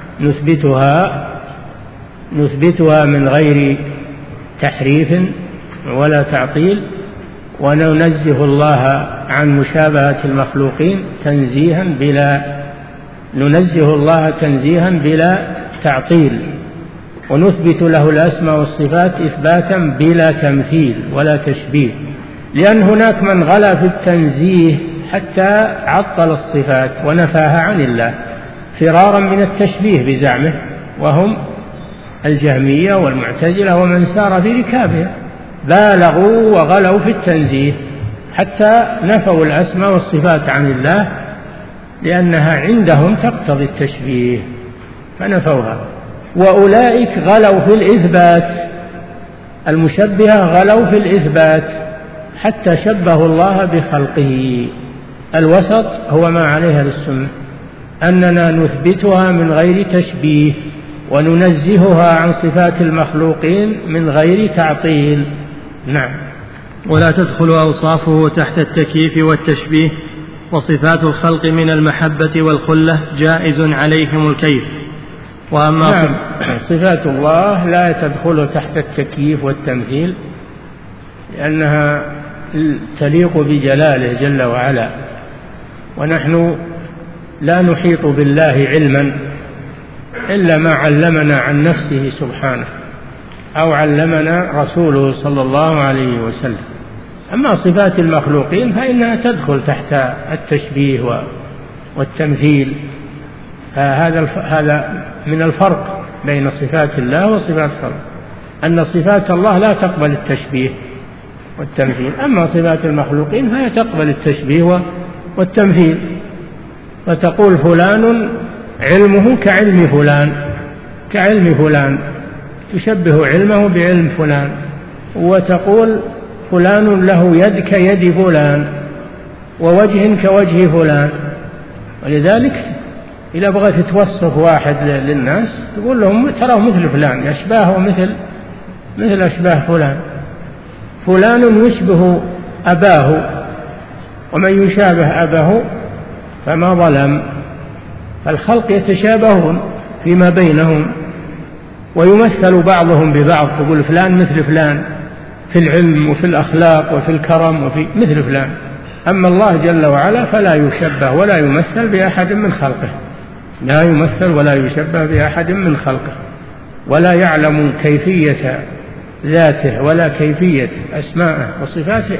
نثبتها من غير تحريف ولا تعطيل، وننزه الله عن مشابهة المخلوقين ننزه الله تنزيها بلا تعطيل، ونثبت له الأسماء والصفات إثباتا بلا تمثيل ولا تشبيه، لأن هناك من غلا في التنزيه حتى عطل الصفات ونفاها عن الله فرارا من التشبيه بزعمه، وهم الجهمية والمعتزلة ومن سار في ركابها، بالغوا وغلوا في التنزيه حتى نفوا الأسماء والصفات عن الله لأنها عندهم تقتضي التشبيه فنفوها. وأولئك غلوا في الإثبات، المشبهة غلوا في الإثبات حتى شبهوا الله بخلقه. الوسط هو ما عليها السنة، أننا نثبتها من غير تشبيه وننزهها عن صفات المخلوقين من غير تعطيل. نعم. ولا تدخل أوصافه تحت التكييف والتشبيه وصفات الخلق من المحبة والخلة جائز عليهم الكيف. وأما نعم. صفات الله لا تدخل تحت التكييف والتمثيل لأنها تليق بجلاله جل وعلا، ونحن لا نحيط بالله علما إلا ما علمنا عن نفسه سبحانه أو علمنا رسوله صلى الله عليه وسلم. أما صفات المخلوقين فإنها تدخل تحت التشبيه والتمثيل. هذا من الفرق بين صفات الله وصفات الخلق، أن صفات الله لا تقبل التشبيه والتمثيل، أما صفات المخلوقين فهي تقبل التشبيه والتمثيل، فتقول فلان علمه كعلم فلان تشبه علمه بعلم فلان، وتقول فلان له يد كيد فلان ووجه كوجه فلان. ولذلك إذا بغيت توصف واحد للناس تقول لهم تراه مثل فلان، أشباهه مثل أشباه فلان يشبه أباه، ومن يشابه أباه فما ظلم. فالخلق يتشابهون فيما بينهم ويمثل بعضهم ببعض، تقول فلان مثل فلان في العلم وفي الأخلاق وفي الكرم وفي مثل فلان. أما الله جل وعلا فلا يشبه ولا يمثل بأحد من خلقه، لا يمثل ولا يشبه بأحد من خلقه، ولا يعلم كيفية ذاته ولا كيفية أسماءه وصفاته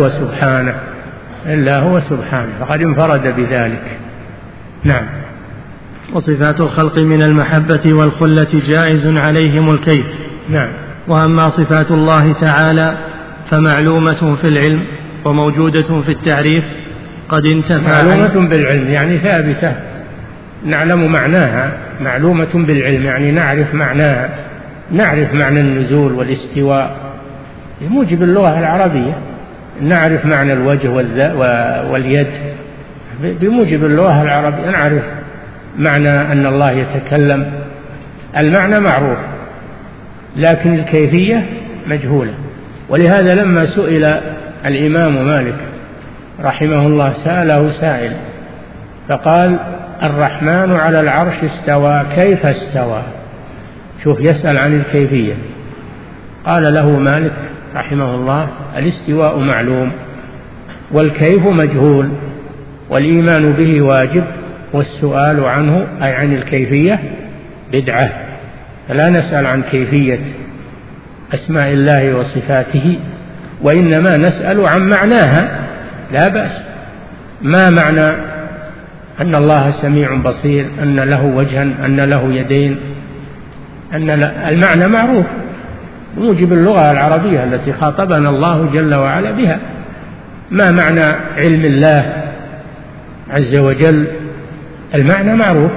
إلا هو سبحانه فقد انفرد بذلك. نعم. وصفات الخلق من المحبة والخلة جائز عليهم الكيف. نعم. وأما صفات الله تعالى فمعلومة في العلم وموجودة في التعريف قد انتفى. معلومة بالعلم يعني ثابتة نعلم معناها، معلومة بالعلم يعني نعرف معناها، نعرف معنى النزول والاستواء بموجب اللغة العربية، نعرف معنى الوجه واليد بموجب اللغة العربية، نعرف معنى أن الله يتكلم، المعنى معروف لكن الكيفية مجهولة. ولهذا لما سئل الإمام مالك رحمه الله سأله سائل فقال الرحمن على العرش استوى كيف استوى، شوف يسأل عن الكيفية. قال له مالك رحمه الله الاستواء معلوم والكيف مجهول والإيمان به واجب والسؤال عنه أي عن الكيفية بدعة، فلا نسأل عن كيفية أسماء الله وصفاته وإنما نسأل عن معناها لا بأس. ما معنى أن الله سميع بصير، أن له وجها، أن له يدين، أن المعنى معروف موجب اللغة العربية التي خاطبنا الله جل وعلا بها. ما معنى علم الله عز وجل، المعنى معروف.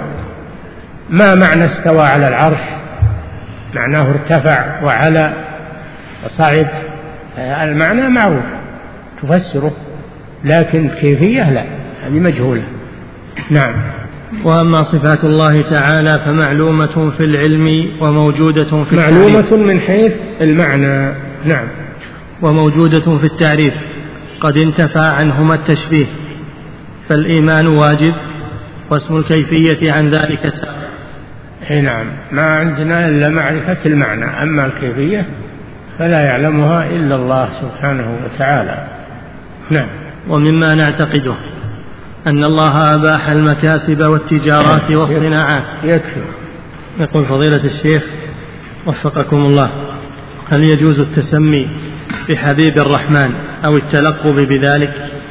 ما معنى استوى على العرش، معناه ارتفع وعلى وصعد، المعنى معروف تفسره، لكن كيفية لا، هذه مجهولة. نعم. وأما صفات الله تعالى فمعلومة في العلم وموجودة في التعريف. معلومة من حيث المعنى. نعم. وموجودة في التعريف قد انتفى عنهما التشبيه، فالإيمان واجب واسم الكيفية عن ذلك تابع. نعم، ما عندنا إلا معرفة المعنى، أما الكيفية فلا يعلمها إلا الله سبحانه وتعالى. نعم. ومما نعتقده أن الله أباح المكاسب والتجارات والصناعات. يكفي. يقول فضيلة الشيخ وفقكم الله هل يجوز التسمي بحبيب الرحمن أو التلقب بذلك؟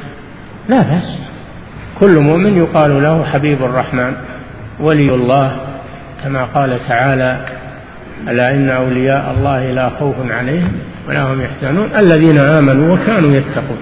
لا بأس، كل مؤمن يقال له حبيب الرحمن ولي الله، كما قال تعالى ألا إن أولياء الله لا خوف عليهم ولا هم يحزنون الذين آمنوا وكانوا يتقون.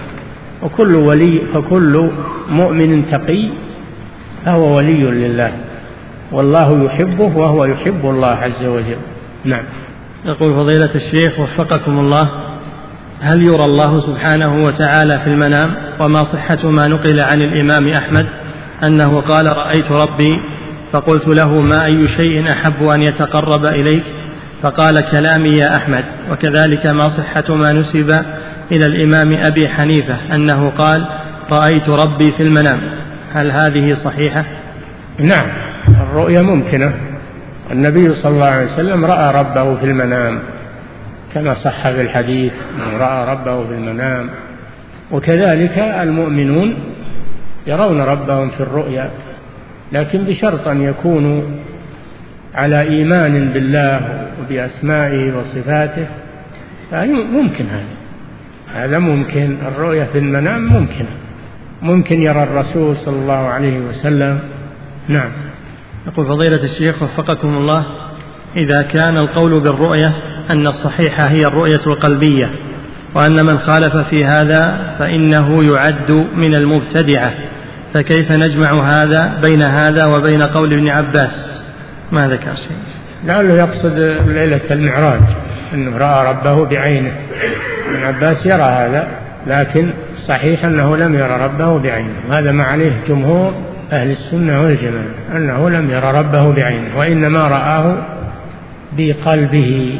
فكل مؤمن تقي فهو ولي لله، والله يحبه وهو يحب الله عز وجل. نعم. يقول فضيلة الشيخ وفقكم الله هل يرى الله سبحانه وتعالى في المنام؟ وما صحة ما نقل عن الإمام أحمد أنه قال رأيت ربي فقلت له ما أي شيء أحب أن يتقرب إليك؟ فقال كلامي يا أحمد. وكذلك ما صحة ما نسب إلى الإمام أبي حنيفة أنه قال رأيت ربي في المنام، هل هذه صحيحة؟ نعم، الرؤيا ممكنة. النبي صلى الله عليه وسلم رأى ربه في المنام كما صح في الحديث رأى ربه في المنام، وكذلك المؤمنون يرون ربهم في الرؤيا، لكن بشرط أن يكونوا على إيمان بالله وبأسمائه وصفاته، فممكن هذا ممكن. الرؤيا في المنام ممكن يرى الرسول صلى الله عليه وسلم. نعم. يقول فضيلة الشيخ وفقكم الله إذا كان القول بالرؤية أن الصحيحة هي الرؤية القلبية، وأن من خالف في هذا فإنه يعد من المبتدعة، فكيف نجمع هذا بين هذا وبين قول ابن عباس؟ ما ذكر شيء. لعله يقصد ليلة المعراج أنه رأى ربه بعينه. ابن عباس يرى هذا، لكن صحيح أنه لم يرى ربه بعينه، هذا ما عليه جمهور أهل السنة والجماعة، أنه لم يرى ربه بعينه، وإنما رآه بقلبه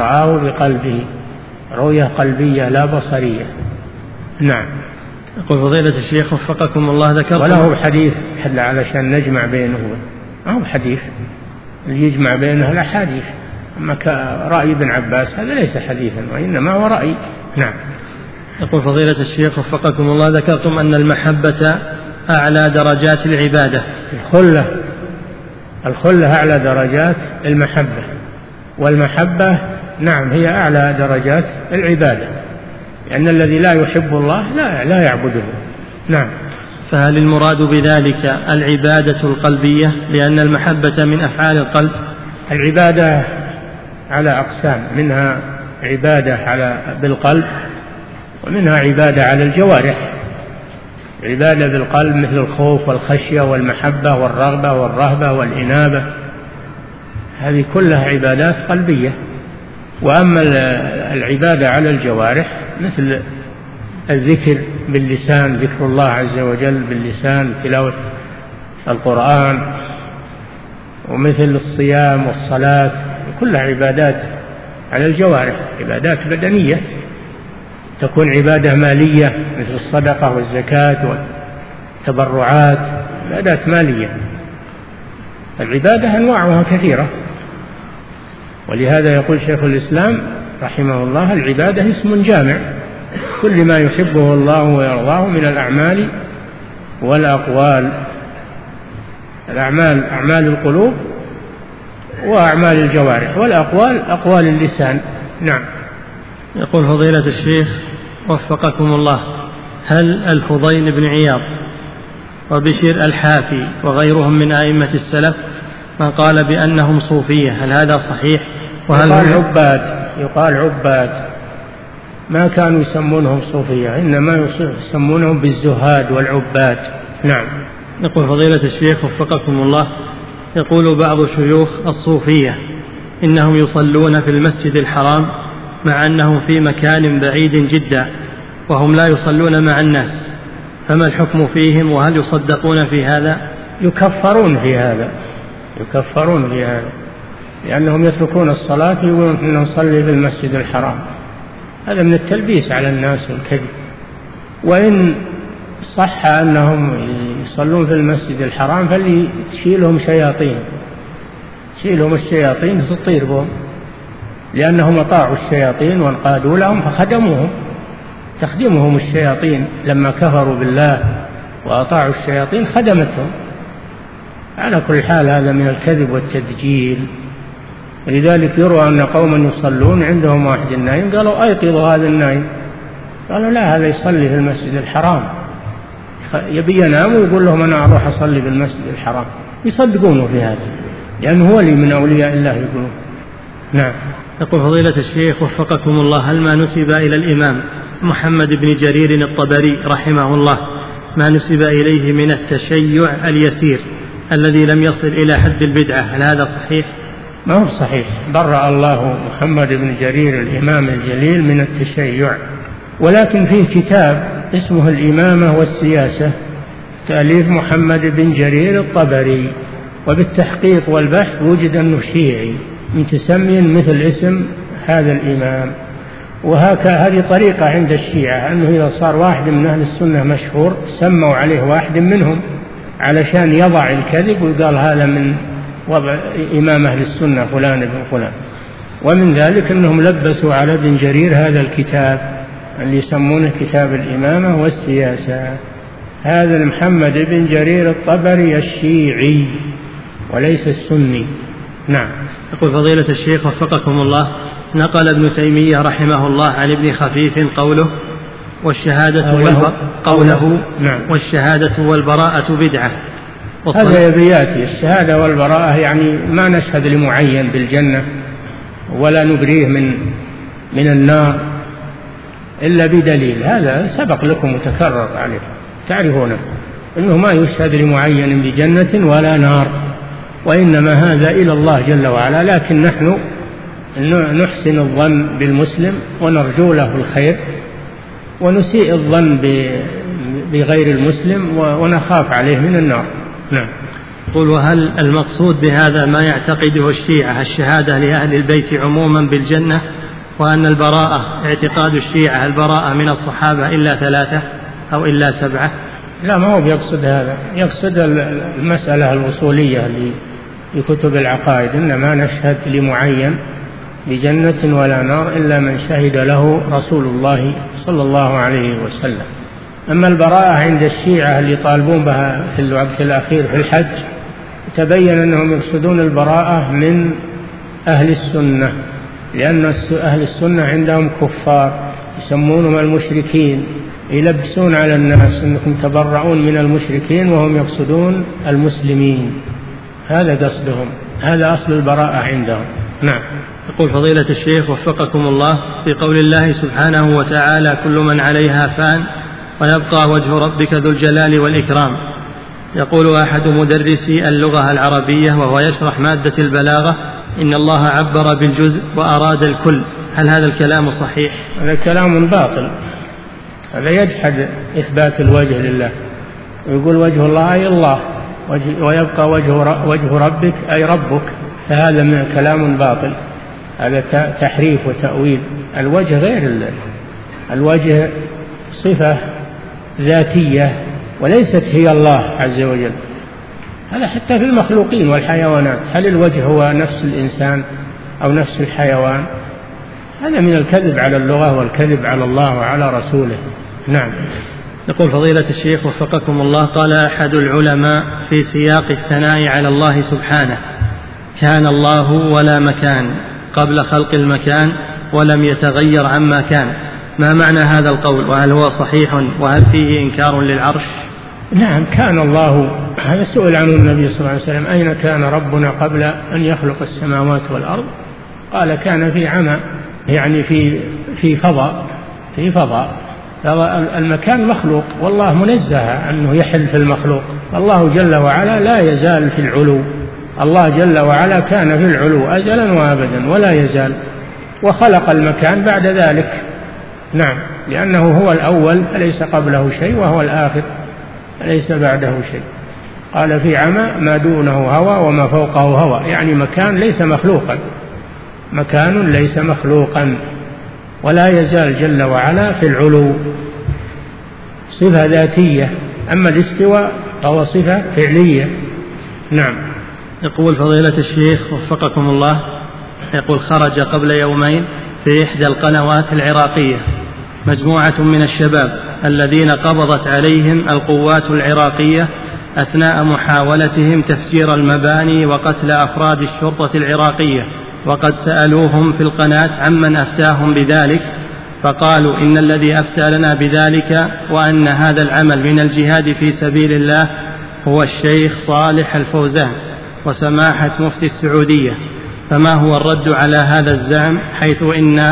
رؤية قلبية لا بصرية. نعم. يقول فضيلة الشيخ وفقكم الله ذكرت وله حديث علشان نجمع بينه، ما هو حديث اللي يجمع بينه الأحاديث، أما رأي ابن عباس هذا ليس حديثا وإنما هو رأي. نعم. يقول فضيلة الشيخ وفقكم الله ذكرتم أن المحبة أعلى درجات العبادة. الخلة أعلى درجات المحبة، والمحبة نعم هي أعلى درجات العبادة، لأن الذي لا يحب الله لا يعبده. نعم. فهل المراد بذلك العبادة القلبية، لأن المحبة من أفعال القلب؟ العبادة على أقسام، منها عبادة بالقلب، ومنها عبادة على الجوارح. عبادة بالقلب مثل الخوف والخشية والمحبة والرغبة والرهبة والإنابة، هذه كلها عبادات قلبية. وأما العبادة على الجوارح مثل الذكر باللسان، ذكر الله عز وجل باللسان، تلاوة القرآن، ومثل الصيام والصلاة، كلها عبادات على الجوارح، عبادات بدنية، تكون عبادة مالية مثل الصدقة والزكاة والتبرعات، عبادات مالية. العبادة أنواعها كثيرة، ولهذا يقول شيخ الإسلام رحمه الله: العبادة اسم جامع كل ما يحبه الله ويرضاه من الأعمال والأقوال. الأعمال أعمال القلوب وأعمال الجوارح، والأقوال أقوال اللسان. نعم. يقول فضيلة الشيخ وفقكم الله: هل الفضيل بن عياض وبشير الحافي وغيرهم من أئمة السلف من قال بأنهم صوفية، هل هذا صحيح؟ يقال عباد، ما كانوا يسمونهم صوفية، إنما يسمونهم بالزهاد والعباد. نعم. يقول فضيلة الشيخ وفقكم الله: يقول بعض شيوخ الصوفية إنهم يصلون في المسجد الحرام مع أنهم في مكان بعيد جدا وهم لا يصلون مع الناس، فما الحكم فيهم وهل يصدقون في هذا؟ يكفرون في هذا، لأنهم يتركون الصلاة يقولون إننا نصلي في المسجد الحرام. هذا من التلبيس على الناس والكذب. وإن صح أنهم يصلون في المسجد الحرام فليشيلهم الشياطين تطير بهم، لأنهم أطاعوا الشياطين وانقادوا لهم تخدمهم الشياطين لما كفروا بالله وأطاعوا الشياطين خدمتهم. على كل حال هذا من الكذب والتدجيل. ولذلك يروى أن قوما يصلون عندهم واحد نايم، قالوا أيقظوا هذا النايم، قالوا لا، هذا يصلي في المسجد الحرام، يبي ينام ويقول لهم أنا أروح أصلي في المسجد الحرام، يصدقونه في هذا لأنه ولي من أولياء الله يقولون. نعم. يقول فضيلة الشيخ وفقكم الله: هل ما نسب إلى الإمام محمد بن جرير الطبري رحمه الله ما نسب إليه من التشيع اليسير الذي لم يصل إلى حد البدعة، هل هذا صحيح؟ ما هو صحيح، برأ الله محمد بن جرير الإمام الجليل من التشيع، ولكن فيه كتاب اسمه الإمامة والسياسة تأليف محمد بن جرير الطبري، وبالتحقيق والبحث وجد أنه شيعي متسمي مثل اسم هذا الإمام. وهذه طريقة عند الشيعة، أنه إذا صار واحد من أهل السنة مشهور سموا عليه واحد منهم علشان يضع الكذب ويقال هذا من وضع إمام أهل السنة فلان بن فلان. ومن ذلك أنهم لبسوا على ابن جرير هذا الكتاب اللي يسمونه كتاب الإمامة والسياسة. هذا محمد بن جرير الطبري الشيعي وليس السني. نعم. يقول فضيلة الشيخ وفقكم الله: نقل ابن تيمية رحمه الله عن ابن خفيف قوله والشهادة والبراءة بدعة. هذا يبياتي الشهادة والبراءة، يعني ما نشهد لمعين بالجنة ولا نبريه من النار إلا بدليل، هذا سبق لكم وتكرر عليكم، تعرفونه أنه ما يشهد لمعين بجنة ولا نار، وإنما هذا إلى الله جل وعلا. لكن نحن نحسن الظن بالمسلم ونرجو له الخير، ونسيء الظن بغير المسلم ونخاف عليه من النار. نعم. قل: وهل المقصود بهذا ما يعتقده الشيعة الشهادة لأهل البيت عموما بالجنة، وأن البراءة اعتقاد الشيعة البراءة من الصحابة إلا 3 أو إلا 7؟ لا، ما هو بيقصد هذا، يقصد المسألة الوصولية اللي في كتب العقائد، إنما نشهد لمعين بجنة ولا نار إلا من شهد له رسول الله صلى الله عليه وسلم. أما البراءة عند الشيعة اللي يطالبون بها في الوقت الأخير في الحج، تبين أنهم يقصدون البراءة من أهل السنة، لأن أهل السنة عندهم كفار يسمونهم المشركين، يلبسون على الناس أنكم تبرؤون من المشركين وهم يقصدون المسلمين، هذا قصدهم، هذا أصل البراءة عندهم. نعم. يقول فضيلة الشيخ وفقكم الله: في قول الله سبحانه وتعالى: كل من عليها فان ويبقى وجه ربك ذو الجلال والإكرام، يقول أحد مدرسي اللغة العربية وهو يشرح مادة البلاغة: إن الله عبر بالجزء وأراد الكل، هل هذا الكلام صحيح؟ هذا كلام باطل، هذا يجحد إثبات الوجه لله، ويقول وجه الله أي الله، ويبقى وجه ربك أي ربك، فهذا من كلام باطل، هذا تحريف وتأويل. الوجه غير الوجه صفة ذاتية وليست هي الله عز وجل. هذا حتى في المخلوقين والحيوانات، هل الوجه هو نفس الإنسان أو نفس الحيوان؟ هذا من الكذب على اللغة والكذب على الله وعلى رسوله. نعم. يقول فضيلة الشيخ وفقكم الله، قال أحد العلماء في سياق الثناء على الله سبحانه: كان الله ولا مكان قبل خلق المكان ولم يتغير عما كان. ما معنى هذا القول، وهل هو صحيح، وهل فيه إنكار للعرش؟ نعم، كان الله، هذا سئل عنه النبي صلى الله عليه وسلم: أين كان ربنا قبل أن يخلق السماوات والأرض؟ قال: كان في عمى، يعني في فضاء. المكان مخلوق، والله منزه أنه يحل في المخلوق. الله جل وعلا لا يزال في العلو، الله جل وعلا كان في العلو أزلا وأبدا ولا يزال، وخلق المكان بعد ذلك. نعم، لأنه هو الأول فليس قبله شيء، وهو الآخر فليس بعده شيء. قال: في عمى ما دونه هوى وما فوقه هوى، يعني مكان ليس مخلوقا، مكان ليس مخلوقا، ولا يزال جل وعلا في العلو، صفة ذاتية. أما الاستواء فهو صفة فعلية. نعم. يقول فضيلة الشيخ وفقكم الله، يقول: خرج قبل يومين في إحدى القنوات العراقية مجموعة من الشباب الذين قبضت عليهم القوات العراقية أثناء محاولتهم تفجير المباني وقتل أفراد الشرطة العراقية، وقد سألوهم في القناة عمن أفتاهم بذلك، فقالوا إن الذي أفتى لنا بذلك وأن هذا العمل من الجهاد في سبيل الله هو الشيخ صالح الفوزان وسماحة مفتي السعودية. فما هو الرد على هذا الزعم، حيث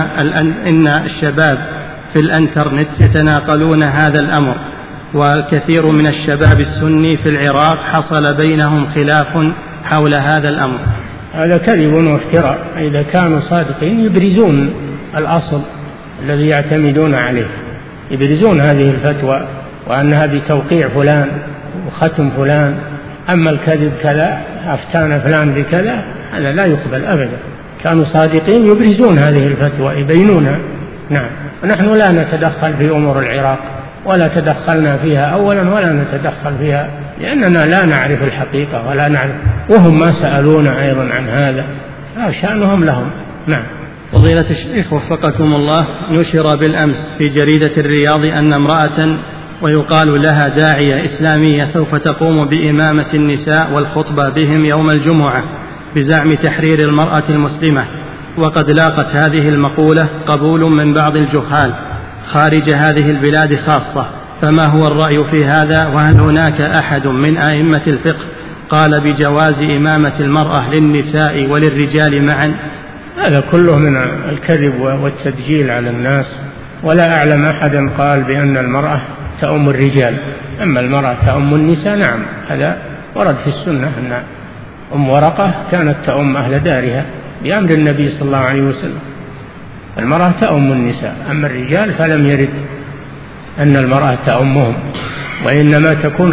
إن الشباب في الانترنت يتناقلون هذا الأمر، والكثير من الشباب السني في العراق حصل بينهم خلاف حول هذا الأمر؟ هذا كذب وافتراء. إذا كانوا صادقين يبرزون الأصل الذي يعتمدون عليه، يبرزون هذه الفتوى وأنها بتوقيع فلان وختم فلان. أما الكذب كذا أفتانا فلان بكذا، هذا لا يقبل أبدا. كانوا صادقين يبرزون هذه الفتوى يبينونها. نعم. ونحن لا نتدخل في أمور العراق، ولا تدخلنا فيها أولا ولا نتدخل فيها، لأننا لا نعرف الحقيقة ولا نعرف، وهم ما سألونا أيضا عن هذا، شأنهم لهم. نعم. فضيلة الشيخ وفقكم الله، نشر بالأمس في جريدة الرياض أن امرأة ويقال لها داعية إسلامية سوف تقوم بإمامة النساء والخطبة بهم يوم الجمعة بزعم تحرير المرأة المسلمة، وقد لاقت هذه المقولة قبول من بعض الجهال خارج هذه البلاد خاصة، فما هو الرأي في هذا؟ وهل هناك أحد من أئمة الفقه قال بجواز إمامة المرأة للنساء وللرجال معا؟ هذا كله من الكذب والتدجيل على الناس، ولا أعلم أحدا قال بأن المرأة تؤم الرجال. أما المرأة تؤم النساء، نعم، هذا ورد في السنة أن أم ورقة كانت تؤم أهل دارها بأمر النبي صلى الله عليه وسلم. المرأة تؤم النساء، أما الرجال فلم يرد أن المرأة تؤمهم، وإنما تكون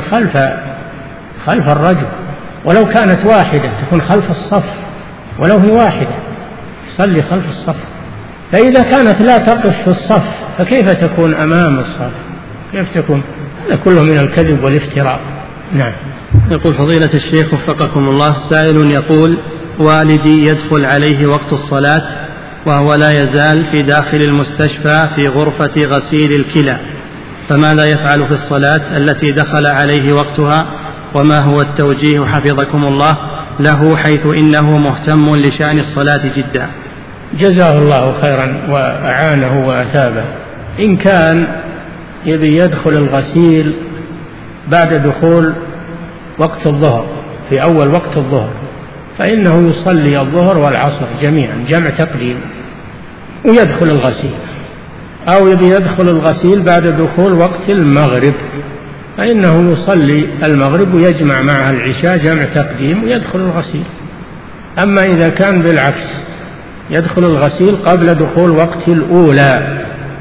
خلف الرجل، ولو كانت واحدة تكون خلف الصف، ولو هي واحدة تصلي خلف الصف. فإذا كانت لا تقف في الصف فكيف تكون أمام الصف؟ كيف تكون؟ هذا كله من الكذب والافتراء. نعم. يقول فضيلة الشيخ وفقكم الله، سائل يقول: والدي يدخل عليه وقت الصلاة وهو لا يزال في داخل المستشفى في غرفة غسيل الكلى، فماذا يفعل في الصلاة التي دخل عليه وقتها؟ وما هو التوجيه حفظكم الله له، حيث إنه مهتم لشأن الصلاة جدا؟ جزاه الله خيرا وأعانه وأثابه. إن كان يبي يدخل الغسيل بعد دخول وقت الظهر، في أول وقت الظهر، فإنه يصلي الظهر والعصر جميعا جمع تقديم ويدخل الغسيل، أو يبي يدخل الغسيل بعد دخول وقت المغرب، فإنه يصلي المغرب ويجمع معها العشاء جمع تقديم ويدخل الغسيل. أما إذا كان بالعكس، يدخل الغسيل قبل دخول وقت الأولى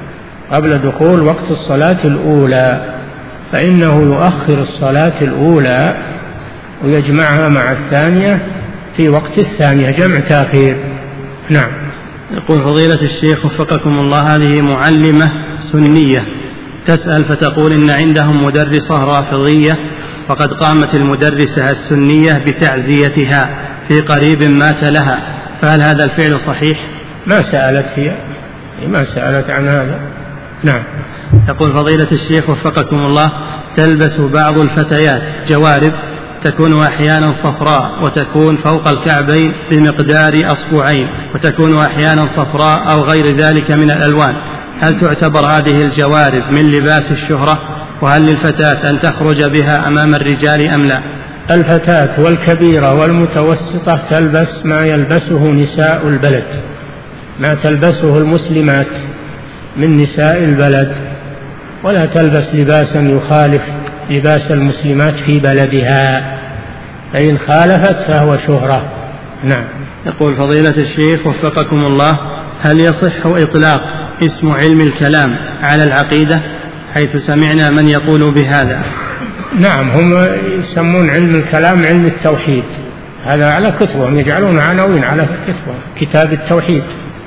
قبل دخول وقت الصلاة الأولى، فإنه يؤخر الصلاة الأولى ويجمعها مع الثانية في وقت الثانية، جمع تأخير. نعم. يقول فضيلة الشيخ وفقكم الله، هذه معلمة سنية تسأل فتقول إن عندهم مدرسة رافضية وقد قامت المدرسة السنية بتعزيتها في قريب مات لها، فهل هذا الفعل صحيح؟ ما سألت هي، ما سألت عن هذا. نعم. يقول فضيلة الشيخ وفقكم الله، تلبس بعض الفتيات جوارب تكون أحيانا صفراء وتكون فوق الكعبين بمقدار أصبعين، وتكون أحيانا صفراء أو غير ذلك من الألوان، هل تعتبر هذه الجوارب من لباس الشهرة؟ وهل للفتاة أن تخرج بها أمام الرجال أم لا؟ الفتاة والكبيرة والمتوسطة تلبس ما يلبسه نساء البلد، ما تلبسه المسلمات من نساء البلد، ولا تلبس لباسا يخالف لباس المسلمات في بلدها، فإن خالفت فهو شهرة. نعم. يقول فضيلة الشيخ وفقكم الله، هل يصح إطلاق اسم علم الكلام على العقيدة، حيث سمعنا من يقول بهذا؟ نعم، هم يسمون علم الكلام علم التوحيد، هذا على كتبهم، يجعلون عناوين على كتبهم كتاب التوحيد،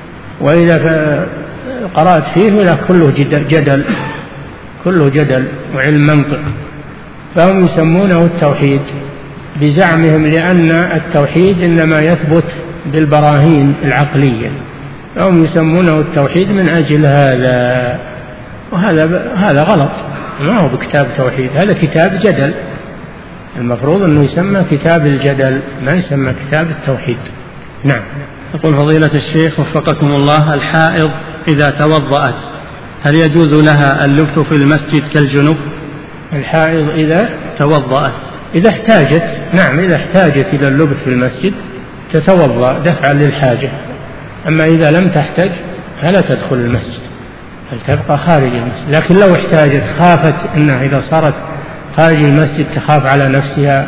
وإذا قرأت فيه كله جدل، كله جدل وعلم منطق، فهم يسمونه التوحيد بزعمهم، لأن التوحيد إنما يثبت بالبراهين العقلية، فهم يسمونه التوحيد من أجل هذا، وهذا غلط، ما هو بكتاب توحيد، هذا كتاب جدل، المفروض أنه يسمى كتاب الجدل، ما يسمى كتاب التوحيد. نعم. يقول فضيلة الشيخ وفقكم الله، الحائض إذا توضأت هل يجوز لها اللبث في المسجد كالجنوب؟ الحائض إذا توضأت، إذا احتاجت، نعم، إذا احتاجت إلى اللبث في المسجد تتوضأ دفعا للحاجة، أما إذا لم تحتاج فلا تدخل المسجد، بل تبقى خارج المسجد. لكن لو احتاجت، خافت أنها إذا صارت خارج المسجد تخاف على نفسها،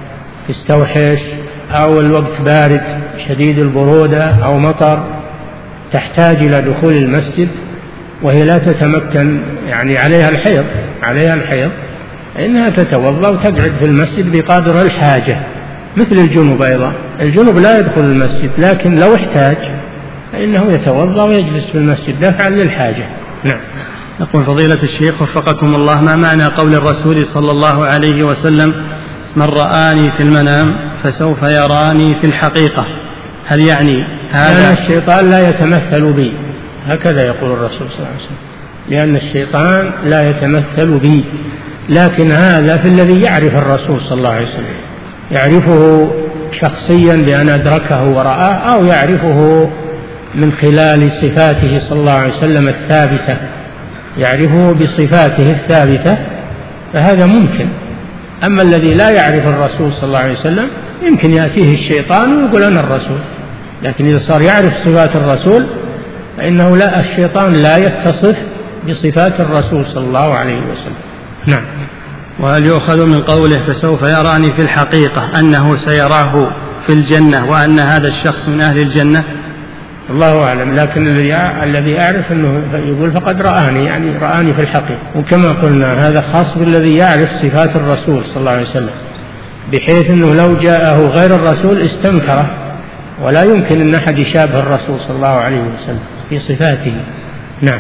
تستوحش، أو الوقت بارد شديد البرودة أو مطر، تحتاج إلى دخول المسجد وهي لا تتمكن، يعني عليها الحيض، إنها تتوضأ وتقعد في المسجد بقدر الحاجة، مثل الجنوب أيضا، الجنوب لا يدخل المسجد، لكن لو احتاج فإنه يتوضأ ويجلس في المسجد دفعا للحاجة. نعم. يقول فضيلة الشيخ وفقكم الله، ما معنى قول الرسول صلى الله عليه وسلم: من رآني في المنام فسوف يراني في الحقيقة؟ هل يعني هذا؟ لأن الشيطان لا يتمثل بي، هكذا يقول الرسول صلى الله عليه وسلم، لأن الشيطان لا يتمثل بي، لكن هذا في الذي يعرف الرسول صلى الله عليه وسلم، يعرفه شخصيا بأن أدركه ورآه، أو يعرفه من خلال صفاته صلى الله عليه وسلم الثابتة، يعرفه بصفاته الثابتة، فهذا ممكن. أما الذي لا يعرف الرسول صلى الله عليه وسلم يمكن يأتيه الشيطان ويقول أنا الرسول، لكن إذا صار يعرف صفات الرسول فإنه الشيطان لا يتصف بصفات الرسول صلى الله عليه وسلم. نعم. وهل يؤخذ من قوله فسوف يراني في الحقيقة أنه سيراه في الجنة، وأن هذا الشخص من أهل الجنة؟ الله أعلم، لكن الذي أعرف أنه يقول فقد رآني، يعني رآني في الحقيقة، وكما قلنا هذا خاص بالذي يعرف صفات الرسول صلى الله عليه وسلم، بحيث أنه لو جاءه غير الرسول استنكره، ولا يمكن أن أحد يشابه الرسول صلى الله عليه وسلم في صفاته. نعم.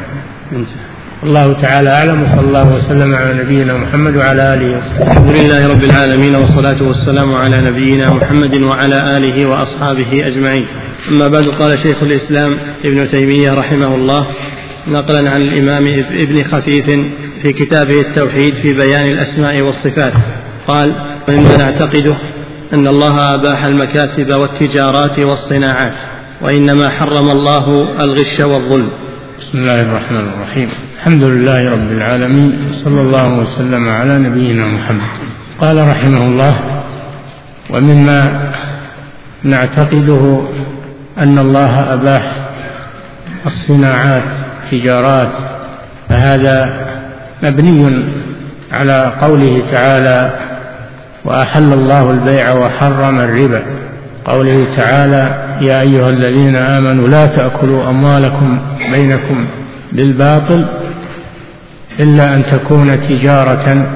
الله تعالى أعلم، وصلى الله وسلم على نبينا محمد وعلى آله وصحبه. الحمد لله رب العالمين، والصلاة والسلام على نبينا محمد وعلى آله وأصحابه أجمعين. أما بعد، قال شيخ الإسلام ابن تيمية رحمه الله نقلا عن الإمام ابن خفيف في كتابه التوحيد في بيان الأسماء والصفات قال: وإننا نعتقد أن الله أباح المكاسب والتجارات والصناعات، وإنما حرم الله الغش والظلم. بسم الله الرحمن الرحيم، الحمد لله رب العالمين، صلى الله وسلم على نبينا محمد. قال رحمه الله: ومما نعتقده أن الله أباح الصناعات تجارات، فهذا مبني على قوله تعالى: وأحل الله البيع وحرم الربا، قوله تعالى: يا أيها الذين آمنوا لا تأكلوا أموالكم بينكم بالباطل إلا أن تكون تجارة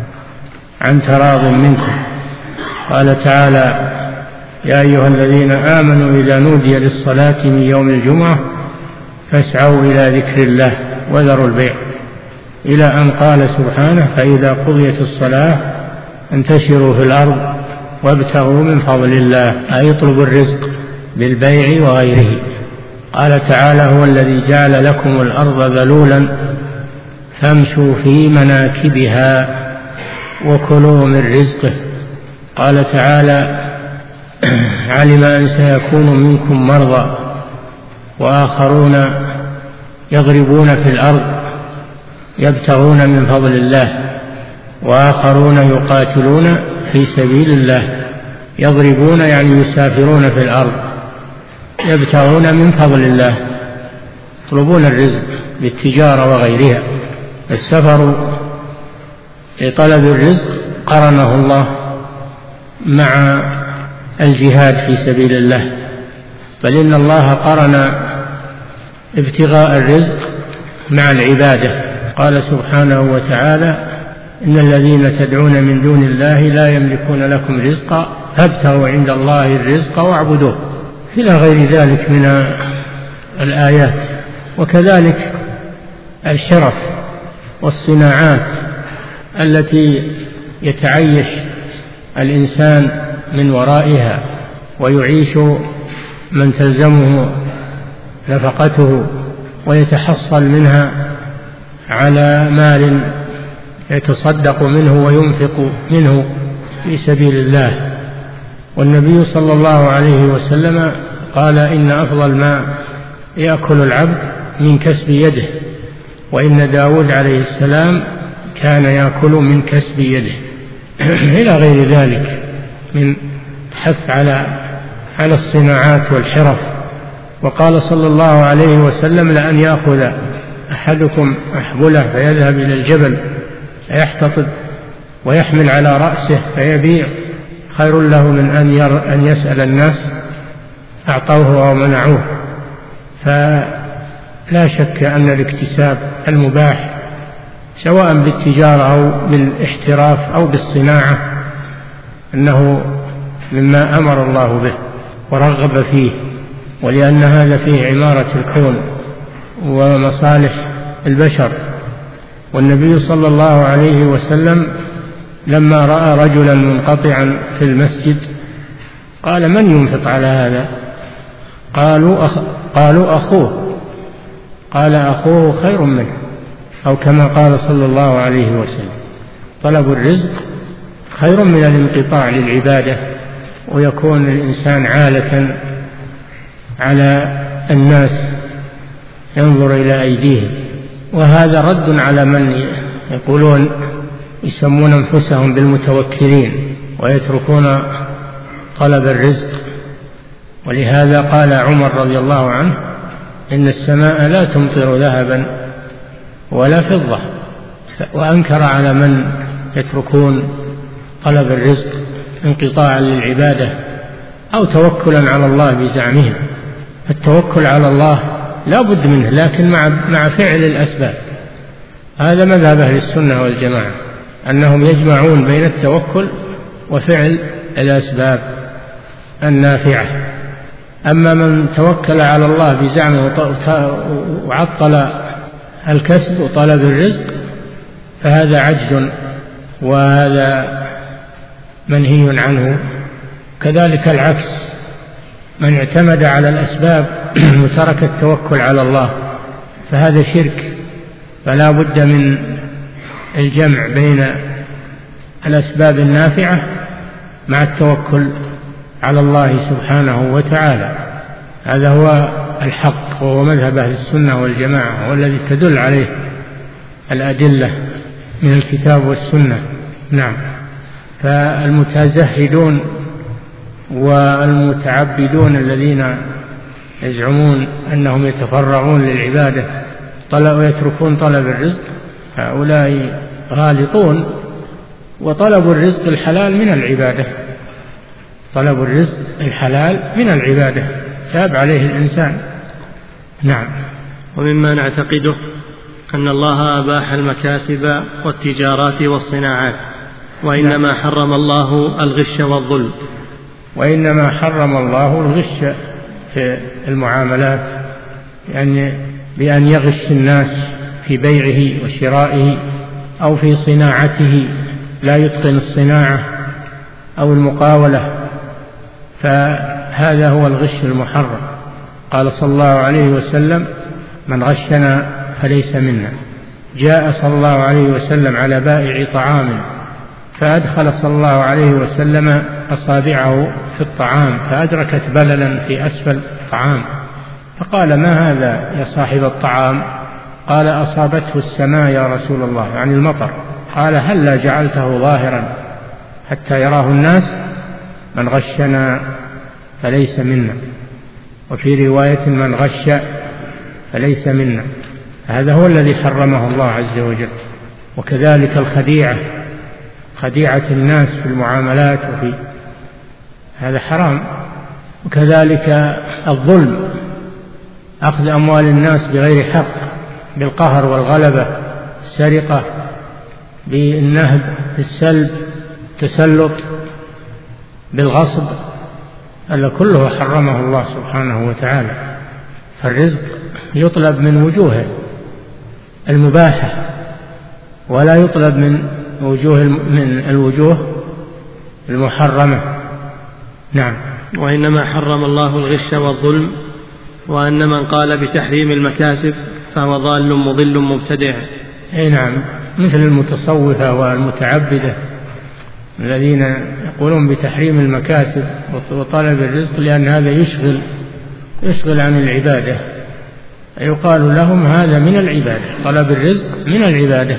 عن تراض منكم. قال تعالى: يا أيها الذين آمنوا إذا نودي للصلاة من يوم الجمعة فاسعوا إلى ذكر الله وذروا البيع، إلى أن قال سبحانه: فإذا قضيت الصلاة انتشروا في الأرض وابتغوا من فضل الله، أي اطلبوا الرزق بالبيع وغيره. قال تعالى: هو الذي جعل لكم الأرض ذلولا فامشوا في مناكبها وكلوا من رزقه. قال تعالى: علم أن سيكون منكم مرضى وآخرون يضربون في الأرض يبتغون من فضل الله، وآخرون يقاتلون في سبيل الله. يضربون يعني يسافرون في الأرض، يبتغون من فضل الله، يطلبون الرزق بالتجارة وغيرها. السفر لطلب الرزق قرنه الله مع الجهاد في سبيل الله، بل إن الله قرن ابتغاء الرزق مع العبادة. قال سبحانه وتعالى: إن الذين تدعون من دون الله لا يملكون لكم رزقا فابتغوا عند الله الرزق واعبدوه، إلى غير ذلك من الآيات. وكذلك الشرف والصناعات التي يتعيش الإنسان من ورائها ويعيش من تلزمه نفقته ويتحصل منها على مال يتصدق منه وينفق منه في سبيل الله. والنبي صلى الله عليه وسلم قال: إن أفضل ما يأكل العبد من كسب يده، وإن داود عليه السلام كان يأكل من كسب يده، إلى غير ذلك من حث على الصناعات والحرف. وقال صلى الله عليه وسلم: لأن يأخذ أحدكم أحبله فيذهب إلى الجبل فيحتطب ويحمل على رأسه فيبيع خير له من أن يسأل الناس أعطوه أو منعوه. فلا شك أن الاكتساب المباح سواء بالتجارة أو بالاحتراف أو بالصناعة أنه مما أمر الله به ورغب فيه، ولأن هذا فيه عمارة الكون ومصالح البشر. والنبي صلى الله عليه وسلم لما رأى رجلا منقطعا في المسجد قال: من ينفق على هذا؟ قالوا أخوه. قال: أخوه خير منه، أو كما قال صلى الله عليه وسلم: طلب الرزق خير من الانقطاع للعبادة، ويكون الإنسان عالة على الناس ينظر إلى أيديهم. وهذا رد على من يقولون يسمون أنفسهم بالمتوكلين ويتركون طلب الرزق. ولهذا قال عمر رضي الله عنه: إن السماء لا تمطر ذهبا ولا فضة. وأنكر على من يتركون طلب الرزق انقطاعا للعبادة أو توكلا على الله بزعمهم. التوكل على الله لا بد منه، لكن مع فعل الأسباب. هذا مذهب أهل السنة والجماعة، أنهم يجمعون بين التوكل وفعل الأسباب النافعة. أما من توكل على الله بزعمه وعطل الكسب وطلب الرزق فهذا عجز، وهذا منهي عنه. كذلك العكس، من اعتمد على الأسباب وترك التوكل على الله فهذا شرك. فلا بد من الجمع بين الأسباب النافعة مع التوكل على الله سبحانه وتعالى. هذا هو الحق، وهو مذهب أهل السنة والجماعة، والذي تدل عليه الأدلة من الكتاب والسنة. نعم. فالمتزهدون والمتعبدون الذين يزعمون أنهم يتفرغون للعبادة ويتركون طلب الرزق هؤلاء غالطون. وطلب الرزق الحلال من العبادة، طلب الرزق الحلال من العبادة تاب عليه الإنسان. نعم. ومما نعتقده أن الله أباح المكاسب والتجارات والصناعات، وإنما حرم الله الغش والظلم. وإنما حرم الله الغش في المعاملات، يعني بأن يغش الناس في بيعه وشرائه أو في صناعته، لا يتقن الصناعة أو المقاولة، فهذا هو الغش المحرم. قال صلى الله عليه وسلم: من غشنا فليس منا. جاء صلى الله عليه وسلم على بائع طعام فأدخل صلى الله عليه وسلم أصابعه في الطعام فأدركت بللا في أسفل الطعام، فقال: ما هذا يا صاحب الطعام؟ قال: أصابته السماء يا رسول الله، يعني المطر. قال: هلا جعلته ظاهرا حتى يراه الناس؟ من غشنا فليس منا. وفي رواية: من غش فليس منا. هذا هو الذي حرمه الله عز وجل. وكذلك الخديعة، خديعة الناس في المعاملات هذا حرام. وكذلك الظلم، أخذ أموال الناس بغير حق، بالقهر والغلبة، السرقة، بالنهب، بالسلب، التسلط، بالغصب، هذا كله حرمه الله سبحانه وتعالى. فالرزق يطلب من وجوه المباحة ولا يطلب من الوجوه المحرمة. نعم. وإنما حرم الله الغش والظلم، وأن من قال بتحريم المكاسب فهو ضال مضل مبتدع. أي نعم، مثل المتصوفة والمتعبدة الذين يقولون بتحريم المكاسب وطلب الرزق، لأن هذا يشغل عن العبادة. يقال لهم هذا من العبادة، طلب الرزق من العبادة،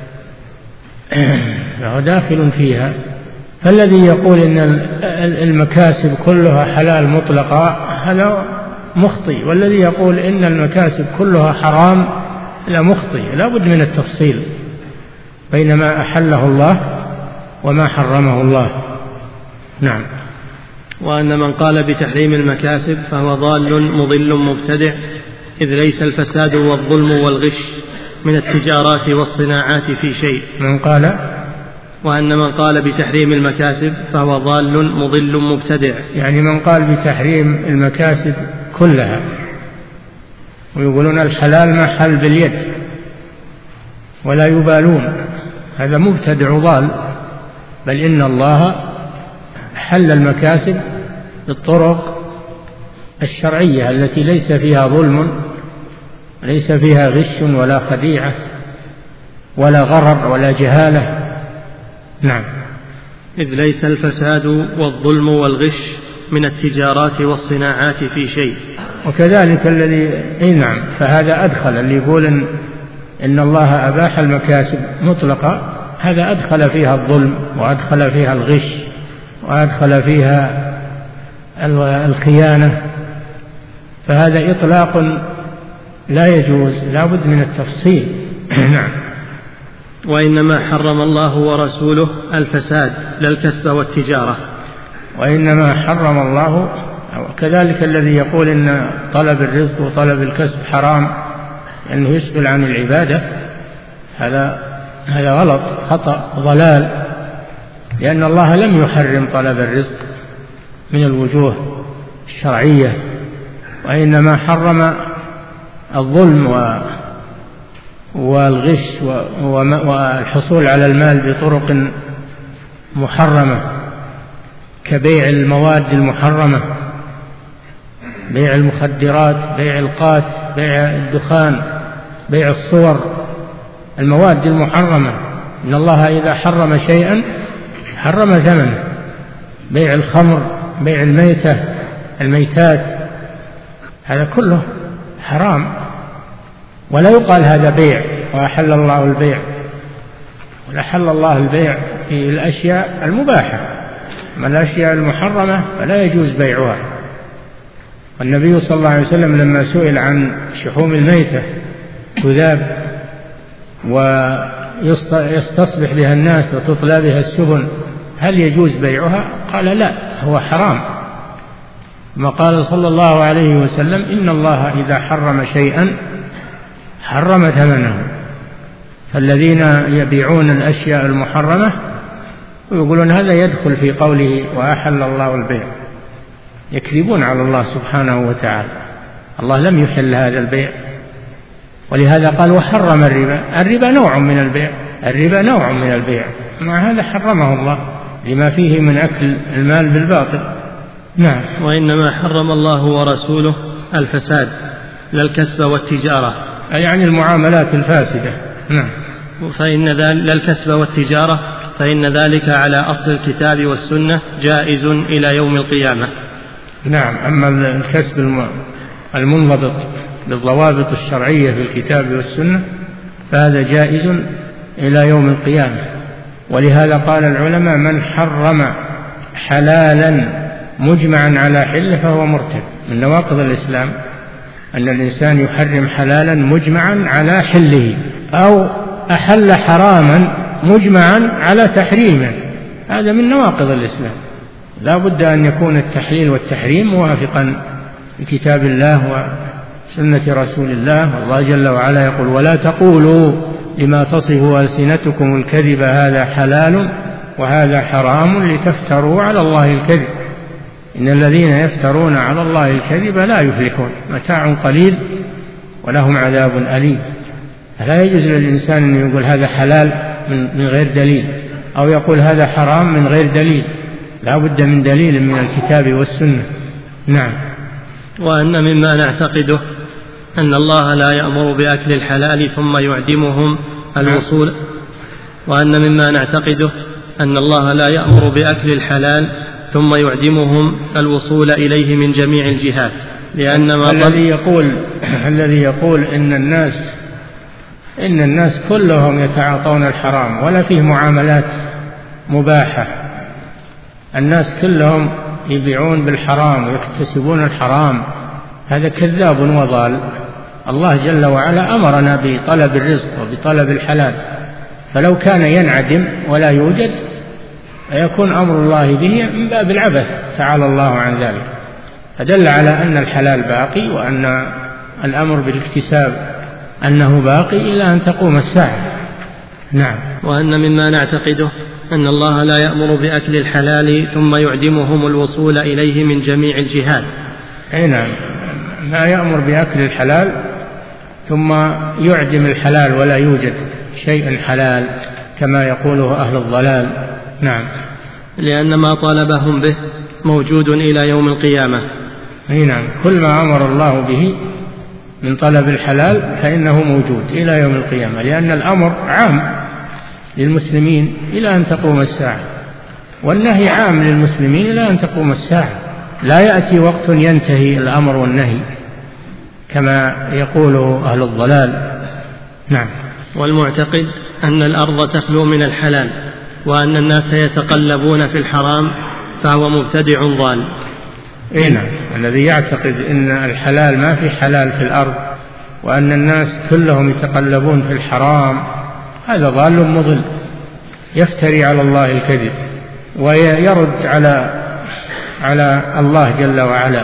فهو داخل فيها. فالذي يقول إن المكاسب كلها حلال مطلقة هذا مخطئ، والذي يقول إن المكاسب كلها حرام لا مخطئ. لا بد من التفصيل بين ما أحله الله وما حرمه الله. نعم. وأن من قال بتحريم المكاسب فهو ضال مضل مبتدع، إذ ليس الفساد والظلم والغش من التجارات والصناعات في شيء. وأن من قال بتحريم المكاسب فهو ضال مضل مبتدع، يعني من قال بتحريم المكاسب كلها، ويقولون الحلال ما حل باليد ولا يبالون، هذا مبتدع ضال. بل إن الله حل المكاسب بالطرق الشرعية التي ليس فيها ظلم، ليس فيها غش ولا خديعة ولا غرر ولا جهالة. نعم. إذ ليس الفساد والظلم والغش من التجارات والصناعات في شيء. وكذلك الذي نعم، فهذا أدخل اللي يقول إن الله أباح المكاسب مطلقة، هذا أدخل فيها الظلم وأدخل فيها الغش وأدخل فيها الخيانة، فهذا إطلاق لا يجوز، لا بد من التفصيل. نعم. وإنما حرم الله ورسوله الفساد لا الكسب والتجارة. وإنما حرم الله. كذلك الذي يقول إن طلب الرزق وطلب الكسب حرام لأنه يشغل عن العبادة، هذا غلط، خطأ، ضلال، لأن الله لم يحرم طلب الرزق من الوجوه الشرعية، وإنما حرم الظلم والغش والحصول على المال بطرق محرمة كبيع المواد المحرمة، بيع المخدرات، بيع القات، بيع الدخان، بيع الصور، المواد المحرمة. إن الله إذا حرم شيئا حرم ثمنه. بيع الخمر، بيع الميتات، هذا كله حرام، ولا يقال هذا بيع وأحل الله البيع، ولا حل الله البيع في الأشياء المباحة، أما الأشياء المحرمة فلا يجوز بيعها. والنبي صلى الله عليه وسلم لما سئل عن شحوم الميتة تذاب ويستصبح بها الناس وتطلى بها السفن هل يجوز بيعها؟ قال لا، هو حرام. ما قال صلى الله عليه وسلم إن الله إذا حرم شيئا حرم ثمنه، فالذين يبيعون الأشياء المحرمة ويقولون هذا يدخل في قوله وأحل الله البيع، يكذبون على الله سبحانه وتعالى. الله لم يحل هذا البيع، ولهذا قال وحرم الربا. الربا نوع من البيع، الربا نوع من البيع، مع هذا حرمه الله لما فيه من أكل المال بالباطل. نعم. وإنما حرم الله ورسوله الفساد لا الكسب والتجارة، يعني المعاملات الفاسدة. نعم. فإن لا الكسب والتجارة فإن ذلك على أصل الكتاب والسنة جائز إلى يوم القيامة. نعم. أما الكسب المنضبط بالضوابط الشرعية في الكتاب والسنة فهذا جائز إلى يوم القيامة. ولهذا قال العلماء من حرم حلالا مجمعا على حله فهو مرتد. من نواقض الإسلام أن الإنسان يحرم حلالا مجمعا على حله، أو أحل حراما مجمعا على تحريمه، هذا من نواقض الإسلام. لا بد أن يكون التحليل والتحريم موافقا لكتاب الله وسنة رسول الله. والله جل وعلا يقول ولا تقولوا لما تصف ألسنتكم الكذب هذا حلال وهذا حرام لتفتروا على الله الكذب إن الذين يفترون على الله الكذب لا يفلحون، متاع قليل ولهم عذاب أليم. فلا يجوز للإنسان أن يقول هذا حلال من غير دليل، أو يقول هذا حرام من غير دليل، لا بد من دليل من الكتاب والسنة. نعم. وأن مما نعتقده أن الله لا يأمر بأكل الحلال ثم يعدمهم الوصول، وأن مما نعتقده أن الله لا يأمر بأكل الحلال ثم يعدمهم الوصول إليه من جميع الجهات، لأن ما الذي يقول إن الناس كلهم يتعاطون الحرام ولا فيه معاملات مباحة، الناس كلهم يبيعون بالحرام ويكتسبون الحرام، هذا كذاب وضال. الله جل وعلا أمرنا بطلب الرزق وبطلب الحلال، فلو كان ينعدم ولا يوجد فيكون أمر الله به من باب العبث تعالى الله عن ذلك. فدل على أن الحلال باقي وأن الأمر بالاكتساب أنه باقي إلى أن تقوم الساعة. نعم. وأن مما نعتقده أن الله لا يأمر بأكل الحلال ثم يعدمهم الوصول إليه من جميع الجهات. أي نعم، لا يأمر بأكل الحلال ثم يعدم الحلال ولا يوجد شيء حلال كما يقوله أهل الضلال. نعم. لأن ما طالبهم به موجود إلى يوم القيامة. أي نعم، كل ما أمر الله به من طلب الحلال فإنه موجود إلى يوم القيامة، لأن الأمر عام للمسلمين إلى أن تقوم الساعة، والنهي عام للمسلمين إلى أن تقوم الساعة، لا يأتي وقت ينتهي الأمر والنهي كما يقوله أهل الضلال. نعم. والمعتقد أن الأرض تخلو من الحلال وأن الناس يتقلبون في الحرام فهو مبتدع ضال. نعم، الذي يعتقد أن الحلال ما في حلال في الأرض وأن الناس كلهم يتقلبون في الحرام هذا ضال مضل، يفتري على الله الكذب ويرد على الله جل وعلا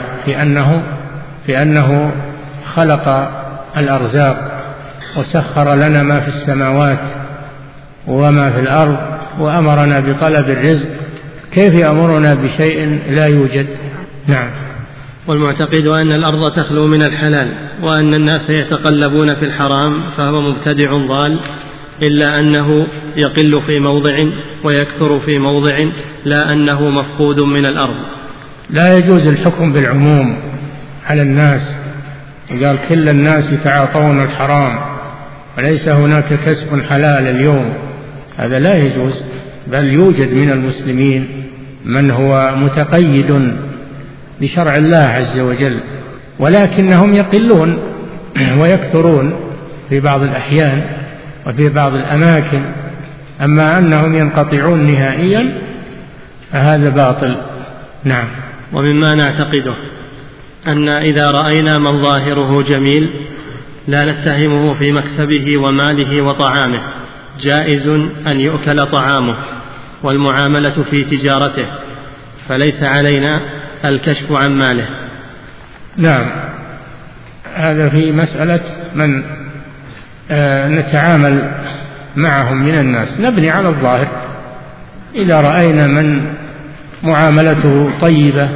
في أنه خلق الأرزاق وسخر لنا ما في السماوات وما في الأرض وأمرنا بطلب الرزق، كيف يأمرنا بشيء لا يوجد؟ نعم. والمعتقد أن الأرض تخلو من الحلال وأن الناس يتقلبون في الحرام فهو مبتدع ضال، إلا أنه يقل في موضع ويكثر في موضع، لا أنه مفقود من الأرض. لا يجوز الحكم بالعموم على الناس، قال كل الناس يتعاطون الحرام وليس هناك كسب حلال اليوم، هذا لا يجوز، بل يوجد من المسلمين من هو متقيد بشرع الله عز وجل، ولكنهم يقلون ويكثرون في بعض الأحيان وفي بعض الأماكن، أما أنهم ينقطعون نهائيا فهذا باطل. نعم. ومما نعتقده أن إذا رأينا من ظاهره جميل لا نتهمه في مكسبه وماله وطعامه، جائز أن يؤكل طعامه والمعاملة في تجارته، فليس علينا الكشف عن ماله. نعم، هذا في مسألة من نتعامل معهم من الناس نبني على الظاهر. إذا رأينا من معاملته طيبة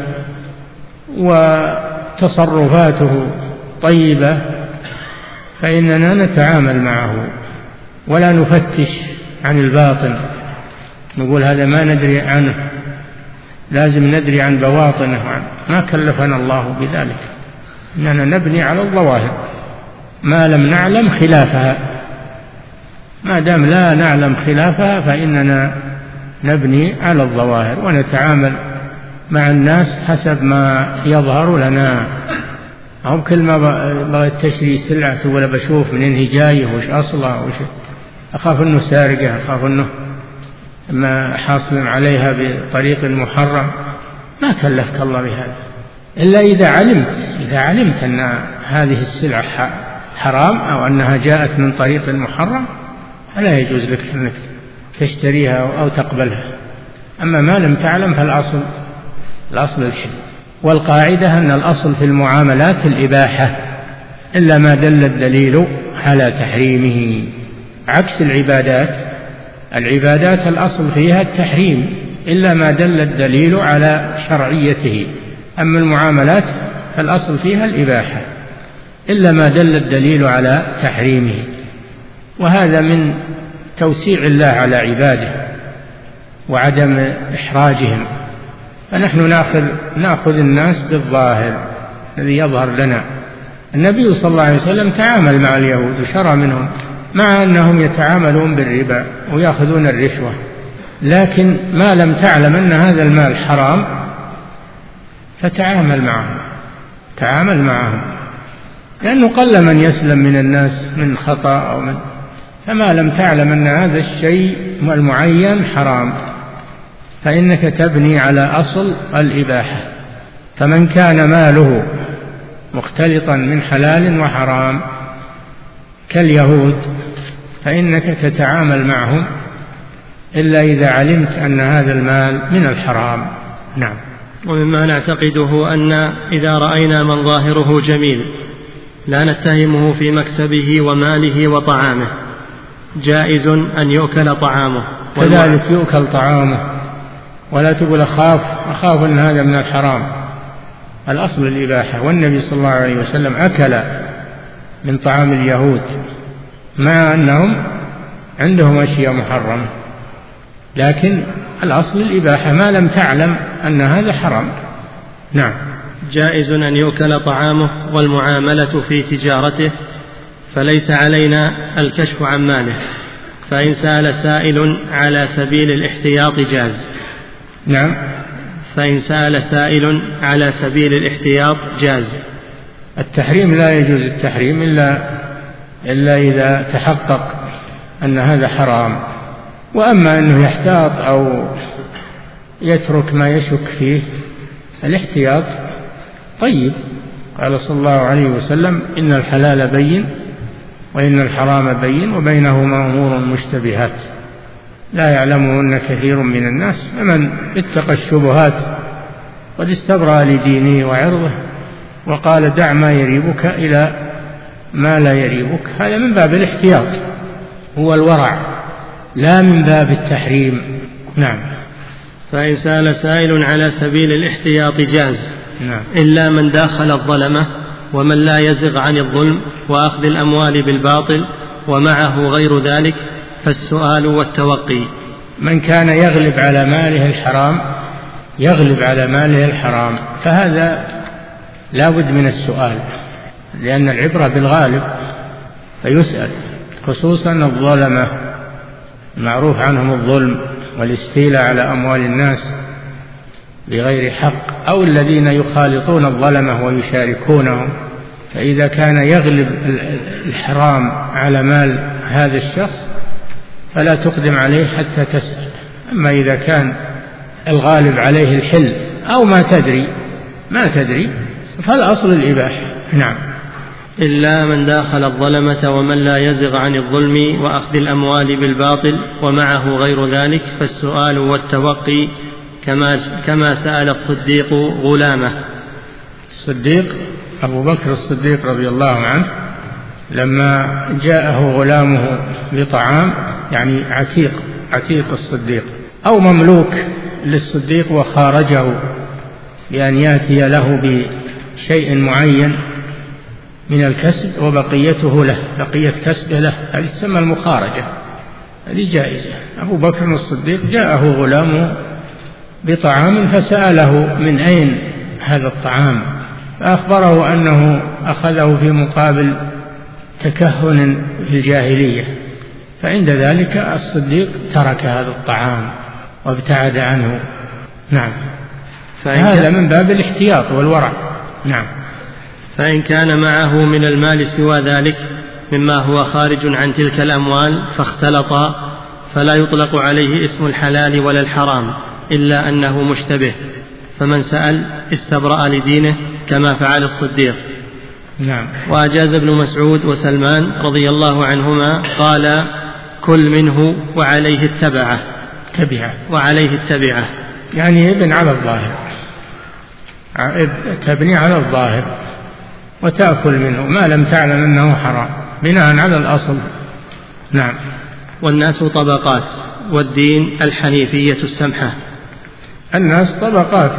وتصرفاته طيبة فإننا نتعامل معه ولا نفتش عن الباطن، نقول هذا ما ندري عنه، لازم ندري عن بواطنه، ما كلفنا الله بذلك. إننا نبني على الظواهر ما لم نعلم خلافها، ما دام لا نعلم خلافها فإننا نبني على الظواهر ونتعامل مع الناس حسب ما يظهر لنا. أو كل ما بغيت تشري سلعة تقول بشوف منين هي جاية وش أصلها وش، أخاف أنه سارقة، أخاف أنه ما حاصل عليها بطريق محرم. ما كلفك الله بهذا إلا إذا علمت أن هذه السلعة حرام أو أنها جاءت من طريق محرم فلا يجوز لك أنك تشتريها أو تقبلها. أما ما لم تعلم فالأصل الحل. والقاعدة أن الأصل في المعاملات الإباحة إلا ما دل الدليل على تحريمه، عكس العبادات الأصل فيها التحريم إلا ما دل الدليل على شرعيته. أما المعاملات فالأصل فيها الإباحة إلا ما دل الدليل على تحريمه. وهذا من توسيع الله على عباده وعدم إحراجهم. فنحن نأخذ الناس بالظاهر الذي يظهر لنا. النبي صلى الله عليه وسلم تعامل مع اليهود وشرى منهم مع أنهم يتعاملون بالربا ويأخذون الرشوة، لكن ما لم تعلم أن هذا المال حرام فتعامل معهم لأنه قل من يسلم من الناس من خطأ أو من، فما لم تعلم أن هذا الشيء المعين حرام فإنك تبني على أصل الإباحة. فمن كان ماله مختلطا من حلال وحرام كاليهود فإنك تتعامل معهم إلا إذا علمت أن هذا المال من الحرام. نعم. ومما نعتقده أن إذا رأينا من ظاهره جميل لا نتهمه في مكسبه وماله وطعامه جائز أن يؤكل طعامه، كذلك يؤكل طعامه، ولا تقول أخاف أن هذا من الحرام. الأصل الإباحة. والنبي صلى الله عليه وسلم أكل من طعام اليهود مع أنهم عندهم أشياء محرمة، لكن الأصل الإباحة ما لم تعلم أن هذا حرام. نعم. جائز أن يؤكل طعامه والمعاملة في تجارته، فليس علينا الكشف عن ماله، فإن سأل سائل على سبيل الاحتياط جاز. نعم. فإن سأل سائل على سبيل الاحتياط جاز. التحريم لا يجوز التحريم إلا إذا تحقق أن هذا حرام. وأما أنه يحتاط أو يترك ما يشك فيه، الاحتياط طيب. قال صلى الله عليه وسلم إن الحلال بين وإن الحرام بين وبينهما أمور مشتبهات لا يعلمهن كثير من الناس، فمن اتقى الشبهات قد استبرأ لدينه وعرضه وقال دع ما يريبك إلى ما لا يريبك. هذا من باب الاحتياط، هو الورع، لا من باب التحريم. نعم. فإن سأل سائل على سبيل الاحتياط جاز. نعم. إلا من داخل الظلمة ومن لا يزغ عن الظلم وأخذ الأموال بالباطل ومعه غير ذلك فالسؤال والتوقي. من كان يغلب على ماله الحرام فهذا لا بد من السؤال، لأن العبرة بالغالب فيسأل، خصوصا الظلمة معروف عنهم الظلم والاستيلاء على أموال الناس بغير حق، أو الذين يخالطون الظلمة ويشاركونهم. فإذا كان يغلب الحرام على مال هذا الشخص فلا تقدم عليه حتى تسأل. أما إذا كان الغالب عليه الحل أو ما تدري فالأصل الإباحة. نعم. إلا من داخل الظلمة ومن لا يزغ عن الظلم وأخذ الأموال بالباطل ومعه غير ذلك فالسؤال والتوقي كما سأل الصديق غلامه. الصديق أبو بكر الصديق رضي الله عنه لما جاءه غلامه بطعام، يعني عتيق الصديق أو مملوك للصديق، وخارجه بأن يأتي له بشيء معين من الكسب وبقيته له، بقية كسبه له، هذه تسمى المخارجة، هذه جائزة. أبو بكر الصديق جاءه غلامه بطعام فسأله من أين هذا الطعام، فأخبره أنه أخذه في مقابل تكهن في الجاهلية، فعند ذلك الصديق ترك هذا الطعام وابتعد عنه. نعم، هذا من باب الاحتياط والورع. نعم. فإن كان معه من المال سوى ذلك مما هو خارج عن تلك الأموال فاختلط، فلا يطلق عليه اسم الحلال ولا الحرام إلا أنه مشتبه، فمن سأل استبرأ لدينه كما فعل الصديق. نعم. وأجاز ابن مسعود وسلمان رضي الله عنهما قال: كل منه وعليه التبعة. يعني ابن على الظاهر، تبني على الظاهر وتأكل منه ما لم تعلم أنه حرام بناء على الأصل. نعم. والناس طبقات، والدين الحنيفية السمحة. الناس طبقات،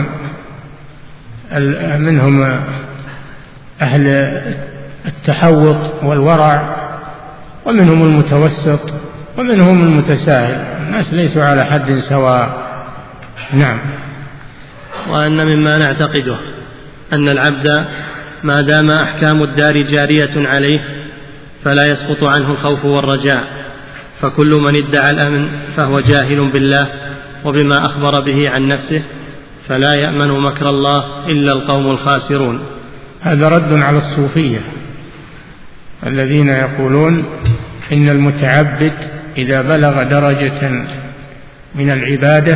منهم أهل التحوط والورع، ومنهم المتوسط، ومنهم المتساهل، الناس ليسوا على حد سواء. نعم. وأن مما نعتقده أن العبد ما دام أحكام الدار جارية عليه فلا يسقط عنه الخوف والرجاء، فكل من ادعى الأمن فهو جاهل بالله وبما أخبر به عن نفسه، فلا يأمن مكر الله إلا القوم الخاسرون. هذا رد على الصوفية الذين يقولون إن المتعبد إذا بلغ درجة من العبادة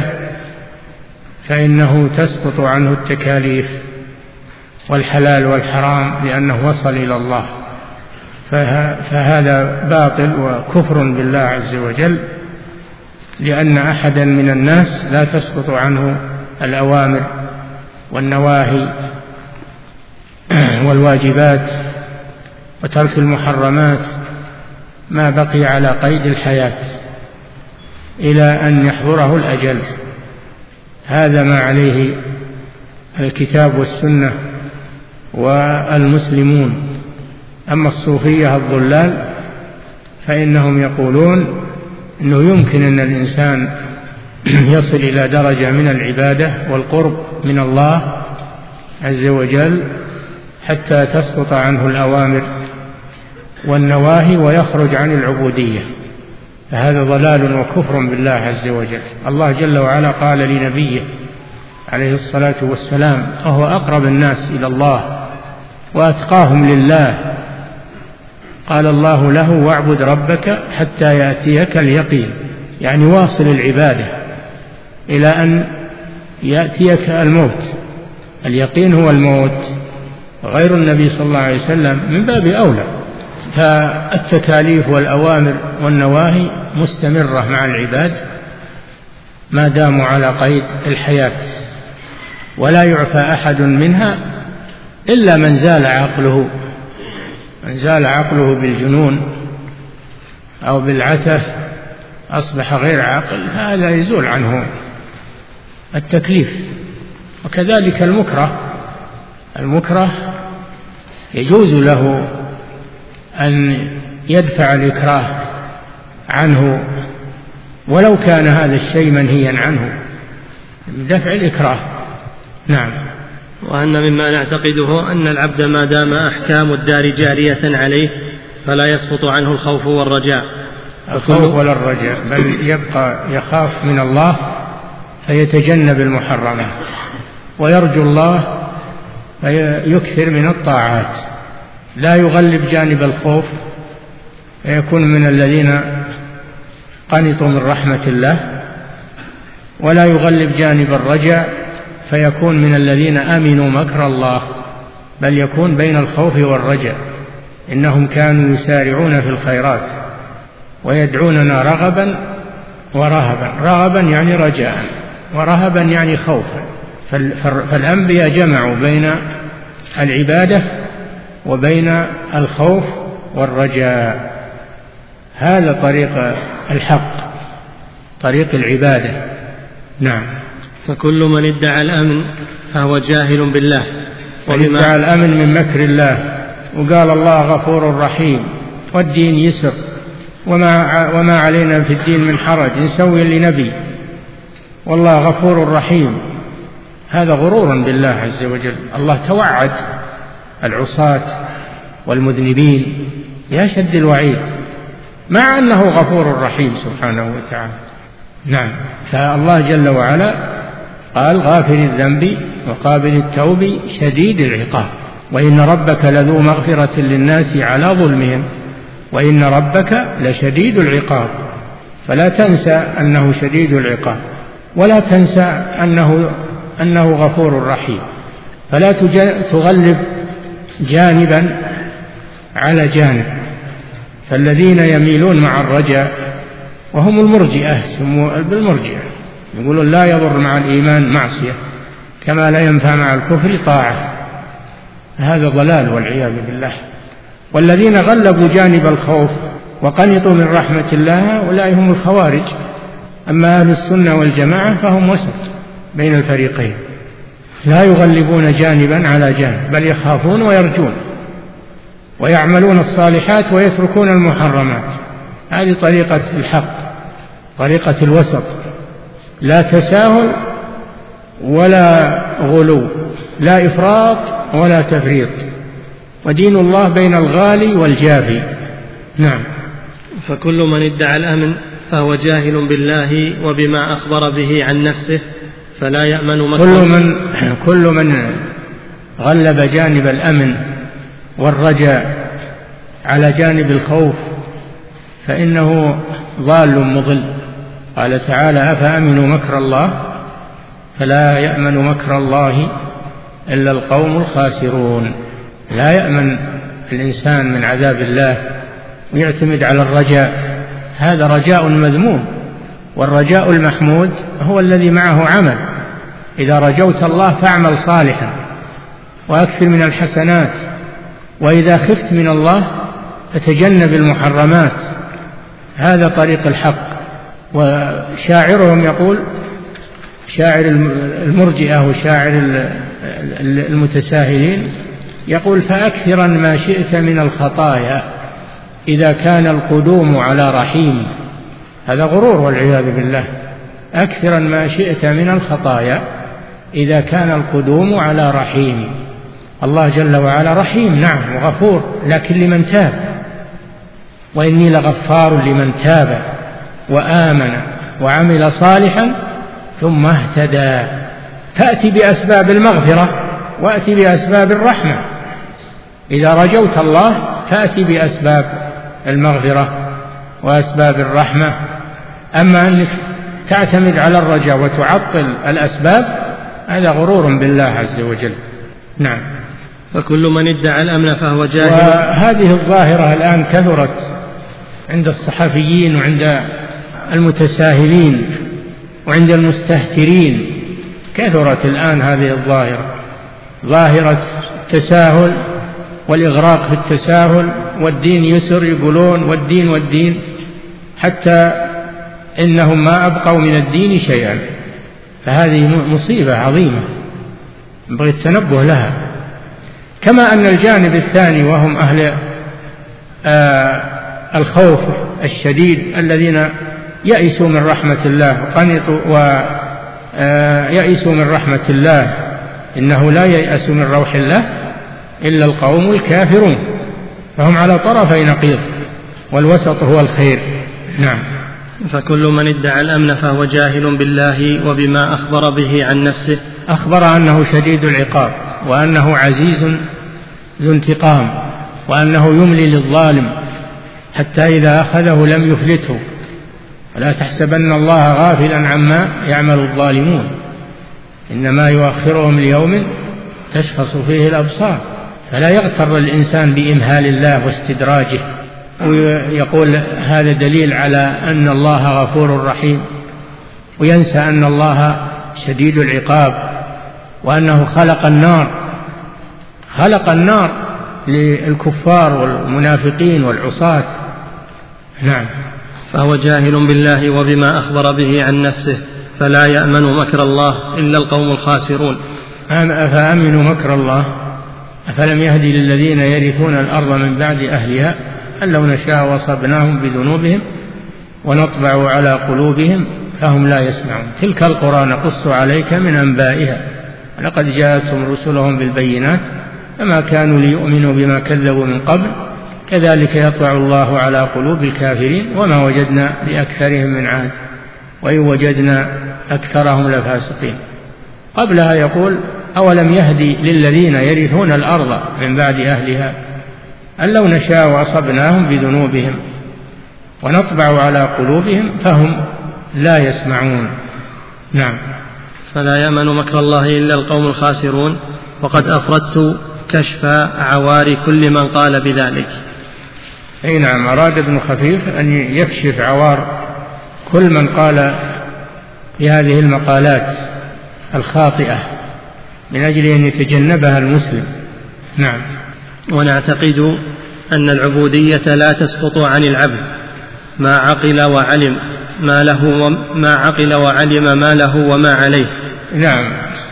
فإنه تسقط عنه التكاليف والحلال والحرام لأنه وصل إلى الله، فهذا باطل وكفر بالله عز وجل، لأن أحدا من الناس لا تسقط عنه الأوامر والنواهي والواجبات وترك المحرمات ما بقي على قيد الحياة إلى أن يحضره الأجل. هذا ما عليه الكتاب والسنة والمسلمون. أما الصوفية الضلال فإنهم يقولون أنه يمكن أن الإنسان يصل إلى درجة من العبادة والقرب من الله عز وجل حتى تسقط عنه الأوامر والنواهي ويخرج عن العبودية، فهذا ضلال وكفر بالله عز وجل. الله جل وعلا قال لنبيه عليه الصلاة والسلام وهو أقرب الناس إلى الله وأتقاهم لله، قال الله له: واعبد ربك حتى يأتيك اليقين، يعني واصل العبادة إلى أن يأتيك الموت. اليقين هو الموت، وغير النبي صلى الله عليه وسلم من باب أولى. فالتكاليف والأوامر والنواهي مستمرة مع العباد ما داموا على قيد الحياة، ولا يعفى أحد منها إلا من زال عقله، من زال عقله بالجنون أو بالعته أصبح غير عاقل، هذا يزول عنه التكليف. وكذلك المكره يجوز له أن يدفع الإكراه عنه ولو كان هذا الشيء منهيا عنه، دفع الإكراه. نعم. وأن مما نعتقده أن العبد ما دام أحكام الدار جارية عليه فلا يسقط عنه الخوف والرجاء. الخوف ولا الرجاء، بل يبقى يخاف من الله فيتجنب المحرمات ويرجو الله فيكثر من الطاعات، لا يغلب جانب الخوف فيكون من الذين قنطوا من رحمة الله، ولا يغلب جانب الرجاء فيكون من الذين آمنوا مكر الله، بل يكون بين الخوف والرجاء. إنهم كانوا يسارعون في الخيرات ويدعوننا رغبا ورهبا، رغبا يعني رجاء، ورهبا يعني خوفا. فالأنبياء جمعوا بين العبادة وبين الخوف والرجاء. هذا طريق الحق، طريق العبادة. نعم. فكل من ادعى الأمن فهو جاهل بالله. من ادعى الأمن من مكر الله وقال الله غفور رحيم والدين يسر وما علينا في الدين من حرج نسوي لنبي والله غفور رحيم، هذا غرور بالله عز وجل. الله توعد العصاة والمذنبين بأشد الوعيد مع أنه غفور رحيم سبحانه وتعالى. نعم. فالله جل وعلا قال غافر الذنب وقابل التوب شديد العقاب، وإن ربك لذو مغفرة للناس على ظلمهم وإن ربك لشديد العقاب. فلا تنسى أنه شديد العقاب ولا تنسى أنه غفور رحيم، فلا تغلب جانبا على جانب. فالذين يميلون مع الرجاء وهم المرجئة، سموا بالمرجئة، يقولون لا يضر مع الإيمان معصية كما لا ينفع مع الكفر طاعة، هذا ضلال والعياذ بالله. والذين غلبوا جانب الخوف وقنطوا من رحمة الله أولئك هم الخوارج. أما أهل السنة والجماعة فهم وسط بين الفريقين، لا يغلبون جانبا على جانب بل يخافون ويرجون ويعملون الصالحات ويتركون المحرمات. هذه طريقة الحق، طريقة الوسط، لا تساهل ولا غلو، لا إفراط ولا تفريط، ودين الله بين الغالي والجافي. نعم. فكل من ادعى الأمن فهو جاهل بالله وبما أخبر به عن نفسه فلا يأمن مكره. كل من غلب جانب الأمن والرجاء على جانب الخوف فإنه ضال مضل. قال تعالى أفأمنوا مكر الله فلا يأمن مكر الله إلا القوم الخاسرون. لا يأمن الإنسان من عذاب الله ويعتمد على الرجاء، هذا رجاء مذموم. والرجاء المحمود هو الذي معه عمل. إذا رجوت الله فاعمل صالحا وأكثر من الحسنات، وإذا خفت من الله فتجنب المحرمات. هذا طريق الحق. وشاعرهم يقول، شاعر المرجئة وشاعر المتساهلين يقول فأكثرا ما شئت من الخطايا إذا كان القدوم على رحيم. هذا غرور والعياذ بالله. أكثرا ما شئت من الخطايا إذا كان القدوم على رحيم. الله جل وعلا رحيم نعم وغفور، لكن لمن تاب، وإني لغفار لمن تاب وآمن وعمل صالحا ثم اهتدى. فأتي بأسباب المغفرة وأتي بأسباب الرحمة. إذا رجوت الله فأتي بأسباب المغفرة وأسباب الرحمة. أما أنك تعتمد على الرجاء وتعطل الأسباب هذا غرور بالله عز وجل. نعم. فكل من ادعى الأمن فهو جاهل. وهذه الظاهرة الآن كثرت عند الصحفيين وعند المتساهلين وعند المستهترين. كثرت الآن هذه الظاهرة، ظاهرة التساهل والإغراق في التساهل، والدين يسر يقولون، والدين حتى إنهم ما أبقوا من الدين شيئا. فهذه مصيبة عظيمة ينبغي التنبه لها. كما أن الجانب الثاني وهم أهل الخوف الشديد الذين يئسوا من رحمة الله وقنطوا ويئسوا من رحمة الله، إنه لا ييأس من روح الله إلا القوم الكافرون. فهم على طرفي نقيض، والوسط هو الخير. نعم. فكل من ادعى الأمن فهو جاهل بالله وبما أخبر به عن نفسه. أخبر أنه شديد العقاب وأنه عزيز ذو انتقام وأنه يملي للظالم حتى إذا أخذه لم يفلته. ولا تحسبن الله غافلا عما يعمل الظالمون إنما يؤخرهم ليوم تشخص فيه الأبصار. فلا يغتر الإنسان بإمهال الله واستدراجه ويقول هذا دليل على أن الله غفور رحيم، وينسى أن الله شديد العقاب وأنه خلق النار للكفار والمنافقين والعصاة. نعم. فهو جاهل بالله وبما أخبر به عن نفسه، فلا يأمن مكر الله إلا القوم الخاسرون. أفأمنوا مكر الله؟ أفلم يهدي للذين يرثون الأرض من بعد أهلها أن لو نشاء وصبناهم بذنوبهم ونطبع على قلوبهم فهم لا يسمعون. تلك القرى نقص عليك من أنبائها لقد جاءتهم رسلهم بالبينات فما كانوا ليؤمنوا بما كذبوا من قبل كذلك يطبع الله على قلوب الكافرين وما وجدنا لأكثرهم من عهد وإن وجدنا أكثرهم لفاسقين. قبلها يقول أولم يهدي للذين يرثون الأرض من بعد أهلها أن لو نشاء وأصبناهم بذنوبهم ونطبع على قلوبهم فهم لا يسمعون. نعم. فلا يأمن مكر الله إلا القوم الخاسرون. وقد أفردت كشف عوار كل من قال بذلك. أي نعم، أراد ابن خفيف أن يكشف عوار كل من قال بهذه المقالات الخاطئة من أجل أن يتجنبها المسلم. نعم. ونعتقد أن العبودية لا تسقط عن العبد ما عقل وعلم ما له وما عليه. نعم.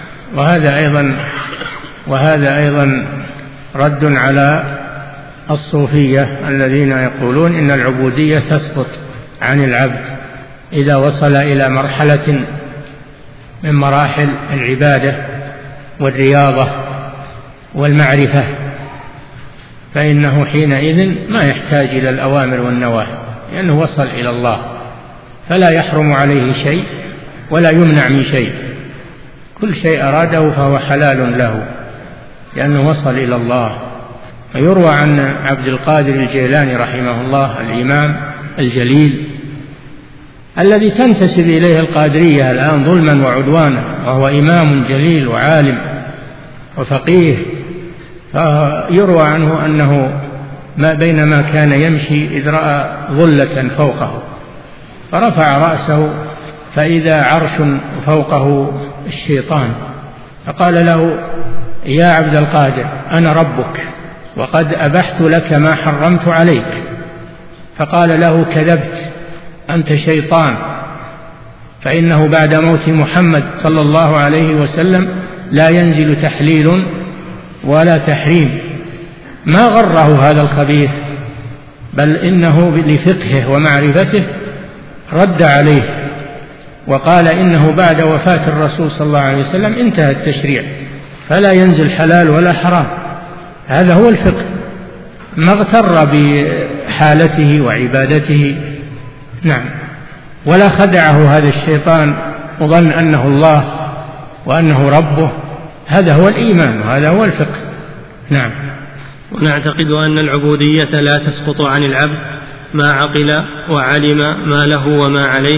وهذا أيضا رد على الصوفية الذين يقولون إن العبودية تسقط عن العبد إذا وصل إلى مرحلة من مراحل العبادة والرياضة والمعرفة فإنه حينئذ ما يحتاج إلى الأوامر والنواهي لأنه وصل إلى الله فلا يحرم عليه شيء ولا يمنع من شيء، كل شيء أراده فهو حلال له لأنه وصل إلى الله. ويروى عن عبد القادر الجيلاني رحمه الله الإمام الجليل الذي تنتسب إليه القادرية الآن ظلما وعدوانا وهو إمام جليل وعالم وفقيه، فيروى عنه أنه بينما كان يمشي إذ رأى ظلة فوقه فرفع رأسه فإذا عرش فوقه الشيطان فقال له يا عبد القادر أنا ربك وقد أبحت لك ما حرمت عليك. فقال له كذبت أنت شيطان، فإنه بعد موت محمد صلى الله عليه وسلم لا ينزل تحليل ولا تحريم. ما غره هذا الخبيث بل إنه لفقهه ومعرفته رد عليه وقال إنه بعد وفاة الرسول صلى الله عليه وسلم انتهى التشريع فلا ينزل حلال ولا حرام. هذا هو الفقه، ما اغتر بحالته وعبادته. نعم. ولا خدعه هذا الشيطان وظن أنه الله وأنه ربه، هذا هو الإيمان وهذا هو الفقه. نعم. ونعتقد أن العبودية لا تسقط عن العبد ما عقل وعلم ما له وما عليه.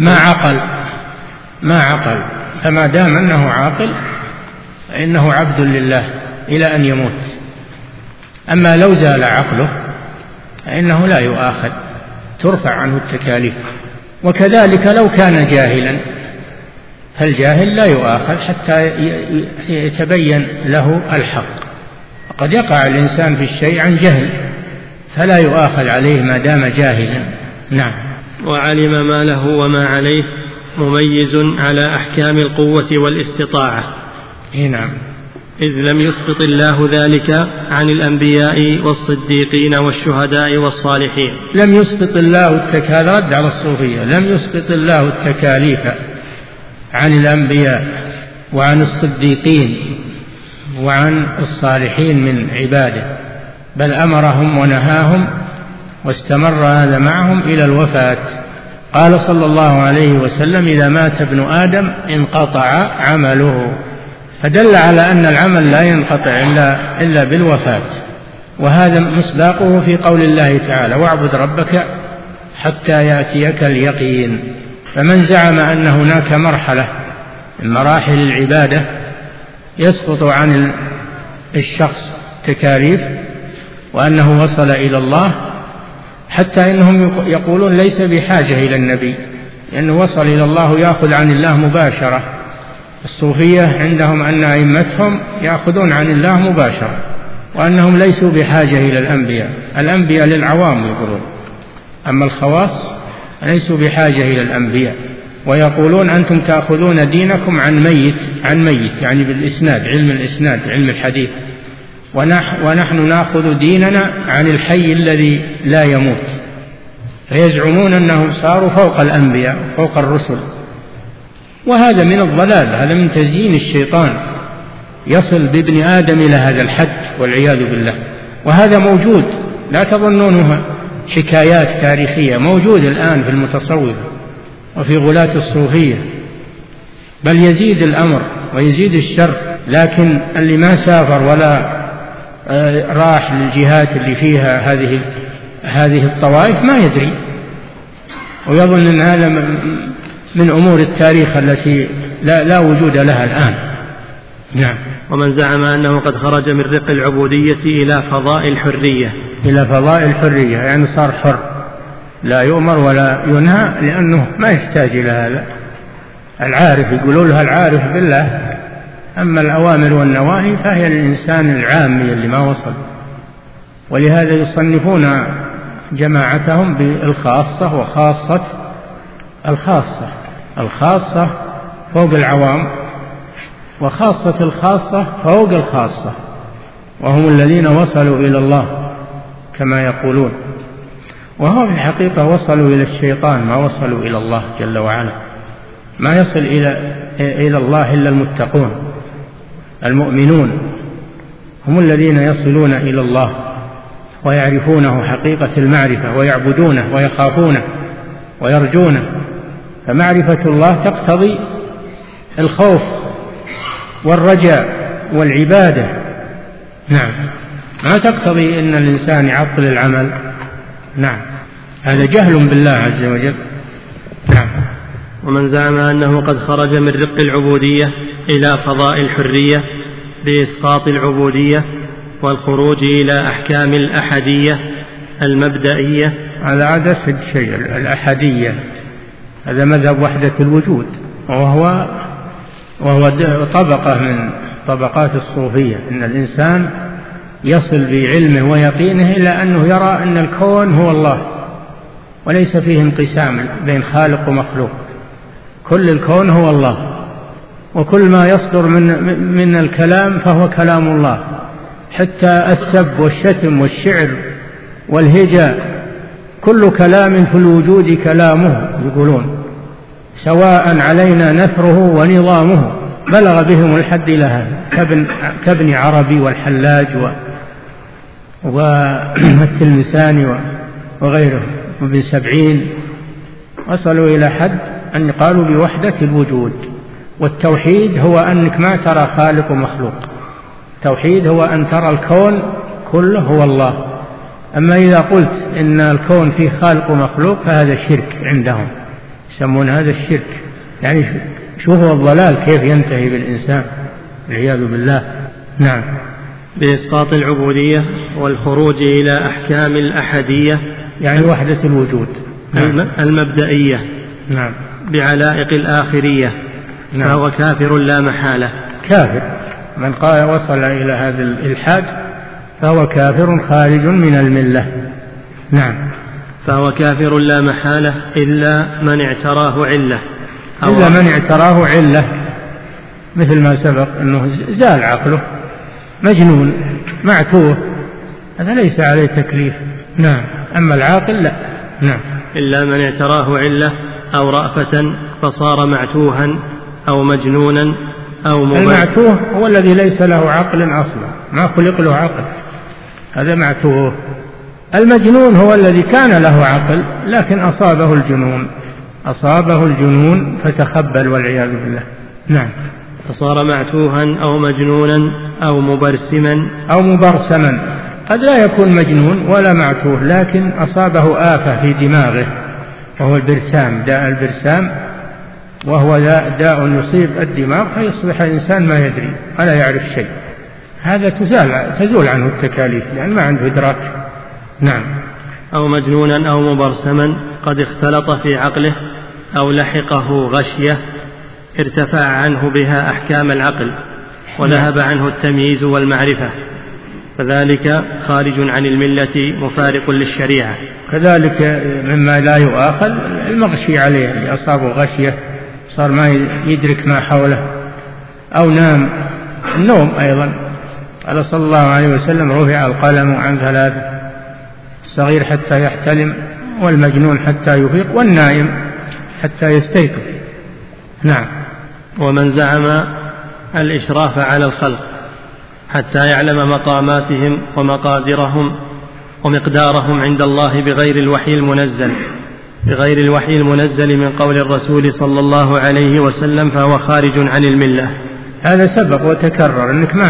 ما عقل فما دام أنه عاقل فإنه عبد لله إلى أن يموت. أما لو زال عقله فإنه لا يؤاخذ، ترفع عنه التكاليف. وكذلك لو كان جاهلا فالجاهل لا يؤاخذ حتى يتبين له الحق. قد يقع الإنسان في الشيء عن جهل فلا يؤاخذ عليه ما دام جاهلا. نعم. وعلم ما له وما عليه مميز على أحكام القوة والاستطاعة. نعم. إذ لم يسقط الله ذلك عن الأنبياء والصديقين والشهداء والصالحين. لم يسقط الله التكاليف، رد على الصوفية، لم يسقط الله التكاليف عن الأنبياء وعن الصديقين وعن الصالحين من عباده، بل أمرهم ونهاهم واستمر هذا معهم إلى الوفاة. قال صلى الله عليه وسلم إذا مات ابن آدم انقطع عمله، فدل على أن العمل لا ينقطع إلا بالوفاة. وهذا مصداقه في قول الله تعالى واعبد ربك حتى يأتيك اليقين. فمن زعم أن هناك مرحلة من مراحل العبادة يسقط عن الشخص تكاليف وأنه وصل إلى الله، حتى إنهم يقولون ليس بحاجة إلى النبي لأنه وصل إلى الله يأخذ عن الله مباشرة. الصوفية عندهم أن أئمتهم يأخذون عن الله مباشرة وأنهم ليسوا بحاجة إلى الأنبياء. الأنبياء للعوام يقولون، أما الخواص ليسوا بحاجة إلى الأنبياء. ويقولون أنتم تأخذون دينكم عن ميت يعني بالإسناد، علم الإسناد، علم الحديث، ونحن نأخذ ديننا عن الحي الذي لا يموت. فيزعمون أنهم صاروا فوق الأنبياء فوق الرسل، وهذا من الضلال، هذا من تزيين الشيطان يصل بابن آدم إلى هذا الحد والعياذ بالله. وهذا موجود، لا تظنونه حكايات تاريخية، موجود الآن في المتصوفة وفي غلاة الصوفية، بل يزيد الأمر ويزيد الشر. لكن اللي ما سافر ولا راح للجهات اللي فيها هذه الطوائف ما يدري، ويظن أن هذا من أمور التاريخ التي لا وجود لها الآن. نعم. ومن زعم أنه قد خرج من رق العبودية إلى فضاء الحرية. إلى فضاء الحرية يعني صار حر، لا يؤمر ولا ينهى، لأنه ما يحتاج إلى هذا. العارف يقولوا له العارف بالله، أما الأوامر والنواهي فهي للإنسان العامي اللي ما وصل. ولهذا يصنفون جماعتهم بالخاصة وخاصة الخاصة فوق العوام، وخاصة الخاصة فوق الخاصة، وهم الذين وصلوا إلى الله كما يقولون. وهو في الحقيقة وصلوا إلى الشيطان، ما وصلوا إلى الله جل وعلا. ما يصل إلى الله إلا المتقون المؤمنون، هم الذين يصلون إلى الله ويعرفونه حقيقة المعرفة، ويعبدونه ويخافونه ويرجونه. فمعرفة الله تقتضي الخوف والرجاء والعبادة. نعم، ما تقتضي أن الإنسان يعطل العمل. نعم، هذا جهل بالله عز وجل. نعم. ومن زعم أنه قد خرج من رق العبودية إلى فضاء الحرية بإسقاط العبودية والخروج إلى أحكام الأحدية المبدئية. هذا أسد شيء، الأحدية هذا مذهب وحدة الوجود، وهو طبقة من طبقات الصوفية. إن الإنسان يصل بعلمه ويقينه إلى أنه يرى أن الكون هو الله، وليس فيه انقسام بين خالق ومخلوق، كل الكون هو الله، وكل ما يصدر من الكلام فهو كلام الله، حتى السب والشتم والشعر والهجاء كل كلام في الوجود كلامه، يقولون سواء علينا نثره ونظامه. بلغ بهم الحد إلى هذا، كابن عربي والحلاج والتلمساني وغيره وابن سبعين، وصلوا إلى حد أن قالوا بوحدة الوجود. والتوحيد هو أنك ما ترى خالق ومخلوق، التوحيد هو أن ترى الكون كله هو الله. أما إذا قلت إن الكون فيه خالق ومخلوق فهذا شرك عندهم، يسمون هذا الشرك. يعني شوفوا الضلال كيف ينتهي بالإنسان والعياذ بالله. نعم. بإسقاط العبودية والخروج إلى أحكام الأحدية يعني وحدة الوجود. نعم. المبدئية. نعم. بعلائق الآخرية. نعم. فهو كافر لا محالة. كافر من قال وصل إلى هذا الإلحاد فهو كافر خارج من الملة. نعم. فهو كافر لا محالة إلا من اعتراه علة، إلا من اعتراه علة، مثل ما سبق أنه زال عقله، مجنون معتوه، هذا ليس عليه تكليف. نعم. أما العاقل لا. نعم. إلا من اعتراه علة أو رأفة فصار معتوها أو مجنونا أو المعتوه هو الذي ليس له عقل أصلا، ما خلق له عقل، هذا معتوه. المجنون هو الذي كان له عقل لكن أصابه الجنون فتخبل والعياذ بالله. نعم. فصار معتوها أو مجنونا أو مبرسما. قد لا يكون مجنون ولا معتوه، لكن أصابه آفة في دماغه وهو البرسام، داء البرسام، وهو داء يصيب الدماغ فيصبح الإنسان ما يدري ولا يعرف شيء. هذا تزول عنه التكاليف لأن ما عنده إدراك. نعم. أو مجنونا أو مبرسما قد اختلط في عقله أو لحقه غشية ارتفع عنه بها أحكام العقل وذهب عنه التمييز والمعرفة. فذلك خارج عن الملة مفارق للشريعة. كذلك مما لا يؤاخذ المغشي عليه، اللي أصابه غشية صار ما يدرك ما حوله أو نام. النوم أيضا قال صلى الله عليه وسلم: رفع القلم عن 3، الصغير حتى يحتلم، والمجنون حتى يفيق، والنائم حتى يستيقظ. نعم. ومن زعم الإشراف على الخلق حتى يعلم مقاماتهم ومقادرهم ومقدارهم عند الله بغير الوحي المنزل من قول الرسول صلى الله عليه وسلم، فهو خارج عن الملة. هذا سبق وتكرر، أنك ما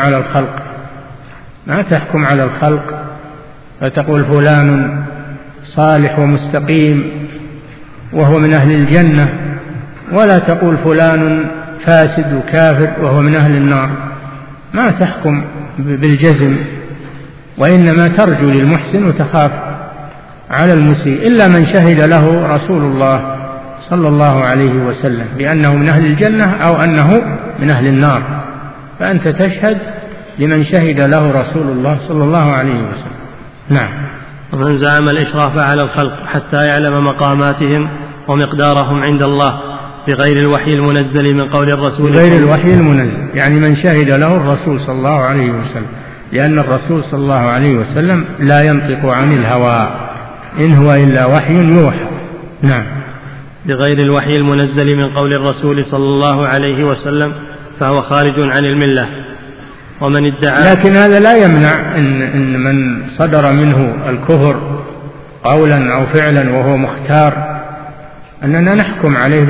تحكم على الخلق فتقول فلان صالح ومستقيم وهو من أهل الجنة، ولا تقول فلان فاسد وكافر وهو من أهل النار. ما تحكم بالجزم، وإنما ترجو للمحسن وتخاف على المسيء، إلا من شهد له رسول الله صلى الله عليه وسلم بأنه من أهل الجنة أو أنه من أهل النار، فأنت تشهد لمن شهد له رسول الله صلى الله عليه وسلم. نعم. ومن زعم الإشراف على الخلق حتى يعلم مقاماتهم ومقدارهم عند الله بغير الوحي المنزل من قول الرسول، بغير الوحي المنزل يعني من شهد له الرسول صلى الله عليه وسلم، لأن الرسول صلى الله عليه وسلم لا ينطق عن الهوى، إن هو إلا وحي يوحى. نعم. بغير الوحي المنزل من قول الرسول صلى الله عليه وسلم فهو خارج عن الملة. ومن ادعى، لكن هذا لا يمنع إن من صدر منه الكفر قولا أو فعلا وهو مختار أننا نحكم عليه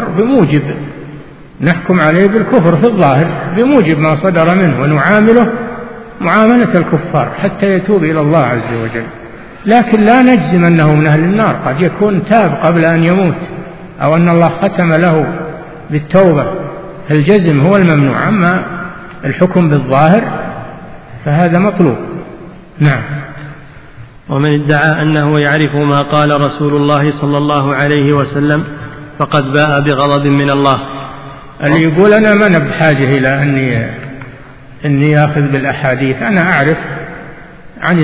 بالكفر في الظاهر بموجب ما صدر منه، ونعامله معاملة الكفار حتى يتوب إلى الله عز وجل، لكن لا نجزم أنه من أهل النار. قد يكون تاب قبل أن يموت، أو أن الله ختم له بالتوبة، الجزم هو الممنوع، أما الحكم بالظاهر فهذا مطلوب. نعم. ومن ادعى أنه يعرف ما قال رسول الله صلى الله عليه وسلم فقد باء بغضب من الله. اللي يقول أنا ما بحاجة إلى أني آخذ بالأحاديث، أنا أعرف عن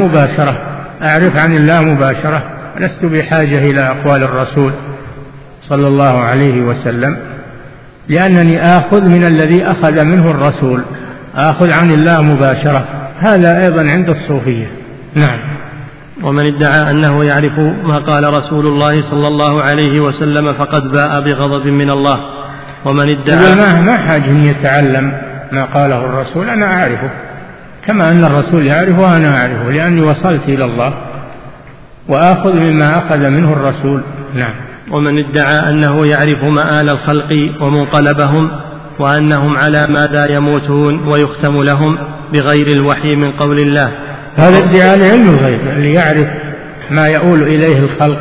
الله مباشرة، لست بحاجة إلى أقوال الرسول صلى الله عليه وسلم، لأنني آخذ من الذي أخذ منه الرسول، آخذ عن الله مباشرة. هذا أيضا عند الصوفية. نعم. ومن ادعى أنه يعرف ما قال رسول الله صلى الله عليه وسلم فقد باء بغضب من الله. ومن ادعى ما حاجة أن يتعلم ما قاله الرسول، أنا أعرفه كما أن الرسول يعرفه وأنا أعرفه، لأني وصلت إلى الله وآخذ مما أخذ منه الرسول. نعم. ومن ادعى أنه يعرف مآل الخلق ومنقلبهم وأنهم على ماذا يموتون ويختم لهم بغير الوحي من قول الله، هذا ادعاء لعلم الغيب، اللي يعرف ما يؤول إليه الخلق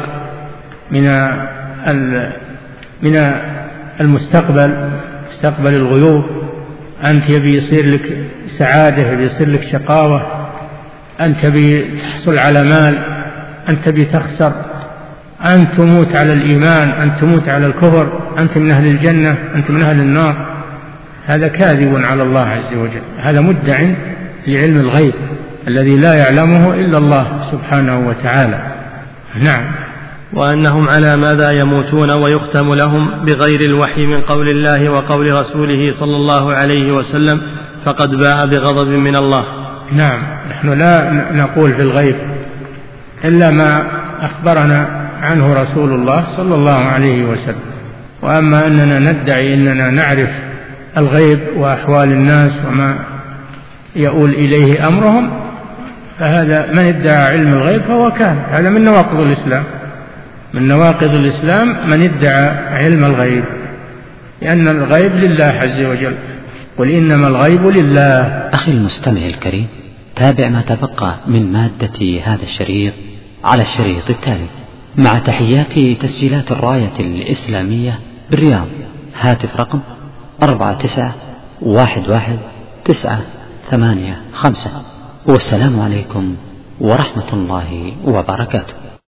من المستقبل، مستقبل الغيوب. أنت يبي يصير لك سعادة، يبي يصير لك شقاوة، أنت بتحصل على مال، أنت بتخسر، أنت تموت على الإيمان، أنت تموت على الكفر، أنت من أهل الجنة، أنت من أهل النار. هذا كاذب على الله عز وجل، هذا مدع لعلم الغيب الذي لا يعلمه إلا الله سبحانه وتعالى. نعم. وأنهم على ماذا يموتون ويختم لهم بغير الوحي من قول الله وقول رسوله صلى الله عليه وسلم فقد باء بغضب من الله. نعم. نحن لا نقول في الغيب إلا ما أخبرنا عنه رسول الله صلى الله عليه وسلم، وأما أننا ندعي أننا نعرف الغيب وأحوال الناس وما يؤول إليه أمرهم، فهذا من ادعى علم الغيب فهو كافر. هذا من نواقض الإسلام، من نواقض الإسلام من ادعى علم الغيب، لأن الغيب لله عز وجل، قل إنما الغيب لله. أخي المستمع الكريم، تابع ما تبقى من مادة هذا الشريط على الشريط التالي مع تحيات تسجيلات الراية الإسلامية بالرياض. هاتف رقم 49119195. والسلام عليكم ورحمة الله وبركاته.